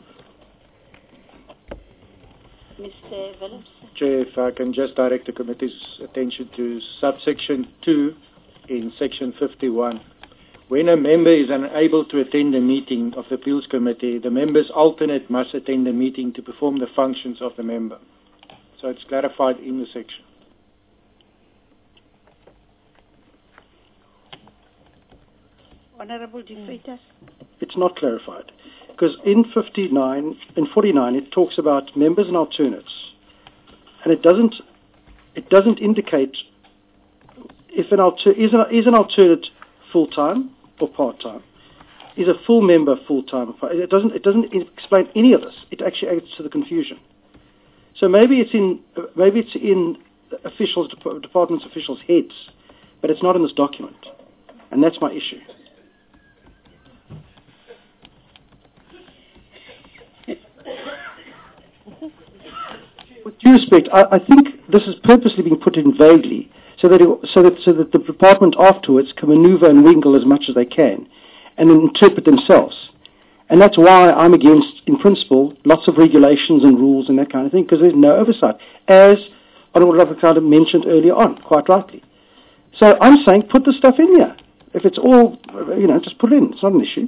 Mister Willems. Chair, if I can just direct the committee's attention to subsection two in section fifty-one. When a member is unable to attend a meeting of the appeals committee, the member's alternate must attend the meeting to perform the functions of the member. So it's clarified in the section. Honorable De Freitas. It it's not clarified. Because in fifty-nine, in forty-nine, it talks about members and alternates, and it doesn't, it doesn't indicate if an alter, is an is an alternate full time or part time, is a full member full time. It doesn't it doesn't explain any of this. It actually adds to the confusion. So maybe it's in maybe it's in officials, departments officials' heads, but it's not in this document, and that's my issue. With due respect, I, I think this is purposely being put in vaguely, so that, it, so that so that the department afterwards can manoeuvre and wiggle as much as they can, and then interpret themselves. And that's why I'm against, in principle, lots of regulations and rules and that kind of thing, because there's no oversight, as Honourable Ravikant mentioned earlier on, quite rightly. So I'm saying put the stuff in here. If it's all, you know, just put it in. It's not an issue.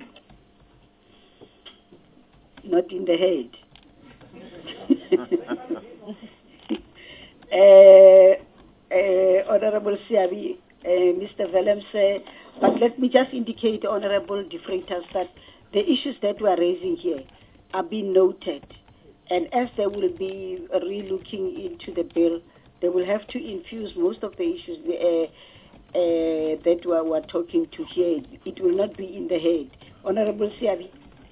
Not in the head. uh, uh, Honourable Siabi, uh, Mister Willemse, but let me just indicate, Honourable De Freitas, that the issues that we are raising here are being noted, and as they will be re-looking into the bill, they will have to infuse most of the issues uh, uh, that we are, we are talking to here. It will not be in the head. Honourable Siabi.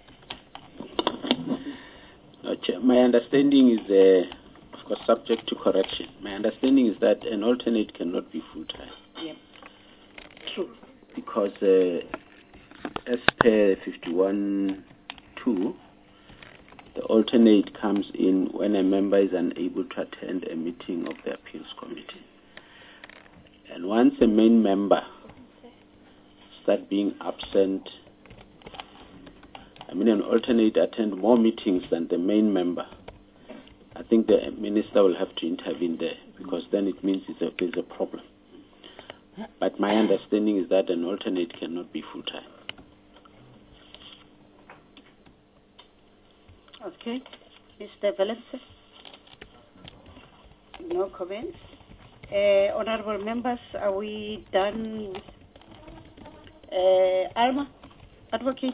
Uh, Chair, my understanding is, uh, of course, subject to correction. My understanding is that an alternate cannot be full-time. Yeah. True. Because uh, as per fifty-one two, the alternate comes in when a member is unable to attend a meeting of the appeals committee. And once a main member starts being absent, I mean an alternate attend more meetings than the main member, I think the minister will have to intervene there, because then it means it's a, there's a problem. But my understanding is that an alternate cannot be full-time. Okay. Mister Willemse? No comments? Uh, honourable members, are we done? Uh, Alma, advocate.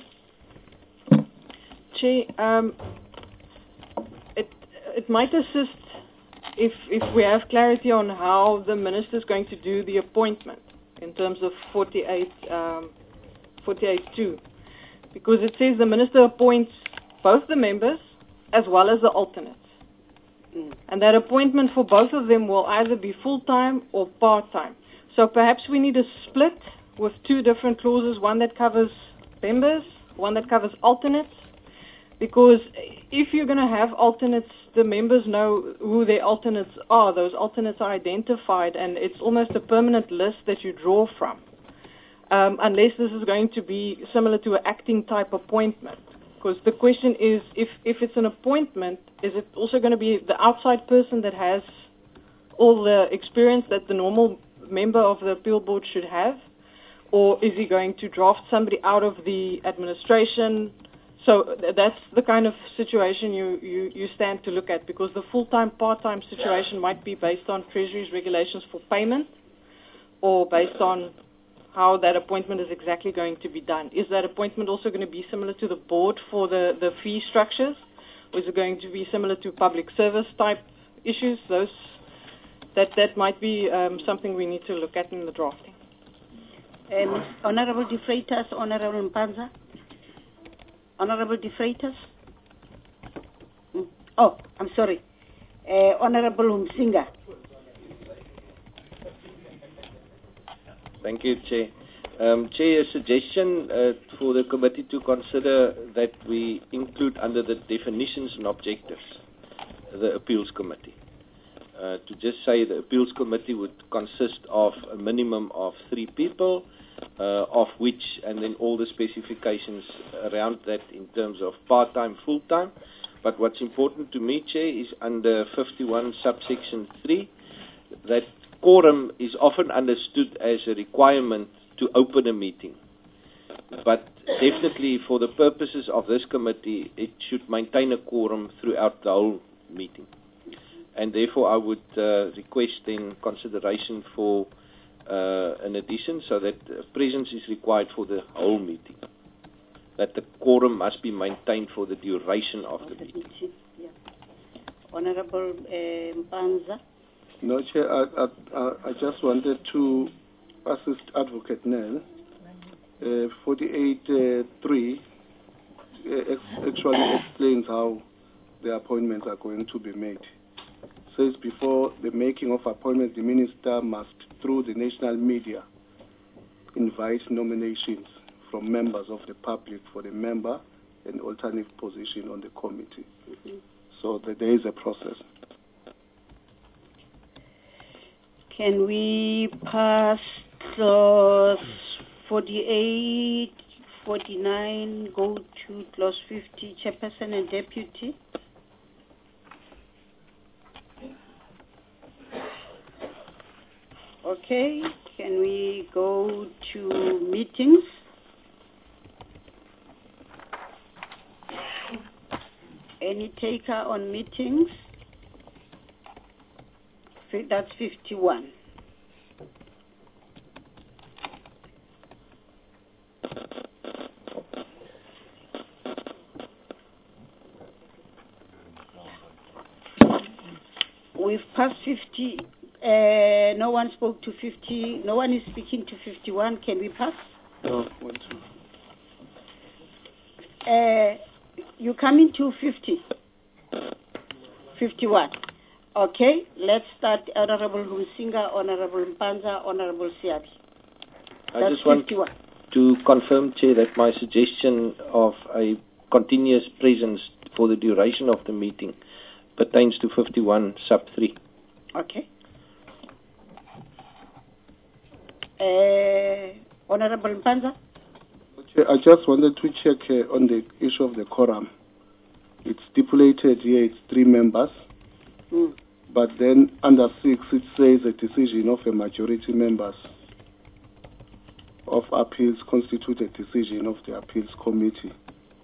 Chair, um, it it might assist if if we have clarity on how the minister is going to do the appointment in terms of forty-eight two, because it says the minister appoints both the members as well as the alternates. Mm. And that appointment for both of them will either be full-time or part-time. So perhaps we need a split with two different clauses, one that covers members, one that covers alternates, because if you're going to have alternates, the members know who their alternates are. Those alternates are identified, and it's almost a permanent list that you draw from, um, unless this is going to be similar to an acting type appointment. Because the question is, if, if it's an appointment, is it also going to be the outside person that has all the experience that the normal member of the appeal board should have? Or is he going to draft somebody out of the administration? So th- that's the kind of situation you, you, you stand to look at, because the full-time, part-time situation might be based on Treasury's regulations for payment, or based on how that appointment is exactly going to be done. Is that appointment also going to be similar to the board for the, the fee structures? Or is it going to be similar to public service type issues? Those that, that might be um, something we need to look at in the drafting. Um, Honourable De Freitas, Honourable Mpanza. Honourable De Freitas. Mm. Oh, I'm sorry. Uh, Honourable Umsinga. Thank you, Chair. Um, Chair, a suggestion uh, for the committee to consider that we include under the definitions and objectives the appeals committee. Uh, to just say the appeals committee would consist of a minimum of three people, uh, of which, and then all the specifications around that in terms of part-time, full-time. But what's important to me, Chair, is under fifty-one subsection three, that quorum is often understood as a requirement to open a meeting. But definitely for the purposes of this committee, it should maintain a quorum throughout the whole meeting. And therefore I would uh, request then consideration for uh, an addition so that uh, presence is required for the whole meeting. that the quorum must be maintained for the duration of the meeting. Yeah. Honorable uh, Mpanza. No, Chair, I, I, I just wanted to assist Advocate Nell. Uh, forty-eight uh, three uh, ex actually explains how the appointments are going to be made. Says before the making of appointments, the minister must, through the national media, invite nominations from members of the public for the member and alternate position on the committee. Mm-hmm. So that there is a process. Can we pass clause forty-eight, forty-nine, go to clause fifty, chairperson and deputy? Okay, can we go to meetings? Any taker on meetings? That's fifty-one. We've passed fifty. Uh, no one spoke to fifty. No one is speaking to fifty-one. Can we pass? No, one, two. Uh, you come into fifty. fifty-one. Okay, let's start. Honorable Humsinga, Honorable Mpanza, Honorable Siabi. I That's just want fifty-one. to confirm, Chair, that my suggestion of a continuous presence for the duration of the meeting pertains to fifty-one sub three. Okay. Uh, Honorable Mpanza? I just wanted to check uh, on the issue of the quorum. It's stipulated here it's three members, mm. but then under six it says a decision of a majority members of appeals constitute a decision of the appeals committee.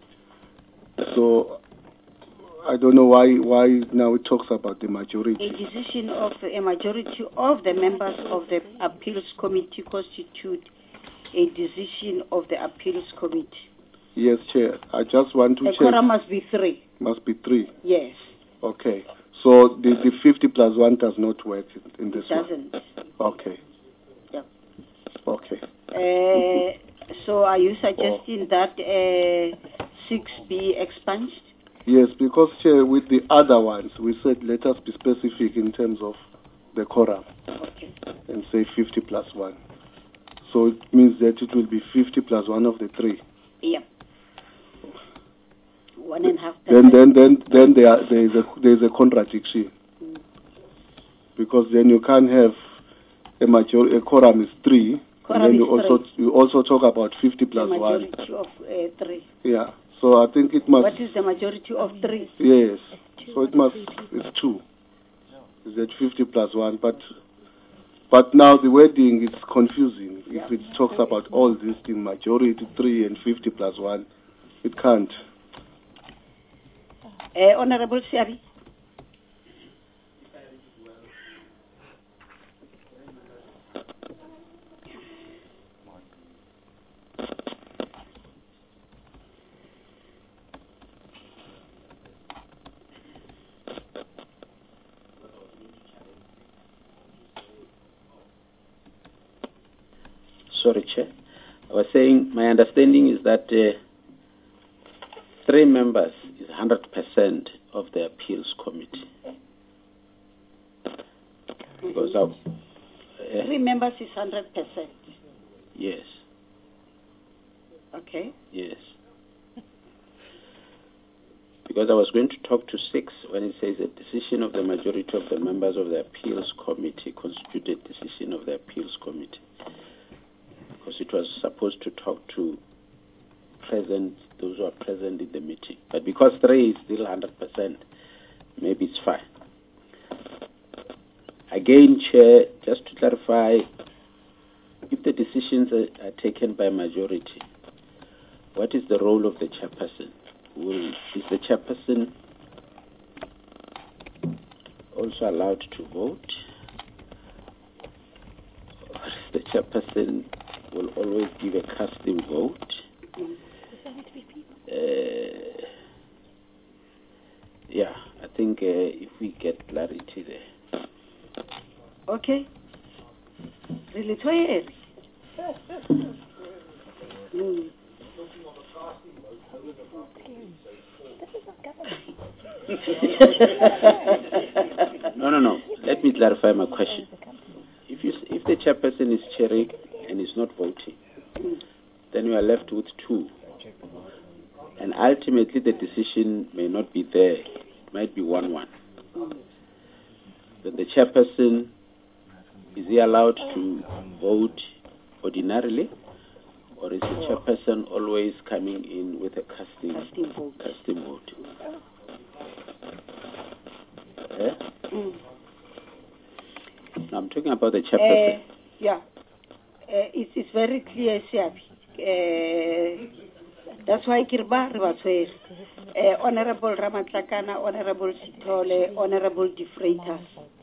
So I don't know why why now it talks about the majority. A decision of a majority of the members of the appeals committee constitute a decision of the appeals committee. Yes, Chair. I just want to the check. The quorum must be three. Must be three. Yes. Okay. So the, the fifty plus one does not work in, in this it doesn't. one? Okay. Yeah. Okay. Uh, so are you suggesting oh. that uh, six be expunged? Yes, because Chair, with the other ones, we said let us be specific in terms of the quorum. Okay. And say fifty plus one. So it means that it will be fifty plus one of the three. Yeah. One and a half. Then, then, then, then there, are, there is a there is a contradiction. Mm. Because then you can't have a major a quorum is three, quorum and then you is also three. you also talk about fifty plus the one. Majority of uh, three. Yeah. So I think it must. What is the majority of three? Yes. So it must. It's two. Is that fifty plus one? But but now the wording is confusing. Yeah. If it talks about all these things, majority three and fifty plus one, it can't. Uh, Honorable Siabi. Sorry, Chair. I was saying my understanding is that uh, three members is one hundred percent of the appeals committee. Because of, uh, three members is one hundred percent. Yes. Okay. Yes. Because I was going to talk to six when it says a decision of the majority of the members of the appeals committee constituted decision of the appeals committee. Because it was supposed to talk to present, those who are present in the meeting. But because three is still one hundred percent, maybe it's fine. Again, Chair, just to clarify, if the decisions are, are taken by majority, what is the role of the chairperson? Will, is the chairperson also allowed to vote? Or is the chairperson will always give a casting vote? Uh, yeah, I think uh, if we get clarity there. Okay. Really, mm. no, no, no. Let me clarify my question. If you, if the chairperson is chairing and is not voting, mm. then you are left with two. And ultimately the decision may not be there. It might be one one. Mm. But the chairperson, is he allowed to vote ordinarily? Or is the chairperson always coming in with a casting, casting vote? Casting vote? Eh? Mm. Now I'm talking about the chairperson. Uh, yeah. Uh, it's, it's very clear, Siabi. Uh, That's why Kirba Ribatswe, uh, Honorable Ramatlakana, Honorable Sitole, Honorable De Freitas.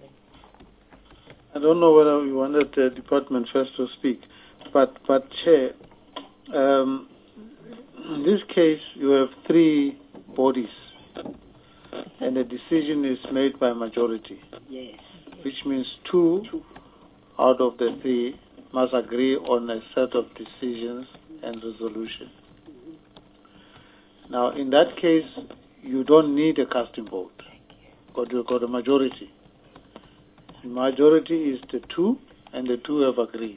I don't know whether you wanted the department first to speak, but, but Chair, um, in this case you have three bodies, and the decision is made by majority. Yes. Which means two, two out of the three must agree on a set of decisions and resolution. Now, in that case, you don't need a casting vote, because you've got a majority. The majority is the two, and the two have agreed.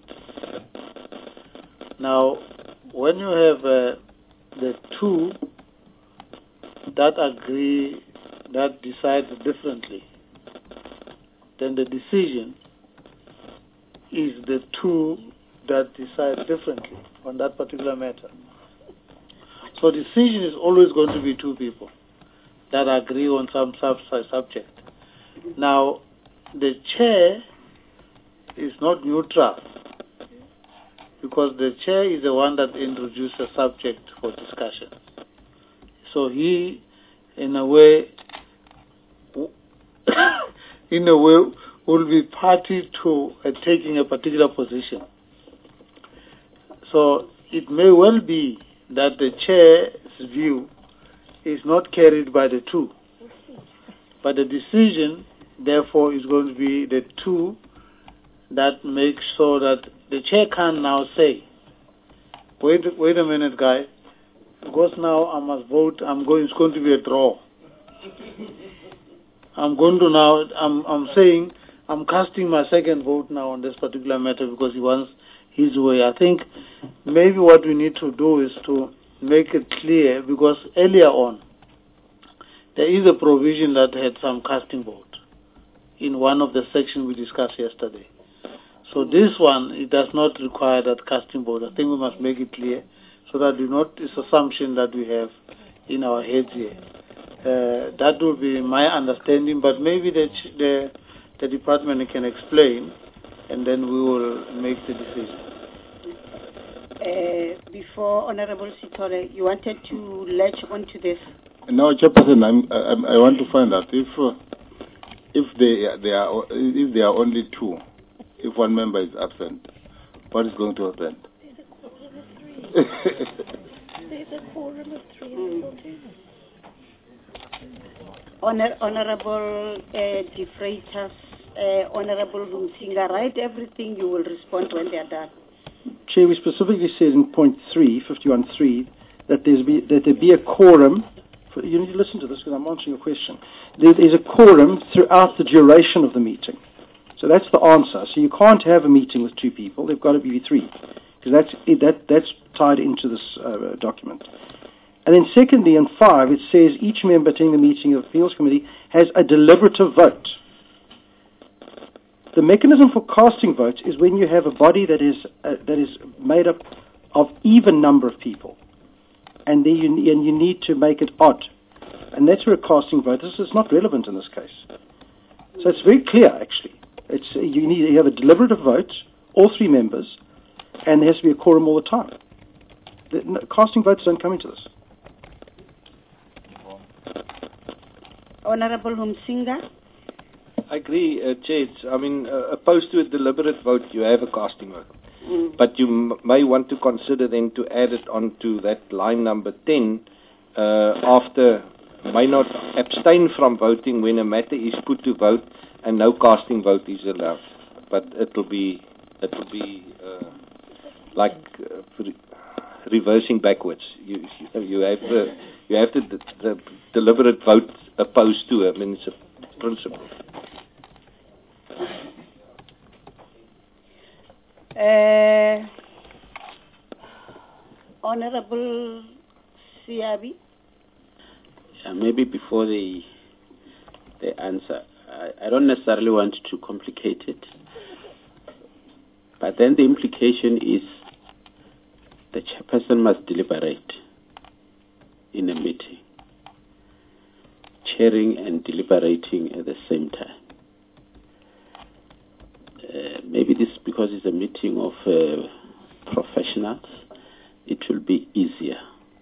Now, when you have uh, the two that agree, that decide differently, then the decision is the two that decide differently on that particular matter. So decision is always going to be two people that agree on some sub subject. Now, the chair is not neutral, because the chair is the one that introduced a subject for discussion. So he, in a way, in a way, will be party to uh, taking a particular position. So it may well be that the chair's view is not carried by the two, but the decision, therefore, is going to be the two that make sure that the chair can now say, wait, wait a minute, guy, because now I must vote. I'm going. It's going to be a draw. I'm going to now. I'm. I'm saying I'm casting my second vote now on this particular matter because he wants his way. I think maybe what we need to do is to make it clear, because earlier on there is a provision that had some casting vote in one of the sections we discussed yesterday. So this one, it does not require that casting vote. I think we must make it clear so that do not this assumption that we have in our heads here. Uh, that will be my understanding, but maybe the, the the department can explain, and then we will make the decision. Uh, before Honorable Sitole, you wanted to latch onto this? No, Chairperson, I'm, I'm, I want to find out if uh, if they they are if there are only two, if one member is absent, what is going to happen? There's a quorum of three and four. Honor, Honorable uh, De Freitas, uh, Honorable Humsinga, write everything. You will respond when they are done. Chair, we specifically said in point three, fifty-one point three, that, there's be, that there be a quorum. For, you need to listen to this because I'm answering your question. There is a quorum throughout the duration of the meeting. So that's the answer. So you can't have a meeting with two people. They've got to be three, because that's, that, that's tied into this uh, document. And then secondly, in five, it says each member attending the meeting of the Appeals Committee has a deliberative vote. The mechanism for casting votes is when you have a body that is uh, that is made up of even number of people, and then you, and you need to make it odd, and that's where a casting vote is. It's not relevant in this case. So it's very clear, actually. It's you need you have a deliberative vote, all three members, and there has to be a quorum all the time. The, no, casting votes don't come into this. Honorable Humsinga. I agree, uh, Chair. I mean, uh, opposed to a deliberate vote, you have a casting vote. Mm. But you m may want to consider then to add it onto that line number ten, uh, after may not abstain from voting when a matter is put to vote and no casting vote is allowed. But it will be it will be uh, like uh, re- reversing backwards. You you have the you have the, the, the deliberate vote opposed to it. I mean, it's a principle. Uh, Honorable Siabi. Yeah, maybe before they they answer, I, I don't necessarily want to complicate it, but then the implication is the chairperson must deliberate in a meeting, chairing and deliberating at the same time. Uh, maybe this because it's a meeting of uh, professionals, it will be easier.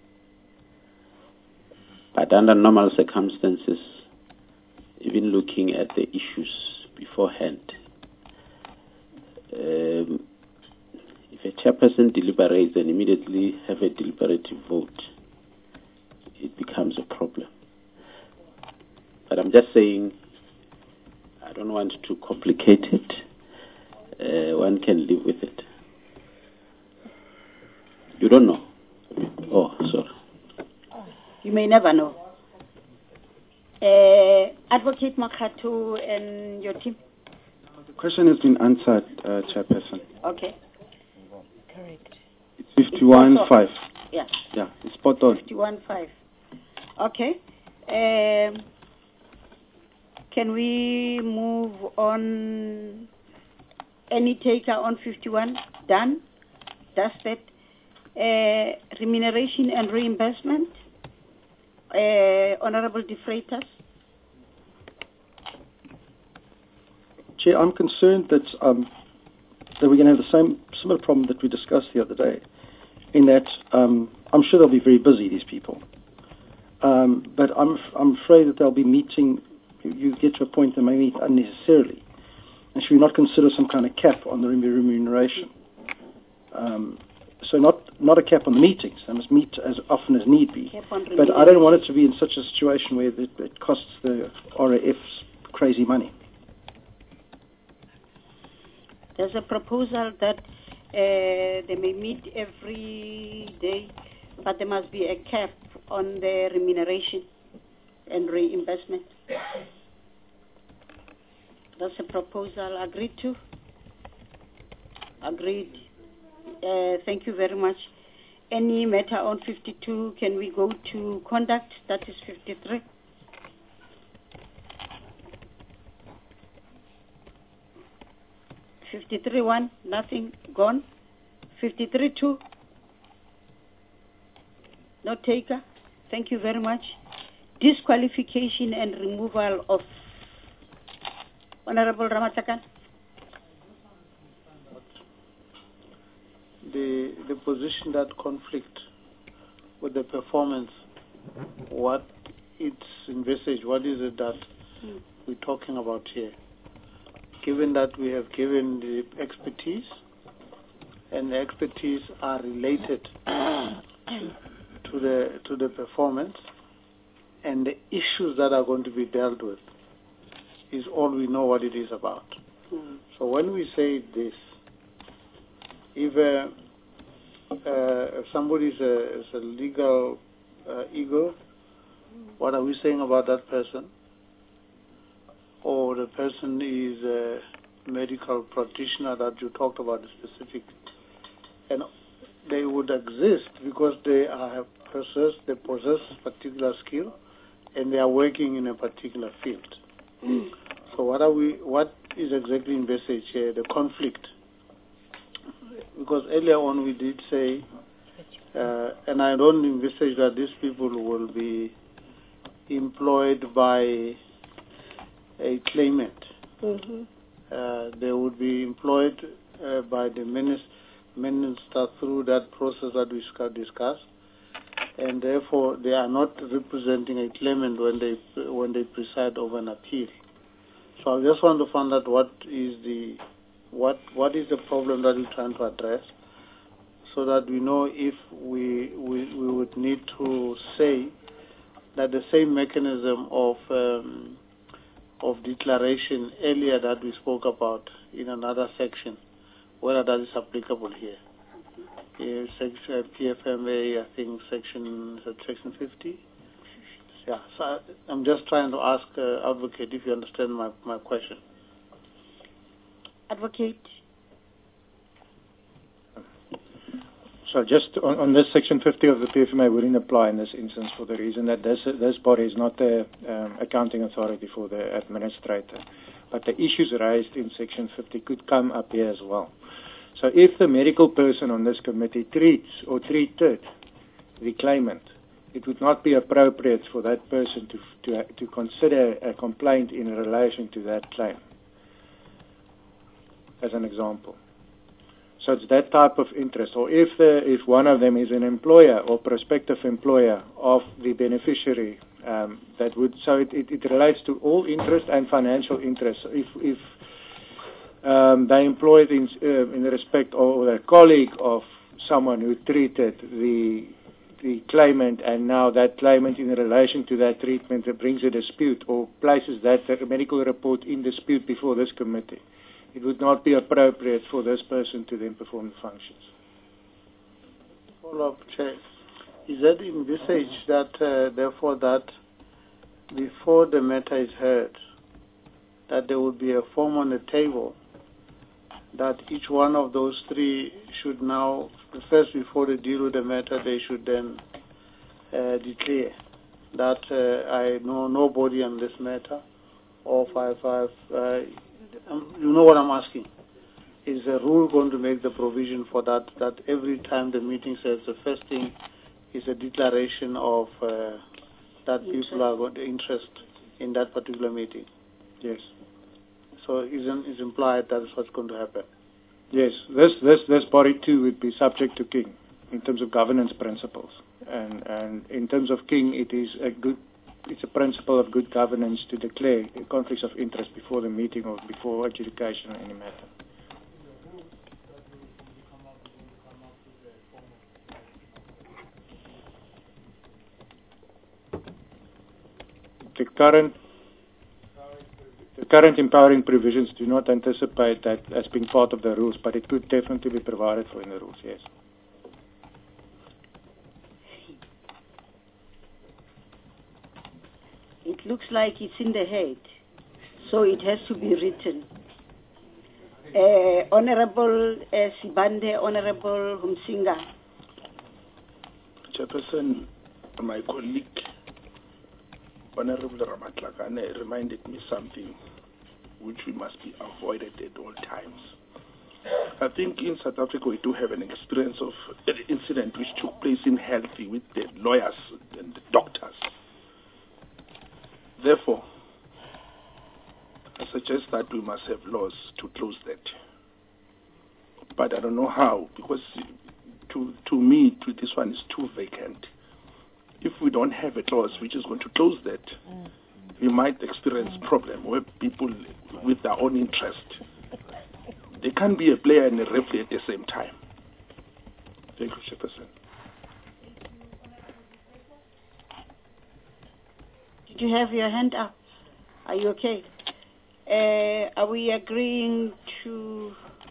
But under normal circumstances, even looking at the issues beforehand, um, if a chairperson deliberates and immediately have a deliberative vote, it becomes a problem. But I'm just saying, I don't want to complicate it. Uh, one can live with it. You don't know? Oh, sorry. You may never know. Uh, Advocate Makatu and your team. The question has been answered, uh, Chairperson. Okay. Correct. It's fifty-one five. Yeah. Yeah, it's spot on. fifty-one five. Okay. Um, can we move on? Any taker on fifty-one? Done. That's that. Uh, remuneration and reimbursement. Uh, Honorable De Freitas. Chair, I'm concerned that um, that we're going to have the same similar problem that we discussed the other day, in that um, I'm sure they'll be very busy, these people. Um, but I'm I'm afraid that they'll be meeting. You get to a point they may meet unnecessarily, and should we not consider some kind of cap on the remuneration? Um, so not not a cap on the meetings. They must meet as often as need be. But I don't want it to be in such a situation where it, it costs the R A Fs crazy money. There's a proposal that uh, they may meet every day, but there must be a cap on the remuneration and reimbursement. That's a proposal agreed to. Agreed. Uh, thank you very much. Any matter on fifty-two, can we go to conduct? That is fifty-three. fifty-three one, nothing, gone. fifty-three two, no taker. Thank you very much. Disqualification and removal of Honorable Ramatakan. The the position that conflict with the performance, what it's envisaged, what is it that mm. we're talking about here? Given that we have given the expertise, and the expertise are related to the to the performance, and the issues that are going to be dealt with is all we know what it is about. Mm. So when we say this, if, uh, uh, if somebody is a, is a legal uh, ego, what are we saying about that person? Or the person is a medical practitioner that you talked about specific, and they would exist because they are possess they possess particular skill, and they are working in a particular field. Mm. So what are we? What is exactly envisaged here? The conflict. Because earlier on we did say, uh, and I don't envisage that these people will be employed by a claimant. Mm-hmm. Uh, they would be employed uh, by the minister, minister through that process that we discussed, and therefore they are not representing a claimant when they when they preside over an appeal. So I just want to find out what is the what what is the problem that we're trying to address, so that we know if we we, we would need to say that the same mechanism of um, of declaration earlier that we spoke about in another section, whether that is applicable here. Yeah, section, uh, P F M A, I think section, is that section fifty? Yeah, so I, I'm just trying to ask uh, Advocate if you understand my, my question. Advocate. So just on, on this section fifty of the P F M A wouldn't apply in this instance for the reason that this this body is not the um, accounting authority for the administrator. But the issues raised in section fifty could come up here as well. So if the medical person on this committee treats or treated the claimant, it would not be appropriate for that person to to, to consider a complaint in relation to that claim, as an example. So it's that type of interest. Or if the, if one of them is an employer or prospective employer of the beneficiary, um, that would so it, it, it relates to all interest and financial interest. So if if um, they employed in uh, in respect or a colleague of someone who treated the the claimant, and now that claimant in relation to that treatment brings a dispute or places that medical report in dispute before this committee, it would not be appropriate for this person to then perform the functions. Follow-up, Chair. Is that envisaged that, uh, therefore, that before the matter is heard, that there would be a form on the table that each one of those three should now, first before they deal with the matter, they should then uh, declare that uh, I know nobody on this matter, or five five. Uh, um, you know what I'm asking? Is the rule going to make the provision for that? That every time the meeting says the first thing is a declaration of uh, that interest. People are got interest in that particular meeting. Yes. So isn't is implied that is what's going to happen? Yes, this this this body too would be subject to King in terms of governance principles, and and in terms of King, it is a good it's a principle of good governance to declare conflicts of interest before the meeting or before adjudication on any matter. The current The current empowering provisions do not anticipate that as being part of the rules, but it could definitely be provided for in the rules, yes. It looks like it's in the head, so it has to be written. Uh, Honorable uh, Sibande, Honorable Humsinga. Chairperson, my colleague, Honorable Ramatlakane, reminded me something which we must be avoided at all times. I think in South Africa we do have an experience of an incident which took place in Healthy with the lawyers and the doctors. Therefore, I suggest that we must have laws to close that. But I don't know how, because to to me, to this one is too vacant. If we don't have a clause which is going to close that, mm. we might experience mm. problem where people with their own interest, they can't be a player and a referee at the same time. Thank you, Chairperson. Did you have your hand up? Are you okay? Uh, are we agreeing to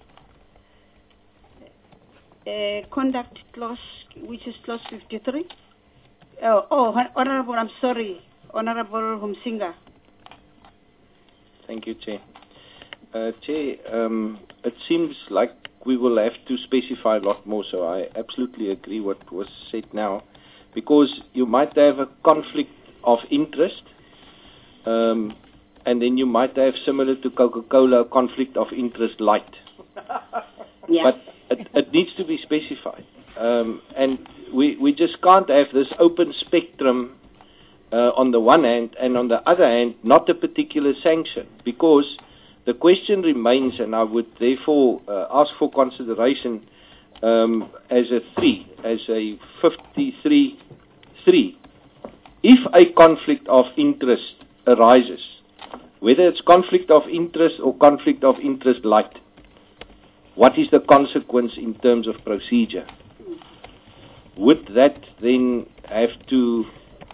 uh, conduct clause, which is clause fifty-three? Oh, oh, Honorable, I'm sorry, Honorable Humsinga. Thank you, Chair. Uh, Chair, um, it seems like we will have to specify a lot more, so I absolutely agree what was said now, because you might have a conflict of interest, um, and then you might have, similar to Coca-Cola, a conflict of interest light. Yeah. But it, it needs to be specified. Um, and we, we just can't have this open spectrum uh, on the one hand, and on the other hand, not a particular sanction, because the question remains, and I would therefore uh, ask for consideration um, as a three, as a fifty-three three. If a conflict of interest arises, whether it's conflict of interest or conflict of interest light, what is the consequence in terms of procedure? Would that then have to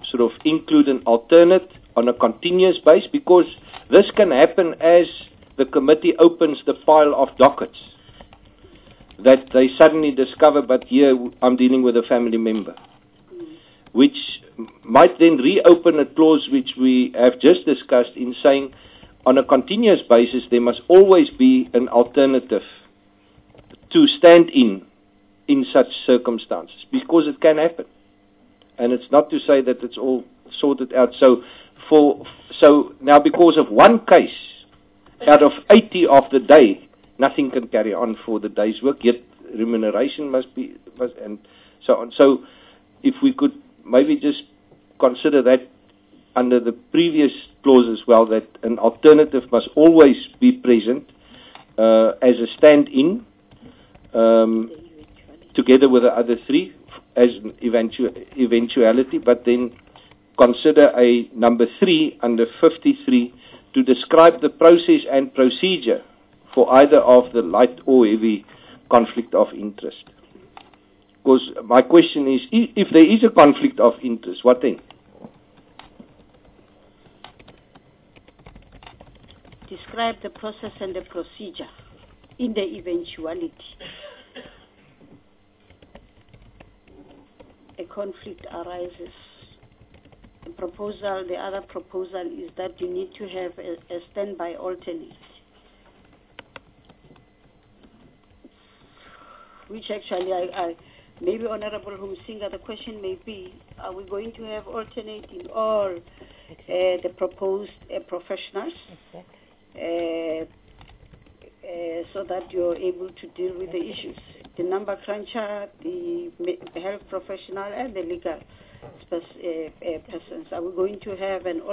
sort of include an alternate on a continuous basis, because this can happen as the committee opens the file of dockets, that they suddenly discover, but here I'm dealing with a family member, which might then reopen a clause which we have just discussed in saying on a continuous basis there must always be an alternative to stand in in such circumstances, because it can happen. And it's not to say that it's all sorted out. So for so now, because of one case out of eighty of the day, nothing can carry on for the day's work, yet remuneration must be, must, and so on. So if we could maybe just consider that under the previous clause as well, that an alternative must always be present uh, as a stand-in, um, together with the other three as an eventu- eventuality, but then consider a number three under fifty-three to describe the process and procedure for either of the light or heavy conflict of interest. Because my question is, if there is a conflict of interest, what then? Describe the process and the procedure in the eventuality. A conflict arises. The proposal, the other proposal is that you need to have a, a standby alternate, which actually I, I maybe Honorable Humsinga, the question may be, are we going to have alternate in all uh, the proposed uh, professionals, uh, uh, so that you're able to deal with the issues? The number cruncher, the health professional, and the legal uh, uh, persons. Are we going to have an